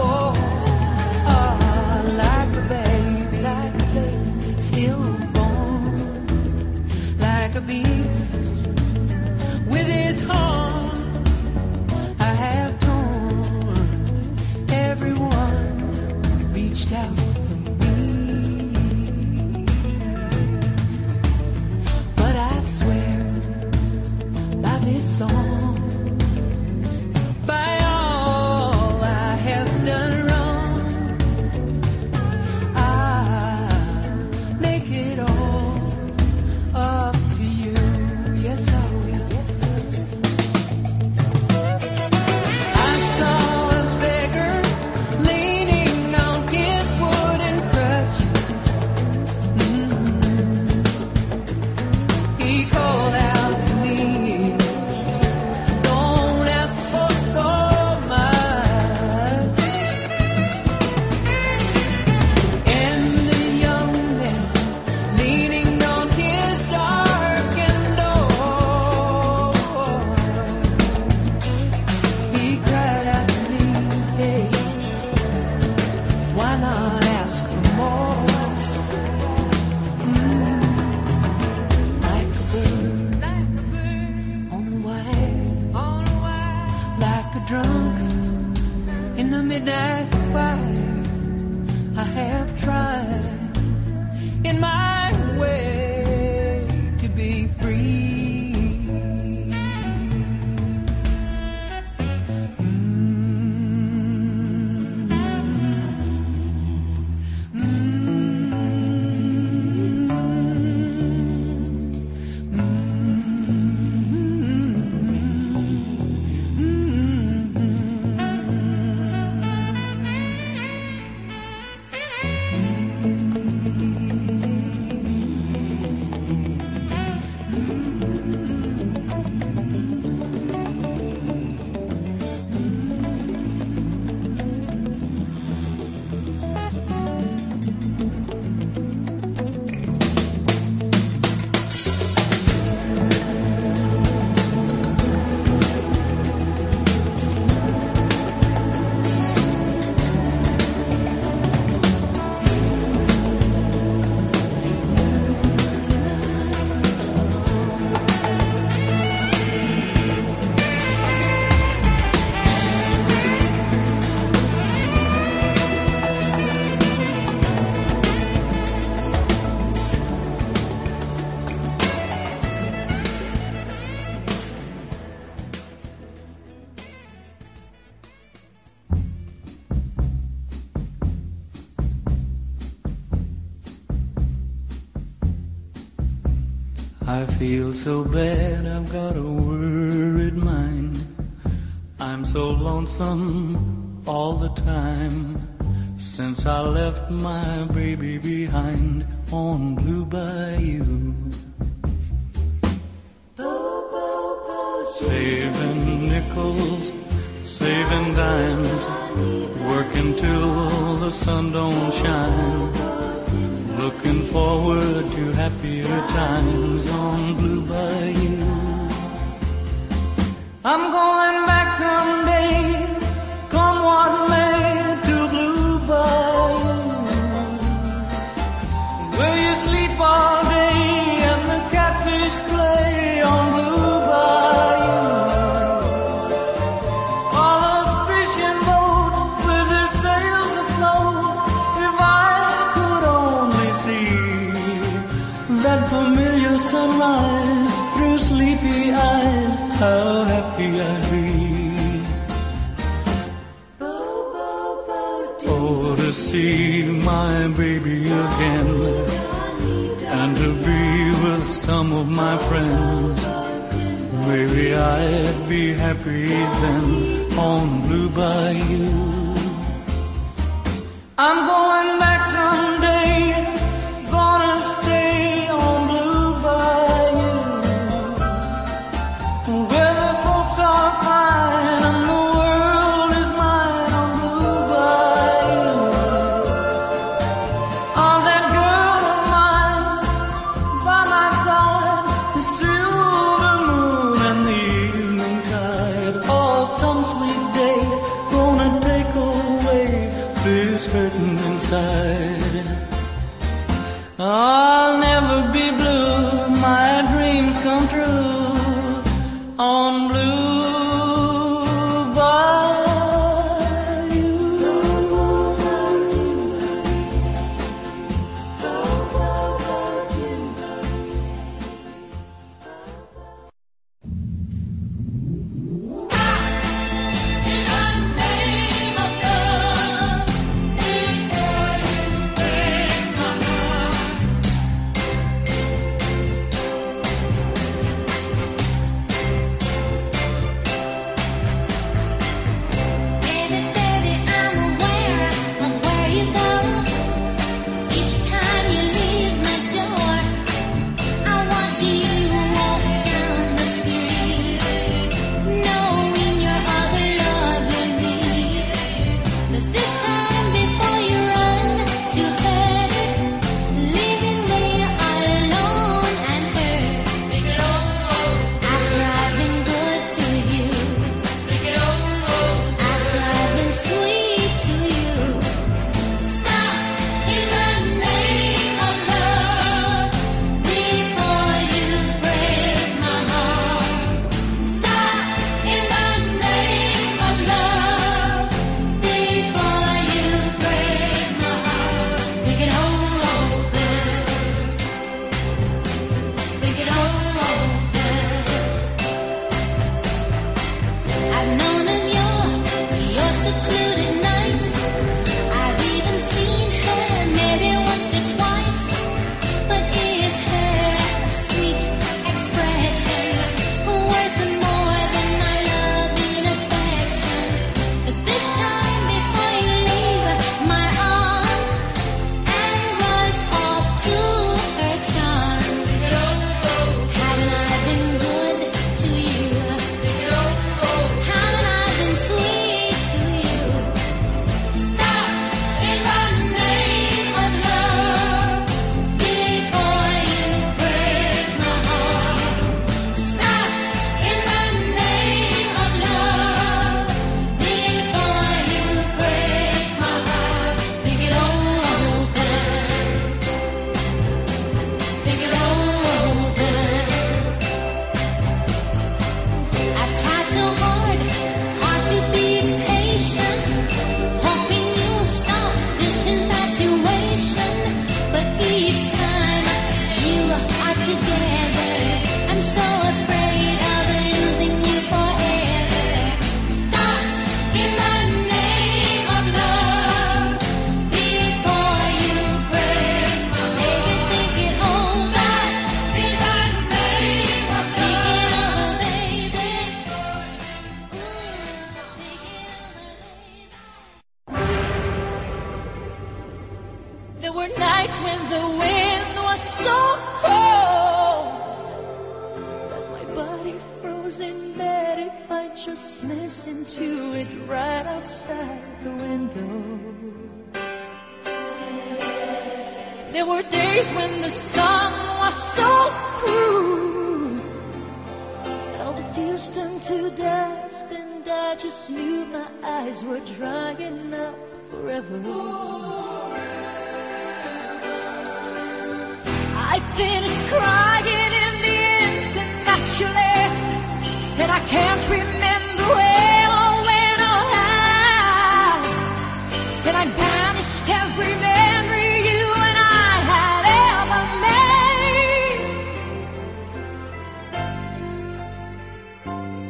Like a baby, still born, like a beast with his horn, I have torn. Everyone reached out for me, but I swear by this song, by all I have done wrong, I make it all up to you. Yes, I will. Yes, sir. I saw a beggar leaning on his wooden crutch. He called out to me, don't ask for so much. And the young man leaning on his darkened door, he cried out to me, hey, why not ask for more? Like a bird on the wire, like a drunk in the midnight choir, I have tried in my way to be free. I feel so bad, I've got a worried mind. I'm so lonesome all the time since I left my baby behind on Blue Bayou. Saving nickels, saving dimes, working till the sun don't shine. Looking forward to happier times on Blue Bayou. I'm going back someday, come what may, to Blue Bayou, where you sleep how happy I'd be. Oh, to see my baby again, and to be with some of my friends. Maybe I'd be happy then on Blue Bayou. I'm going back someday, gonna stay on Blue Bayou, where the folks are fine and the world is mine on Blue Bayou. Oh, that girl of mine by my side, the silver moon and the evening tide. Oh, some sweet day gonna take away this hurting inside. I'll never be blue, my dreams come true on Blue just listen to it right outside the window. There were days when the sun was so cruel, and all the tears turned to dust, and I just knew my eyes were drying up forever. I finished crying in the instant that you left, and I can't remember where or when or how, and I banished every memory you and I had ever made.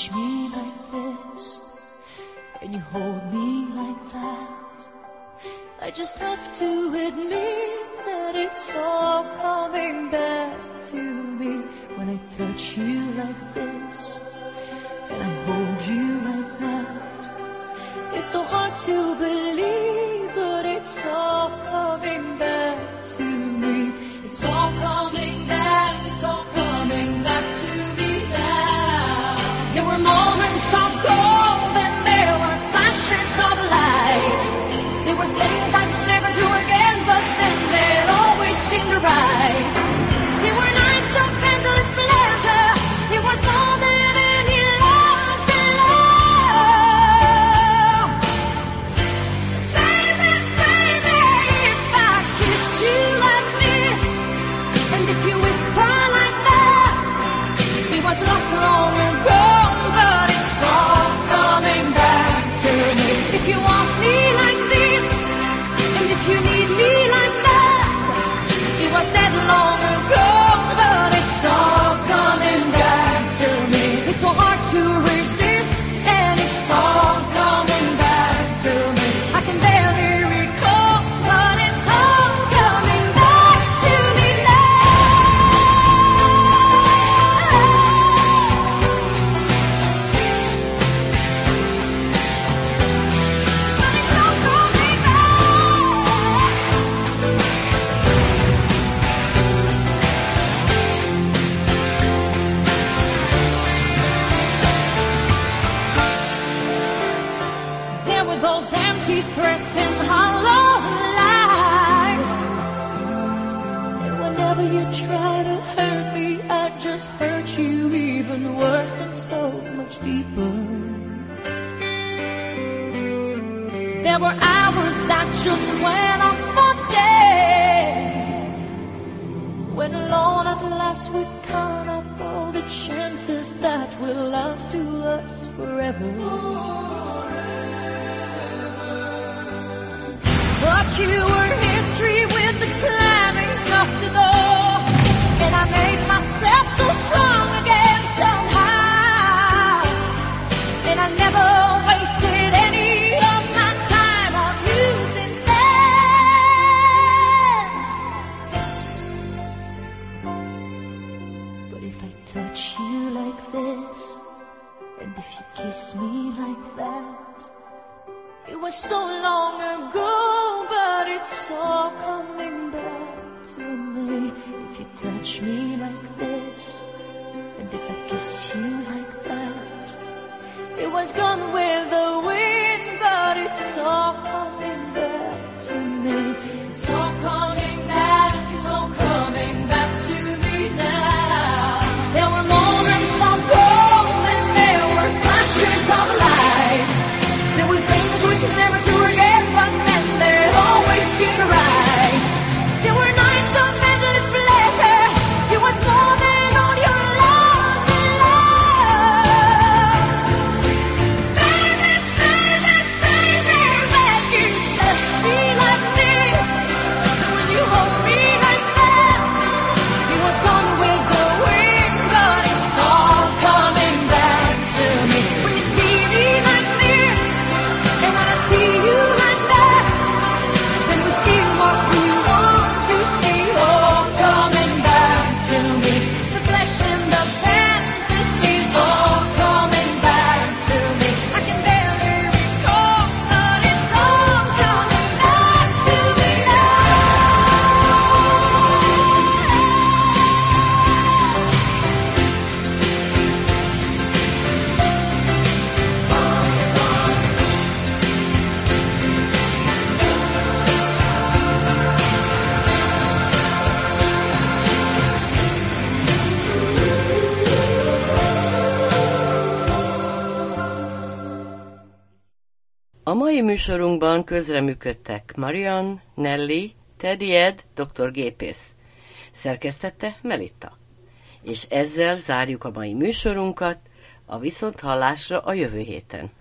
touch me like this, and you hold me like that, I just have to admit that it's all coming back to me. When I touch you like this, and I hold you like that, it's so hard to believe, but it's all coming back to me. It's all coming back, it's all coming back to me now. There were moments of gold and there were flashes of light. There were things I'd never do again, but then they'd always seem to right. There were nights of endless pleasure. It was more than any loss in love. Baby, baby, if I kiss you like this, and if you whisper like that, it was lost long ago, but it's all coming back to me. If you want me like this, and if you need me like that, it was dead long ago, but it's all coming back to me. It's so hard to resist, and it's all coming back to me. I can barely recall, but it's all coming back to me There were those empty threats and hollow lies, and whenever you try to hurt me, I just hurt you even worse than so much deeper. There were hours that just went on for days, when alone at last we count up all the chances that will last to us forever. But you were history with the slamming of the door, and I made myself so strong again somehow, and I never wasted any of my time on you since then. But if I touch you like this, and if you kiss me like that, it was so long ago, but it's all coming back to me. If you touch me like this, and if I kiss you like that, it was gone with the wind, but it's all coming back to me. It's all coming back, it's all coming back to me now. There were moments of gold and there were flashes of light. There were things we could never do again, but then they'd always seem right. There were nights of endless pleasure. It was more than all your lost in love. Baby, baby, baby, when you touch me like this, when you hold me like that, it was gone with the wind, but it's all coming back to me. When you see me like this, and when I see you like that, then we see what we want to see, all coming back to me. The flesh and the fantasies, all coming back to me. I can barely recall, but it's all coming back to me A mai műsorunkban közreműködtek Marian, Nelly, Teddy Ed, Dr. Gépész. Szerkesztette Melitta. És ezzel zárjuk a mai műsorunkat, a viszonthallásra a jövő héten.